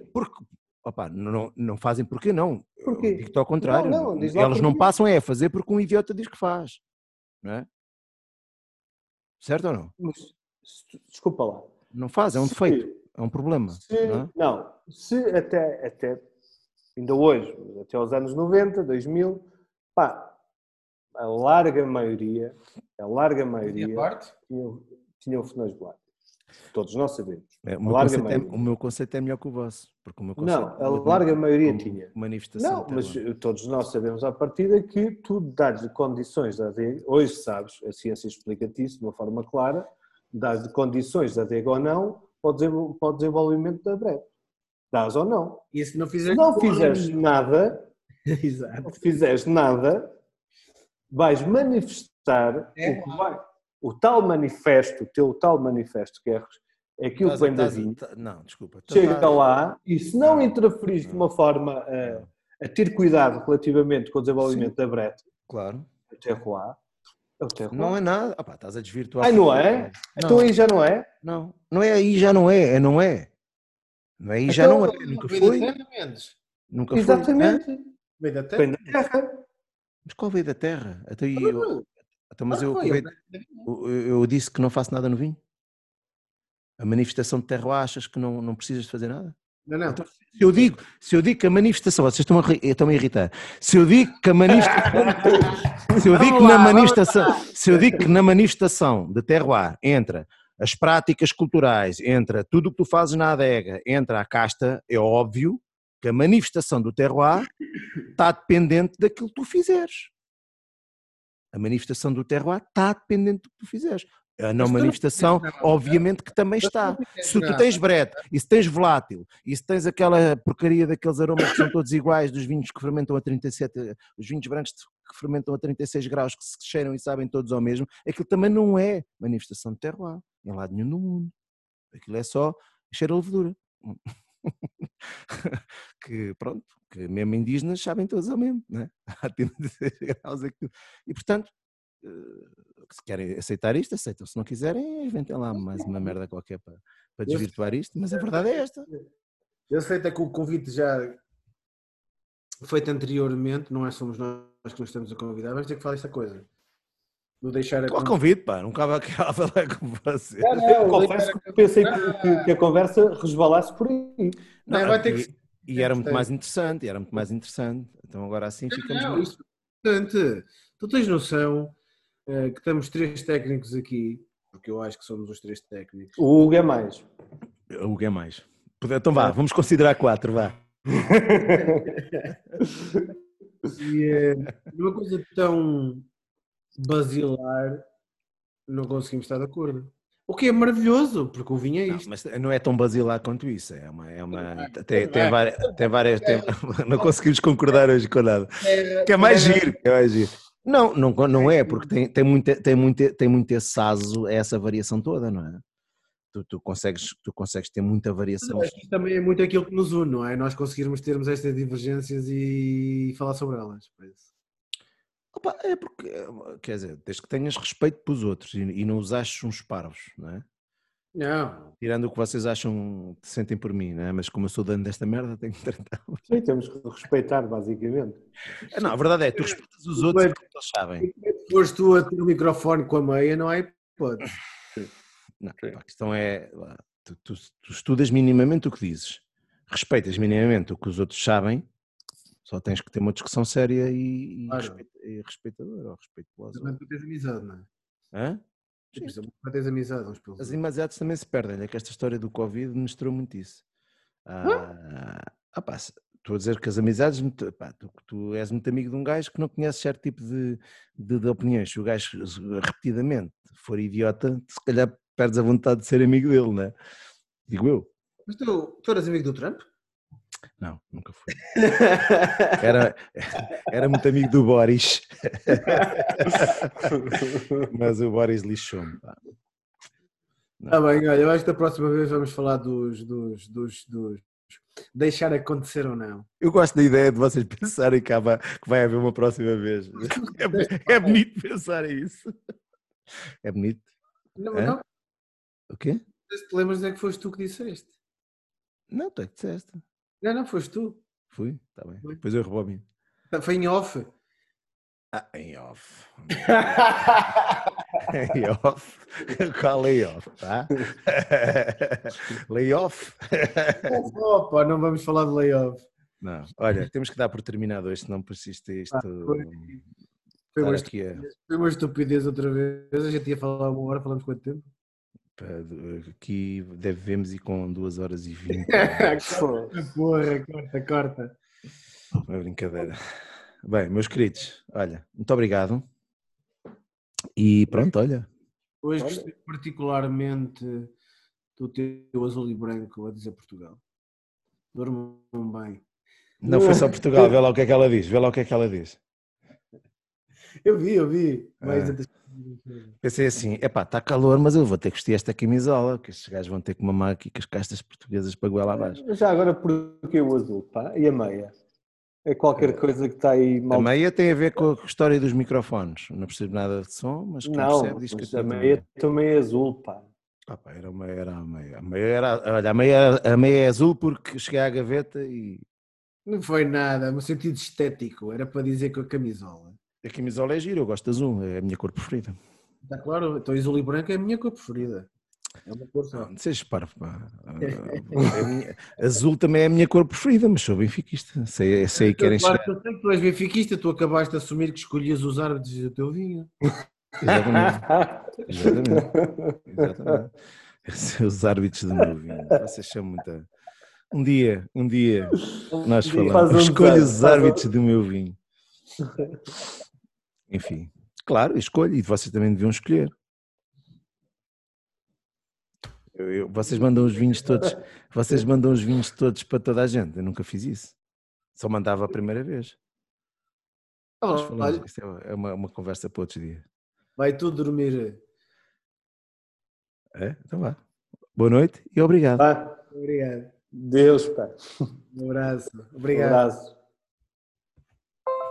Não fazem porque não. Porquê? Digo-te ao contrário. Eles não passam a fazer porque um idiota diz que faz. Não é? Certo ou não? Mas, desculpa lá. Não faz, é um defeito. É um problema. Se até ainda hoje, até aos anos 90, 2000, pá, a larga maioria tinham funais voláteis. Todos nós sabemos. O meu conceito é melhor que o vosso. Porque o meu conceito a larga maioria tinha. Manifestação. Não, mas todos nós sabemos à partida que tu dás-lhe condições de adega, hoje sabes, a ciência explica-te isso de uma forma clara, dás-lhe condições de adega ou não para o desenvolvimento da breve. Dás ou não. E se não fizeres nada, vais manifestar o tal manifesto, o teu tal manifesto, que é aquilo que vem da vinha. Não, desculpa. Chega lá e se não interferires de uma forma a ter cuidado relativamente com o desenvolvimento da brete, claro. o terroir. Não é nada. Estás a desvirtuar. Não é? Então aí já não é? Não é aí já não é. Não é aí já não é. Nunca foi. Nunca foi. Exatamente. Veio da terra. Mas qual veio da terra? Mas eu disse que não faço nada no vinho? A manifestação de terroir, achas que não precisas de fazer nada? Não. Então, se eu digo que a manifestação, vocês estão a irritar. Se eu digo que a manifestação, se eu digo que na manifestação de terroir entra as práticas culturais, entra tudo o que tu fazes na adega, entra a casta, é óbvio que a manifestação do terroir está dependente daquilo que tu fizeres. A manifestação do terroir está dependente do que tu fizeres. A não manifestação, obviamente que também está. Se tu tens brete, e se tens volátil, e se tens aquela porcaria daqueles aromas que são todos iguais, dos vinhos que fermentam a 37, os vinhos brancos que fermentam a 36 graus, que se cheiram e sabem todos ao mesmo, aquilo também não é manifestação de terroir, em lado nenhum do mundo. Aquilo é só cheiro a levedura. Que pronto, que mesmo indígenas sabem todos ao mesmo, não é? Há 36 graus aquilo. E portanto, se querem aceitar isto, aceitam. Se não quiserem, inventem lá mais uma merda qualquer para desvirtuar isto, mas a verdade é esta. Eu sei até que o convite já feito anteriormente, não somos nós que nos estamos a convidar, vamos ter que falar esta coisa. Vou deixar a convite, pá, nunca vai falar com você. Eu confesso que pensei que a conversa resvalasse por aí. Vai ter que... E era muito mais interessante, Então agora assim ficamos... Isso é importante. Tu tens noção que estamos 3 técnicos aqui, porque eu acho que somos os 3 técnicos. O Hugo é mais. Então vá, vamos considerar 4, vá. E uma coisa tão basilar Não conseguimos estar de acordo. O que é maravilhoso, porque o vinho é Não, isto. mas não é tão basilar quanto isso. Tem várias. Não conseguimos concordar hoje com nada. Que é mais giro, que é mais giro. Não é, porque tem muito esse aso, essa variação toda, não é? Tu consegues ter muita variação. Acho que isto também é muito aquilo que nos une, não é? Nós conseguirmos termos estas divergências e falar sobre elas. Opa, é porque, quer dizer, desde que tenhas respeito pelos outros e não os aches uns parvos, não é? Não. Tirando o que vocês acham, sentem por mim, não é? Mas como eu sou dono desta merda, tenho que tratar. Sim, temos que respeitar, basicamente. Não, a verdade é, tu respeitas os outros porque eles sabem. Se fores tu a ter o microfone com a meia, não há hipótese. Não, a questão é, tu estudas minimamente o que dizes, respeitas minimamente o que os outros sabem, só tens que ter uma discussão séria e respeitadora, ou respeituosa. Também tu tens amizade, não é? Hã? Não tens amizade uns pelos As outros. amizades também se perdem, é que esta história do Covid mostrou muito isso. Estou a dizer que as amizades, tu és muito amigo de um gajo que não conhece certo tipo de opiniões. Se o gajo repetidamente for idiota, se calhar perdes a vontade de ser amigo dele, não é? Digo eu. Mas tu eras amigo do Trump? Não, nunca fui. Era muito amigo do Boris. Mas o Boris lixou-me. Está bem, olha, eu acho que da próxima vez vamos falar dos deixar acontecer ou não. Eu gosto da ideia de vocês pensarem que vai haver uma próxima vez. É bonito pensar isso. É bonito. Não. O quê? Se te lembras é que foste tu que disseste. Não, tu é que disseste. Não, foste tu. Fui, está bem. Depois eu rebobino. Foi em off. Em off. Em off. Qual layoff, tá? Layoff? Opa, não vamos falar de layoff. Não, olha, temos que dar por terminado hoje, senão persiste isto. Foi uma estupidez outra vez. A gente ia falar 1 hora, falamos quanto tempo? Aqui devemos ir com 2 horas e 20. Porra, corta. Uma brincadeira. Bem, meus queridos, olha, muito obrigado. E pronto, olha. Hoje gostei particularmente do teu azul e branco a dizer Portugal. Dormam bem. Não foi só Portugal, vê lá o que é que ela diz. Eu vi. Pensei assim, está calor, mas eu vou ter que vestir esta camisola, que estes gajos vão ter que mamar aqui com as castas portuguesas para goela abaixo. Já agora, porquê o azul, pá? E a meia? É qualquer coisa que está aí mal. A meia tem a ver com a história dos microfones. Não percebo nada de som, mas quem percebe diz que a meia também é azul, pá. Era a meia. A meia é azul porque cheguei à gaveta e... Não foi nada, no sentido estético. Era para dizer com a camisola. A camisola é gira, eu gosto de azul, é a minha cor preferida. Está claro, então azul e branco é a minha cor preferida. É uma cor só. Não sejas parvo, pá. Azul também é a minha cor preferida, mas sou benfiquista. Sei que querem chegar. Claro que tu és benfiquista, tu acabaste de assumir que escolhias os árbitros do teu vinho. Exatamente. Os árbitros do meu vinho. Vocês são muita... Um dia nós falamos. Escolho os árbitros do meu vinho. Enfim, claro, escolho e vocês também deviam escolher. Vocês mandam os vinhos todos para toda a gente. Eu nunca fiz isso. Só mandava a primeira vez. Isso é uma conversa para outros dias. Vai tudo dormir. Então vá. Boa noite e obrigado. Obrigado. Deus, pá. Um abraço. Obrigado. Um abraço.